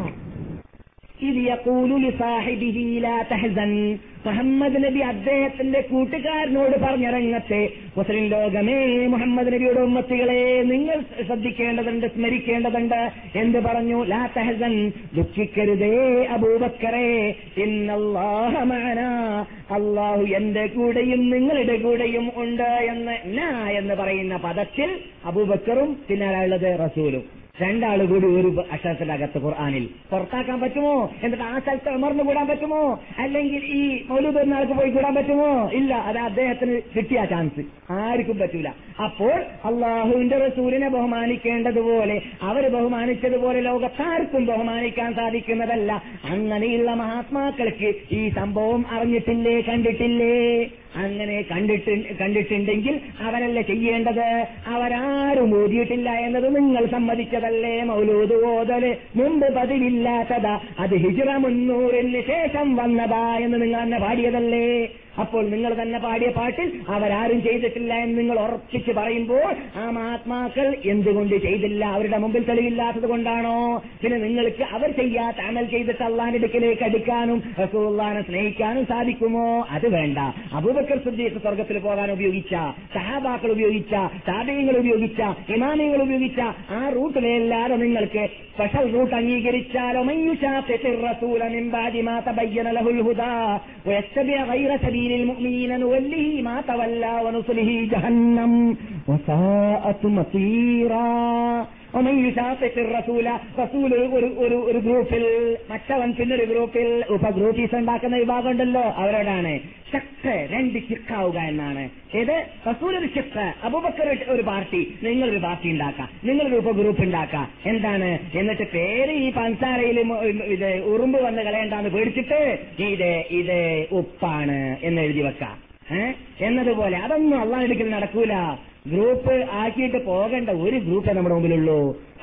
ഇത് യഖൂലു ലിസാഹിബിഹി ലാ തഹ്സൻ, മുഹമ്മദ് നബി അദ്ദേഹത്തിന്റെ കൂട്ടുകാരനോട് പറഞ്ഞിറങ്ങത്തെ, മുസ്ലിം ലോകമേ, മുഹമ്മദ് നബിയുടെ ഉമ്മത്തികളെ, നിങ്ങൾ ശ്രദ്ധിക്കേണ്ടതുണ്ട്, സ്മരിക്കേണ്ടതുണ്ട്. എന്ത് പറഞ്ഞു? ലാ തഹ്സൻ, ദുഃഖിക്കരുതേ അബൂബക്കറേ, ഇന്നല്ലാഹ മഅനാ, അല്ലാഹു എന്റെ കൂടെയും നിങ്ങളുടെ കൂടെയും ഉണ്ട് എന്ന്. നാ എന്ന് പറയുന്ന പദത്തിൽ അബൂബക്കറും പിന്നെ ആളുള്ളത് റസൂലും, രണ്ടാള് കൂടി ഒരു അക്ഷരത്തിനകത്ത് ഖുർആനിൽ പുറത്താക്കാൻ പറ്റുമോ? എന്നിട്ട് ആ സ്ഥലത്ത് ഉമറിന് കൂടാൻ പറ്റുമോ? അല്ലെങ്കിൽ ഈ മൗലൂദ് എന്നാൾക്ക് പോയി കൂടാൻ പറ്റുമോ? ഇല്ല. അത് അദ്ദേഹത്തിന് കിട്ടിയ ചാൻസ്, ആർക്കും പറ്റൂല. അപ്പോൾ അള്ളാഹുവിന്റെ റസൂലിനെ ബഹുമാനിക്കേണ്ടതുപോലെ അവര് ബഹുമാനിച്ചതുപോലെ ലോകത്താർക്കും ബഹുമാനിക്കാൻ സാധിക്കുന്നതല്ല. അങ്ങനെയുള്ള മഹാത്മാക്കൾക്ക് ഈ സംഭവം അറിഞ്ഞിട്ടില്ലേ, കണ്ടിട്ടില്ലേ? അങ്ങനെ കണ്ടിട്ട് കണ്ടിട്ടുണ്ടെങ്കിൽ അവരല്ല ചെയ്യേണ്ടത്, അവരാരും ഓതിയിട്ടില്ല എന്നത് നിങ്ങൾ സമ്മതിച്ചതല്ലേ? മൗലൂദ് ഓതല് മുമ്പ് പതിവില്ലാത്തതാ, അത് ഹിജ്റ മുന്നൂറിന് ശേഷം വന്നതാ എന്ന് നിങ്ങൾ തന്നെ പാടിയതല്ലേ? അപ്പോൾ നിങ്ങൾ തന്നെ പാടിയ പാട്ടിൽ അവരാരും ചെയ്തിട്ടില്ല എന്ന് നിങ്ങൾ ഉറപ്പിച്ച് പറയുമ്പോൾ ആ മഹാത്മാക്കൾ എന്തുകൊണ്ട് ചെയ്തില്ല? അവരുടെ മുമ്പിൽ തെളിവില്ലാത്തത് കൊണ്ടാണോ? പിന്നെ നിങ്ങൾക്ക് അവർ ചെയ്യാത്ത അമൽ ചെയ്തിട്ട് അള്ളാന്റെ അടുക്കലേക്ക് അടുക്കാനും റസൂലുള്ളാഹിനെ സ്നേഹിക്കാനും സാധിക്കുമോ? അത് വേണ്ട. അബൂബക്കർ സിദ്ദീഖ് സ്വർഗത്തിൽ പോകാൻ ഉപയോഗിച്ച, സഹാബാക്കൾ ഉപയോഗിച്ച, താബിഈങ്ങൾ ഉപയോഗിച്ച, ഇമാമിങ്ങൾ ഉപയോഗിച്ച ആ റൂട്ടിലല്ലാതെ നിങ്ങൾക്ക് സ്പെഷ്യൽ റൂട്ട് അംഗീകരിച്ചാലോ? മയ്യുശാഖിഖിർ റസൂല മിൻ ബഅദി മാ തബയ്യന ലഹുൽ ഹുദാ വയത്തബിഅ ഗൈറ സബീലിൽ മുഅ്മിനീന നുവല്ലിഹി മാ തവല്ലാ വനുസ്ലിഹി ജഹന്നം വസാഅത് മസീറാ. റസൂല റസൂൽ ഒരു ഒരു ഒരു ഗ്രൂപ്പിൽ, മറ്റവൻ പിന്നൊരു ഗ്രൂപ്പിൽ. ഉപഗ്രൂപ്പീസ് ഉണ്ടാക്കുന്ന വിഭാഗം ഉണ്ടല്ലോ, അവരോടാണ് ശക്ത രണ്ട് ശിക്കാവുക എന്നാണ്. ഏത്? റസൂൽ ഒരു ശിക്ക, അബൂബക്കർ ഒരു പാർട്ടി, നിങ്ങളൊരു പാർട്ടി ഉണ്ടാക്കാം, നിങ്ങളൊരു ഉപഗ്രൂപ്പ് ഉണ്ടാക്കാം. എന്താണ്? എന്നിട്ട് പേര് ഈ പൻസാരയിൽ ഇത് ഉറുമ്പ് വന്ന് കളയണ്ടാന്ന് പേടിച്ചിട്ട് ഇത് ഇത് ഉപ്പാണ് എന്ന് എഴുതി വെക്കാം എന്നതുപോലെ. അതൊന്നും അള്ളാഹുവിന്റെ അടുക്കൽ നടക്കൂല. ഗ്രൂപ്പ് ആക്കിയിട്ട് പോകേണ്ട ഒരു ഗ്രൂപ്പേ നമ്മുടെ മുമ്പിലുള്ളൂ.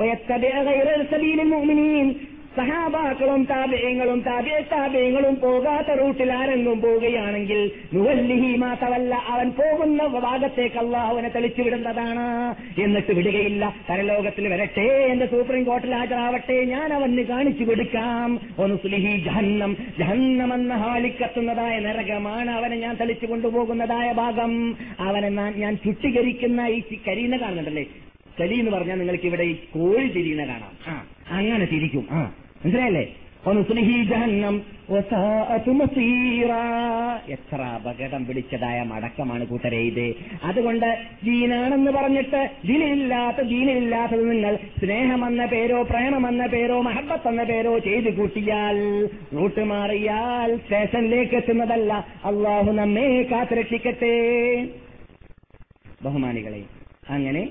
സഹാബാക്കളും താബിഈങ്ങളും താബിഈ താബിഈങ്ങളും പോകാത്ത റൂട്ടിൽ ആരെങ്കിലും പോവുകയാണെങ്കിൽ നുവല്ലിഹി മാ തവല്ല, അവൻ പോകുന്ന ഭാഗത്തേക്ക് അല്ലാഹു അവനെ തെളിച്ചുവിടുന്നതാണ്. എന്നിട്ട് വിടുകയില്ല. പരലോകത്തിൽ വരട്ടെ, എന്റെ സുപ്രീം കോർട്ടിൽ ഹാജരാവട്ടെ, ഞാൻ അവന് കാണിച്ചു കൊടുക്കാം. വനുസ്ലിഹി ജഹന്നം, ജഹന്നം എന്ന ഹാളിക്കത്തുന്നതായ നരകമാണ് അവനെ ഞാൻ തെളിച്ചു കൊണ്ടുപോകുന്നതായ ഭാഗം. അവനെ ഞാൻ ചുട്ടികരിക്കുന്ന ഈ കരിയുന്ന കാണുന്നുണ്ടല്ലേ, കലി എന്ന് പറഞ്ഞാൽ നിങ്ങൾക്ക് ഇവിടെ ഈ കോഴി തിരിയുന്ന കാണാം. ആ അങ്ങനെ തിരിക്കും. ആ മനസ്സിലായല്ലേ? വനുസ്ലിഹി ജഹന്നം വസാഅത് മസീറാ. എത്ര അപകടം പിടിച്ചതായ മടക്കമാണ് കൂട്ടരെ ഇത്. അതുകൊണ്ട് ദീനാണെന്ന് പറഞ്ഞിട്ട് ദീനില്ലാത്ത ദീനില്ലാത്തത് നിങ്ങൾ സ്നേഹമെന്ന പേരോ പ്രേമമെന്ന പേരോ മഹബത്ത് എന്ന പേരോ ചെയ്തു കൂട്ടിയാൽ, റൂട്ട് മാറിയാൽ സ്റ്റേഷനിലേക്ക് എത്തുന്നതല്ല. അള്ളാഹു നമ്മെ കാത്തുരക്ഷിക്കട്ടെ. ബഹുമാനികളെ, അങ്ങനെ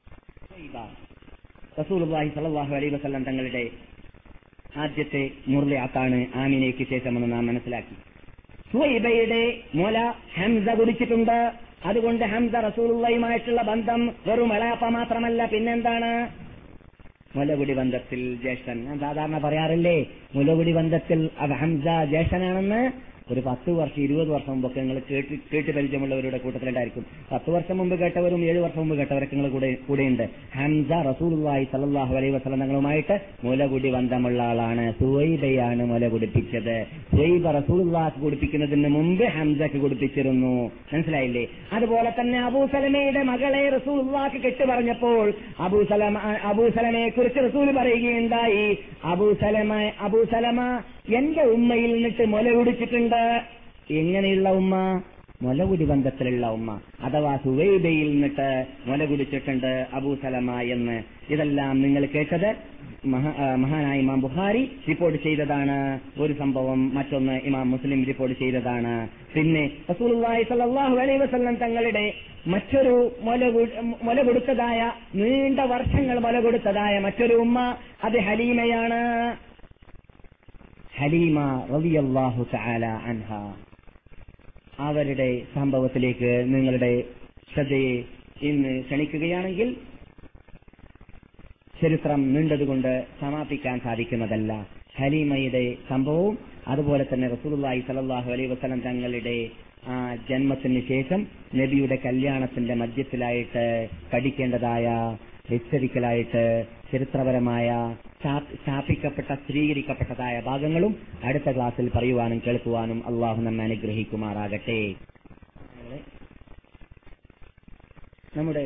റസൂലുള്ളാഹി സ്വല്ലല്ലാഹു അലൈഹി വസല്ലം തങ്ങളുടെ ആദ്യത്തെ മുർളിഅത്താണ് ആമിനയ്ക്ക് ശേഷമെന്ന് നാം മനസ്സിലാക്കി. സുവൈബയുടെ മുല ഹംസ കുടിച്ചിട്ടുണ്ട്. അതുകൊണ്ട് ഹംസ റസൂലുള്ളാഹിയുമായിട്ടുള്ള ബന്ധം വെറും എളാപ്പ മാത്രമല്ല, പിന്നെന്താണ്? മുലകുടി ബന്ധത്തിൽ ജ്യേഷ്ഠൻ. ഞാൻ സാധാരണ പറയാറില്ലേ, മുലകുടി ബന്ധത്തിൽ ഹംസ ജ്യേഷ്ഠനാണെന്ന്. ഒരു പത്ത് വർഷം ഇരുപത് വർഷം മുമ്പൊക്കെ നിങ്ങൾ കേട്ട് കേട്ട് പരിചയമുള്ളവരുടെ കൂട്ടത്തിലുണ്ടായിരിക്കും. പത്ത് വർഷം മുമ്പ് കേട്ടവരും ഏഴ് വർഷം മുമ്പ് കേട്ടവരൊക്കെ നിങ്ങൾ കൂടെ കൂടെയുണ്ട്. ഹംസ റസൂലുള്ളാഹി സ്വല്ലല്ലാഹു അലൈഹി വസല്ലം തങ്ങളുമായിട്ട് മുലകുടി ബന്ധമുള്ള ആളാണ്. സുവൈബയാണ് മുല കുടിപ്പിച്ചത്. സുവൈബ റസൂലുള്ളാഹിക്ക് കുടിപ്പിക്കുന്നതിന് മുമ്പ് ഹംസക്ക് കുടിപ്പിച്ചിരുന്നു. മനസ്സിലായില്ലേ? അതുപോലെ തന്നെ അബൂസലമയുടെ മകളെ റസൂലുള്ളാഹിക്ക് കെട്ടു പറഞ്ഞപ്പോൾ അബൂസലമ അബൂസലമയെ കുറിച്ച് റസൂൽ പറയുകയുണ്ടായി, അബൂസലമ അബൂസലമ എന്റെ ഉമ്മയിൽ നിന്നിട്ട് മുല കുടിച്ചിട്ടുണ്ട്. എങ്ങനെയുള്ള ഉമ്മ? മുലകുടി ബന്ധത്തിലുള്ള ഉമ്മ, അഥവാ സുവൈബയിൽ നിന്നിട്ട് മുല കുടിച്ചിട്ടുണ്ട് അബൂസലമ എന്ന്. ഇതെല്ലാം നിങ്ങൾ കേട്ടത് മഹാനായ ഇമാം ബുഖാരി റിപ്പോർട്ട് ചെയ്തതാണ് ഒരു സംഭവം. മറ്റൊന്ന് ഇമാം മുസ്ലിം റിപ്പോർട്ട് ചെയ്തതാണ്. പിന്നെ റസൂലുള്ളാഹി സ്വല്ലല്ലാഹു അലൈഹി വസല്ലം തങ്ങളുടെ മറ്റൊരു മുല മുല കൊടുത്തതായ, നീണ്ട വർഷങ്ങൾ മുല കൊടുത്തതായ മറ്റൊരു ഉമ്മ, അത് ഹലീമയാണ്. ഹലീമ റളിയല്ലാഹു തആല അൻഹ. അവരുടെ സംഭവത്തിലേക്ക് നിങ്ങളുടെ ശ്രദ്ധയെ ഇന്ന് ക്ഷണിക്കുകയാണെങ്കിൽ, ചരിത്രം നീണ്ടതുകൊണ്ട് സമാപിക്കാൻ സാധിക്കുന്നതല്ല. ഹലീമയുടെ സംഭവവും അതുപോലെ തന്നെ റസൂലുള്ളാഹി സ്വല്ലല്ലാഹു അലൈഹി വസല്ലം തങ്ങളുടെ ആ ജന്മത്തിന് ശേഷം നബിയുടെ കല്യാണത്തിന്റെ മധ്യത്തിലായിട്ട് പഠിക്കേണ്ടതായ ഹിസ്റ്ററിക്കലായിട്ട് ചരിത്രപരമായ സ്ഥാപിക്കപ്പെട്ട സ്ഥിരീകരിക്കപ്പെട്ടതായ ഭാഗങ്ങളും അടുത്ത ക്ലാസ്സിൽ പറയുവാനും കേൾക്കുവാനും അള്ളാഹു നമ്മെ അനുഗ്രഹിക്കുമാറാകട്ടെ. നമ്മുടെ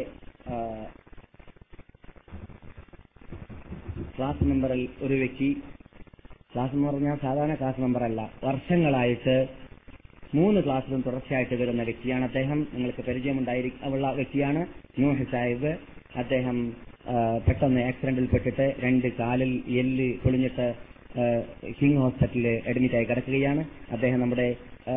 ക്ലാസ് മെമ്പറിൽ ഒരു വ്യക്തി, ക്ലാസ് എന്ന് പറഞ്ഞാൽ സാധാരണ ക്ലാസ് മെമ്പറല്ല, വർഷങ്ങളായിട്ട് മൂന്ന് ക്ലാസ്സിലും തുടർച്ചയായിട്ട് വരുന്ന വ്യക്തിയാണ് അദ്ദേഹം. നിങ്ങൾക്ക് പരിചയമുണ്ടായിരിക്കുന്ന വ്യക്തിയാണ് നൂഹ് സാഹിബ്. അദ്ദേഹം പെട്ടെന്ന് ആക്സിഡന്റിൽപ്പെട്ടിട്ട് രണ്ട് കാലിൽ എല്ല് പൊളിഞ്ഞിട്ട് കിങ് ഹോസ്പിറ്റലിൽ അഡ്മിറ്റായി കിടക്കുകയാണ്. അദ്ദേഹം നമ്മുടെ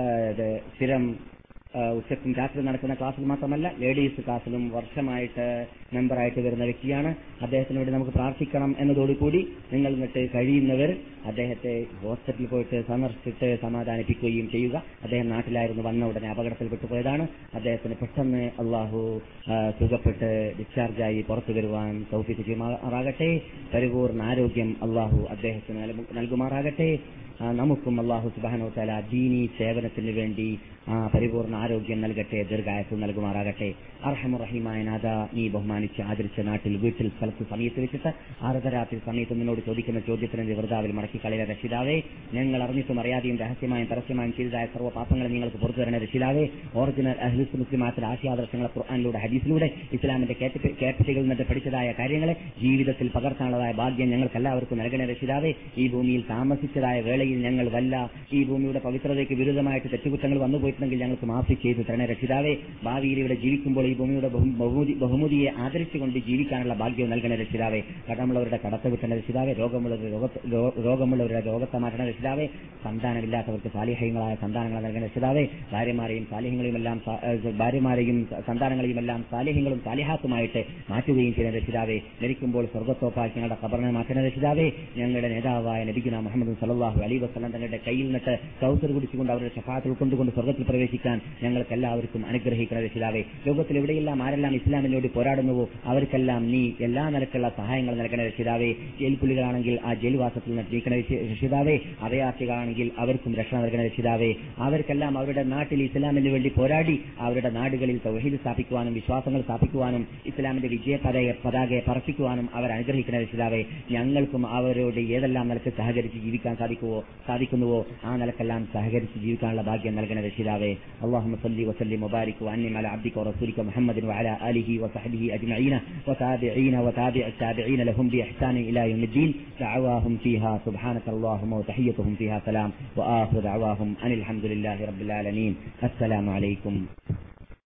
സ്ഥിരം ഉച്ചക്കും രാത്രി നടക്കുന്ന ക്ലാസ്സിൽ മാത്രമല്ല, ലേഡീസ് ക്ലാസ്സിലും വർഷമായിട്ട് മെമ്പറായിട്ട് വരുന്ന വ്യക്തിയാണ്. അദ്ദേഹത്തിന് വേണ്ടി നമുക്ക് പ്രാർത്ഥിക്കണം എന്നതോടുകൂടി നിങ്ങൾ എന്നിട്ട് കഴിയുന്നവർ അദ്ദേഹത്തെ ഹോസ്പിറ്റലിൽ പോയിട്ട് സന്ദർശിച്ചിട്ട് സമാധാനിപ്പിക്കുകയും ചെയ്യുക. അദ്ദേഹം നാട്ടിലായിരുന്നു, വന്ന ഉടനെ അപകടത്തിൽപ്പെട്ടു പോയതാണ്. അദ്ദേഹത്തിന് പെട്ടെന്ന് അള്ളാഹു സുഖപ്പെട്ട് ഡിസ്ചാർജായി പുറത്തു വരുവാൻ തൗഫീഖ് ചെയ്യുമാറാകട്ടെ. പരിപൂർണ്ണ ആരോഗ്യം അള്ളാഹു അദ്ദേഹത്തിന് നൽകുമാറാകട്ടെ. നമുക്കും അള്ളാഹു സുബ്ഹാനഹു വ തആല ദീനി സേവനത്തിന് വേണ്ടി ആ പരിപൂർണ്ണ ആരോഗ്യം നൽകട്ടെ, ദീർഘായുസ്സ് നൽകുമാറാകട്ടെ. അർഹമുറഹീമായ നാഥ, നീ ബഹുമാനിച്ച് ആദരിച്ച നാട്ടിൽ വീട്ടിൽ സ്ഥലത്ത് സമയത്ത് വെച്ചിട്ട് അർദ്ധരാത്രി സമയത്ത് നിന്നോട് ചോദിക്കുന്ന ചോദ്യത്തിന് വൃതാവിൽ മടക്കിക്കളയ രക്ഷിതാവേ, ഞങ്ങൾ അറിഞ്ഞിട്ടും അറിയാതെയും രഹസ്യമായും പരസ്യമായും ചെയ്തതായ സർവ്വ പാപങ്ങളെ നിങ്ങൾക്ക് പുറത്തു തരണ രക്ഷിതാവേ. ഒറിജിനൽ അഹ്ലുസ് മുസ്ലിമാത്തിന്റെ ആശയാദർശങ്ങളെ ഖുർആനിലൂടെ ഹദീസിലൂടെ ഇസ്ലാമിന്റെ കേട്ടറ്റുകളിൽ നിന്ന് പഠിച്ചതായ കാര്യങ്ങളെ ജീവിതത്തിൽ പകർത്താനുള്ളതായ ഭാഗ്യം ഞങ്ങൾക്ക് എല്ലാവർക്കും നൽകണ രക്ഷിതാവേ. ഈ ഭൂമിയിൽ താമസിച്ചതായ വേളയിൽ ഞങ്ങൾ വല്ല ഈ ഭൂമിയുടെ പവിത്രതയ്ക്ക് വിരുദ്ധമായിട്ട് തെറ്റുകുറ്റങ്ങൾ വന്നുപോയിട്ടുണ്ടെങ്കിൽ ഞങ്ങൾക്ക് മാഫി ചെയ്തു തരണ രക്ഷിതാവേ. ഭാവിയിൽ ഇവിടെ ജീവിക്കുമ്പോൾ ഈ ഭൂമിയുടെ ബഹുമതിയെ ആദരിച്ചുകൊണ്ട് ജീവിക്കാനുള്ള ഭാഗ്യം നൽകണ രക്ഷിതാവേ. കടമുള്ളവരുടെ കടത്ത് വിട്ടണ രക്ഷിതാവേ. രോഗമുള്ളവരുടെ രോഗമുള്ളവരുടെ രോഗത്തെ മാറ്റണ രക്ഷിതാവേ. സന്താനമില്ലാത്തവർക്ക് സാലിഹ്യങ്ങളായ സന്താനങ്ങൾ നൽകണ രക്ഷിതാവേ. ഭാര്യമാരെയും സാലിഹ്യങ്ങളെയും എല്ലാം ഭാര്യമാരെയും സന്താനങ്ങളെയും എല്ലാം സാലിഹ്യങ്ങളും സാലിഹാത്തുമായിട്ട് മാറ്റുകയും ചെയ്യുന്ന രക്ഷിതാവേ. മരിക്കുമ്പോൾ സ്വർഗ്ഗത്തോപ്പാക്കി ഞങ്ങളുടെ ഖബറിനെ മാറ്റണ രക്ഷിതാവേ. ഞങ്ങളുടെ നേതാവായ നബിയുനാ മുഹമ്മദ് സല്ലല്ലാഹു അലൈഹി വസല്ലം തങ്ങളുടെ കയ്യിൽ നിന്നിട്ട് കൗസർ കുടിച്ചുകൊണ്ട് അവരുടെ ശഫാഅത്ത് ഉൾക്കൊണ്ടുകൊണ്ട് സ്വർഗ്ഗത്തിൽ പ്രവേശിക്കാൻ ഞങ്ങൾക്ക് എല്ലാവർക്കും അനുഗ്രഹിക്കുന്ന രക്ഷിതാവേ. ലോകത്തിൽ എവിടെയെല്ലാം ആരെല്ലാം ഇസ്ലാമിന് വേണ്ടി പോരാടുന്നുവോ അവർക്കെല്ലാം നീ എല്ലാ നിലക്കുള്ള സഹായങ്ങൾ നൽകണ രക്ഷിതാവേ. ജയിൽപ്പുള്ളികളാണെങ്കിൽ ആ ജയിൽവാസത്തിൽ നിന്ന് നീക്കണ രക്ഷിതാവേ. അഭയാർത്ഥികളാണെങ്കിൽ അവർക്കും രക്ഷ നൽകണ രക്ഷിതാവേ. അവർക്കെല്ലാം അവരുടെ നാട്ടിൽ ഇസ്ലാമിന് വേണ്ടി പോരാടി അവരുടെ നാടുകളിൽ തൗഹീദ് സ്ഥാപിക്കുവാനും വിശ്വാസങ്ങൾ സ്ഥാപിക്കുവാനും ഇസ്ലാമിന്റെ വിജയ പതാകയെ പറപ്പിക്കുവാനും അവർ അനുഗ്രഹിക്കുന്ന രക്ഷിതാവേ. ഞങ്ങൾക്കും അവരോട് ഏതെല്ലാം നിലക്ക് സഹകരിച്ച് ജീവിക്കാൻ സാധിക്കുമോ സാധിക്കുന്നുവോ ആ നിലക്കെല്ലാം സഹകരിച്ച് ജീവിക്കാനുള്ള ഭാഗ്യം നൽകണ രക്ഷിതാവേ. അല്ലാഹുമ്മ സല്ലി വസല്ലിം വബാരിക് വഅൻഇം അലാ അബ്ദിക വറസൂലിക മുഹമ്മദിൻ വഅലാ ആലിഹി വസഹ്ബിഹി അജ്മഈന വതാബിഈന വതാബിഇ التابعين لهم بإحسان إلى يوم الدين. دعواهم فيها سبحانك اللهم وتحيتهم فيها سلام وآخر دعواهم أن الحمد لله رب العالمين. السلام عليكم.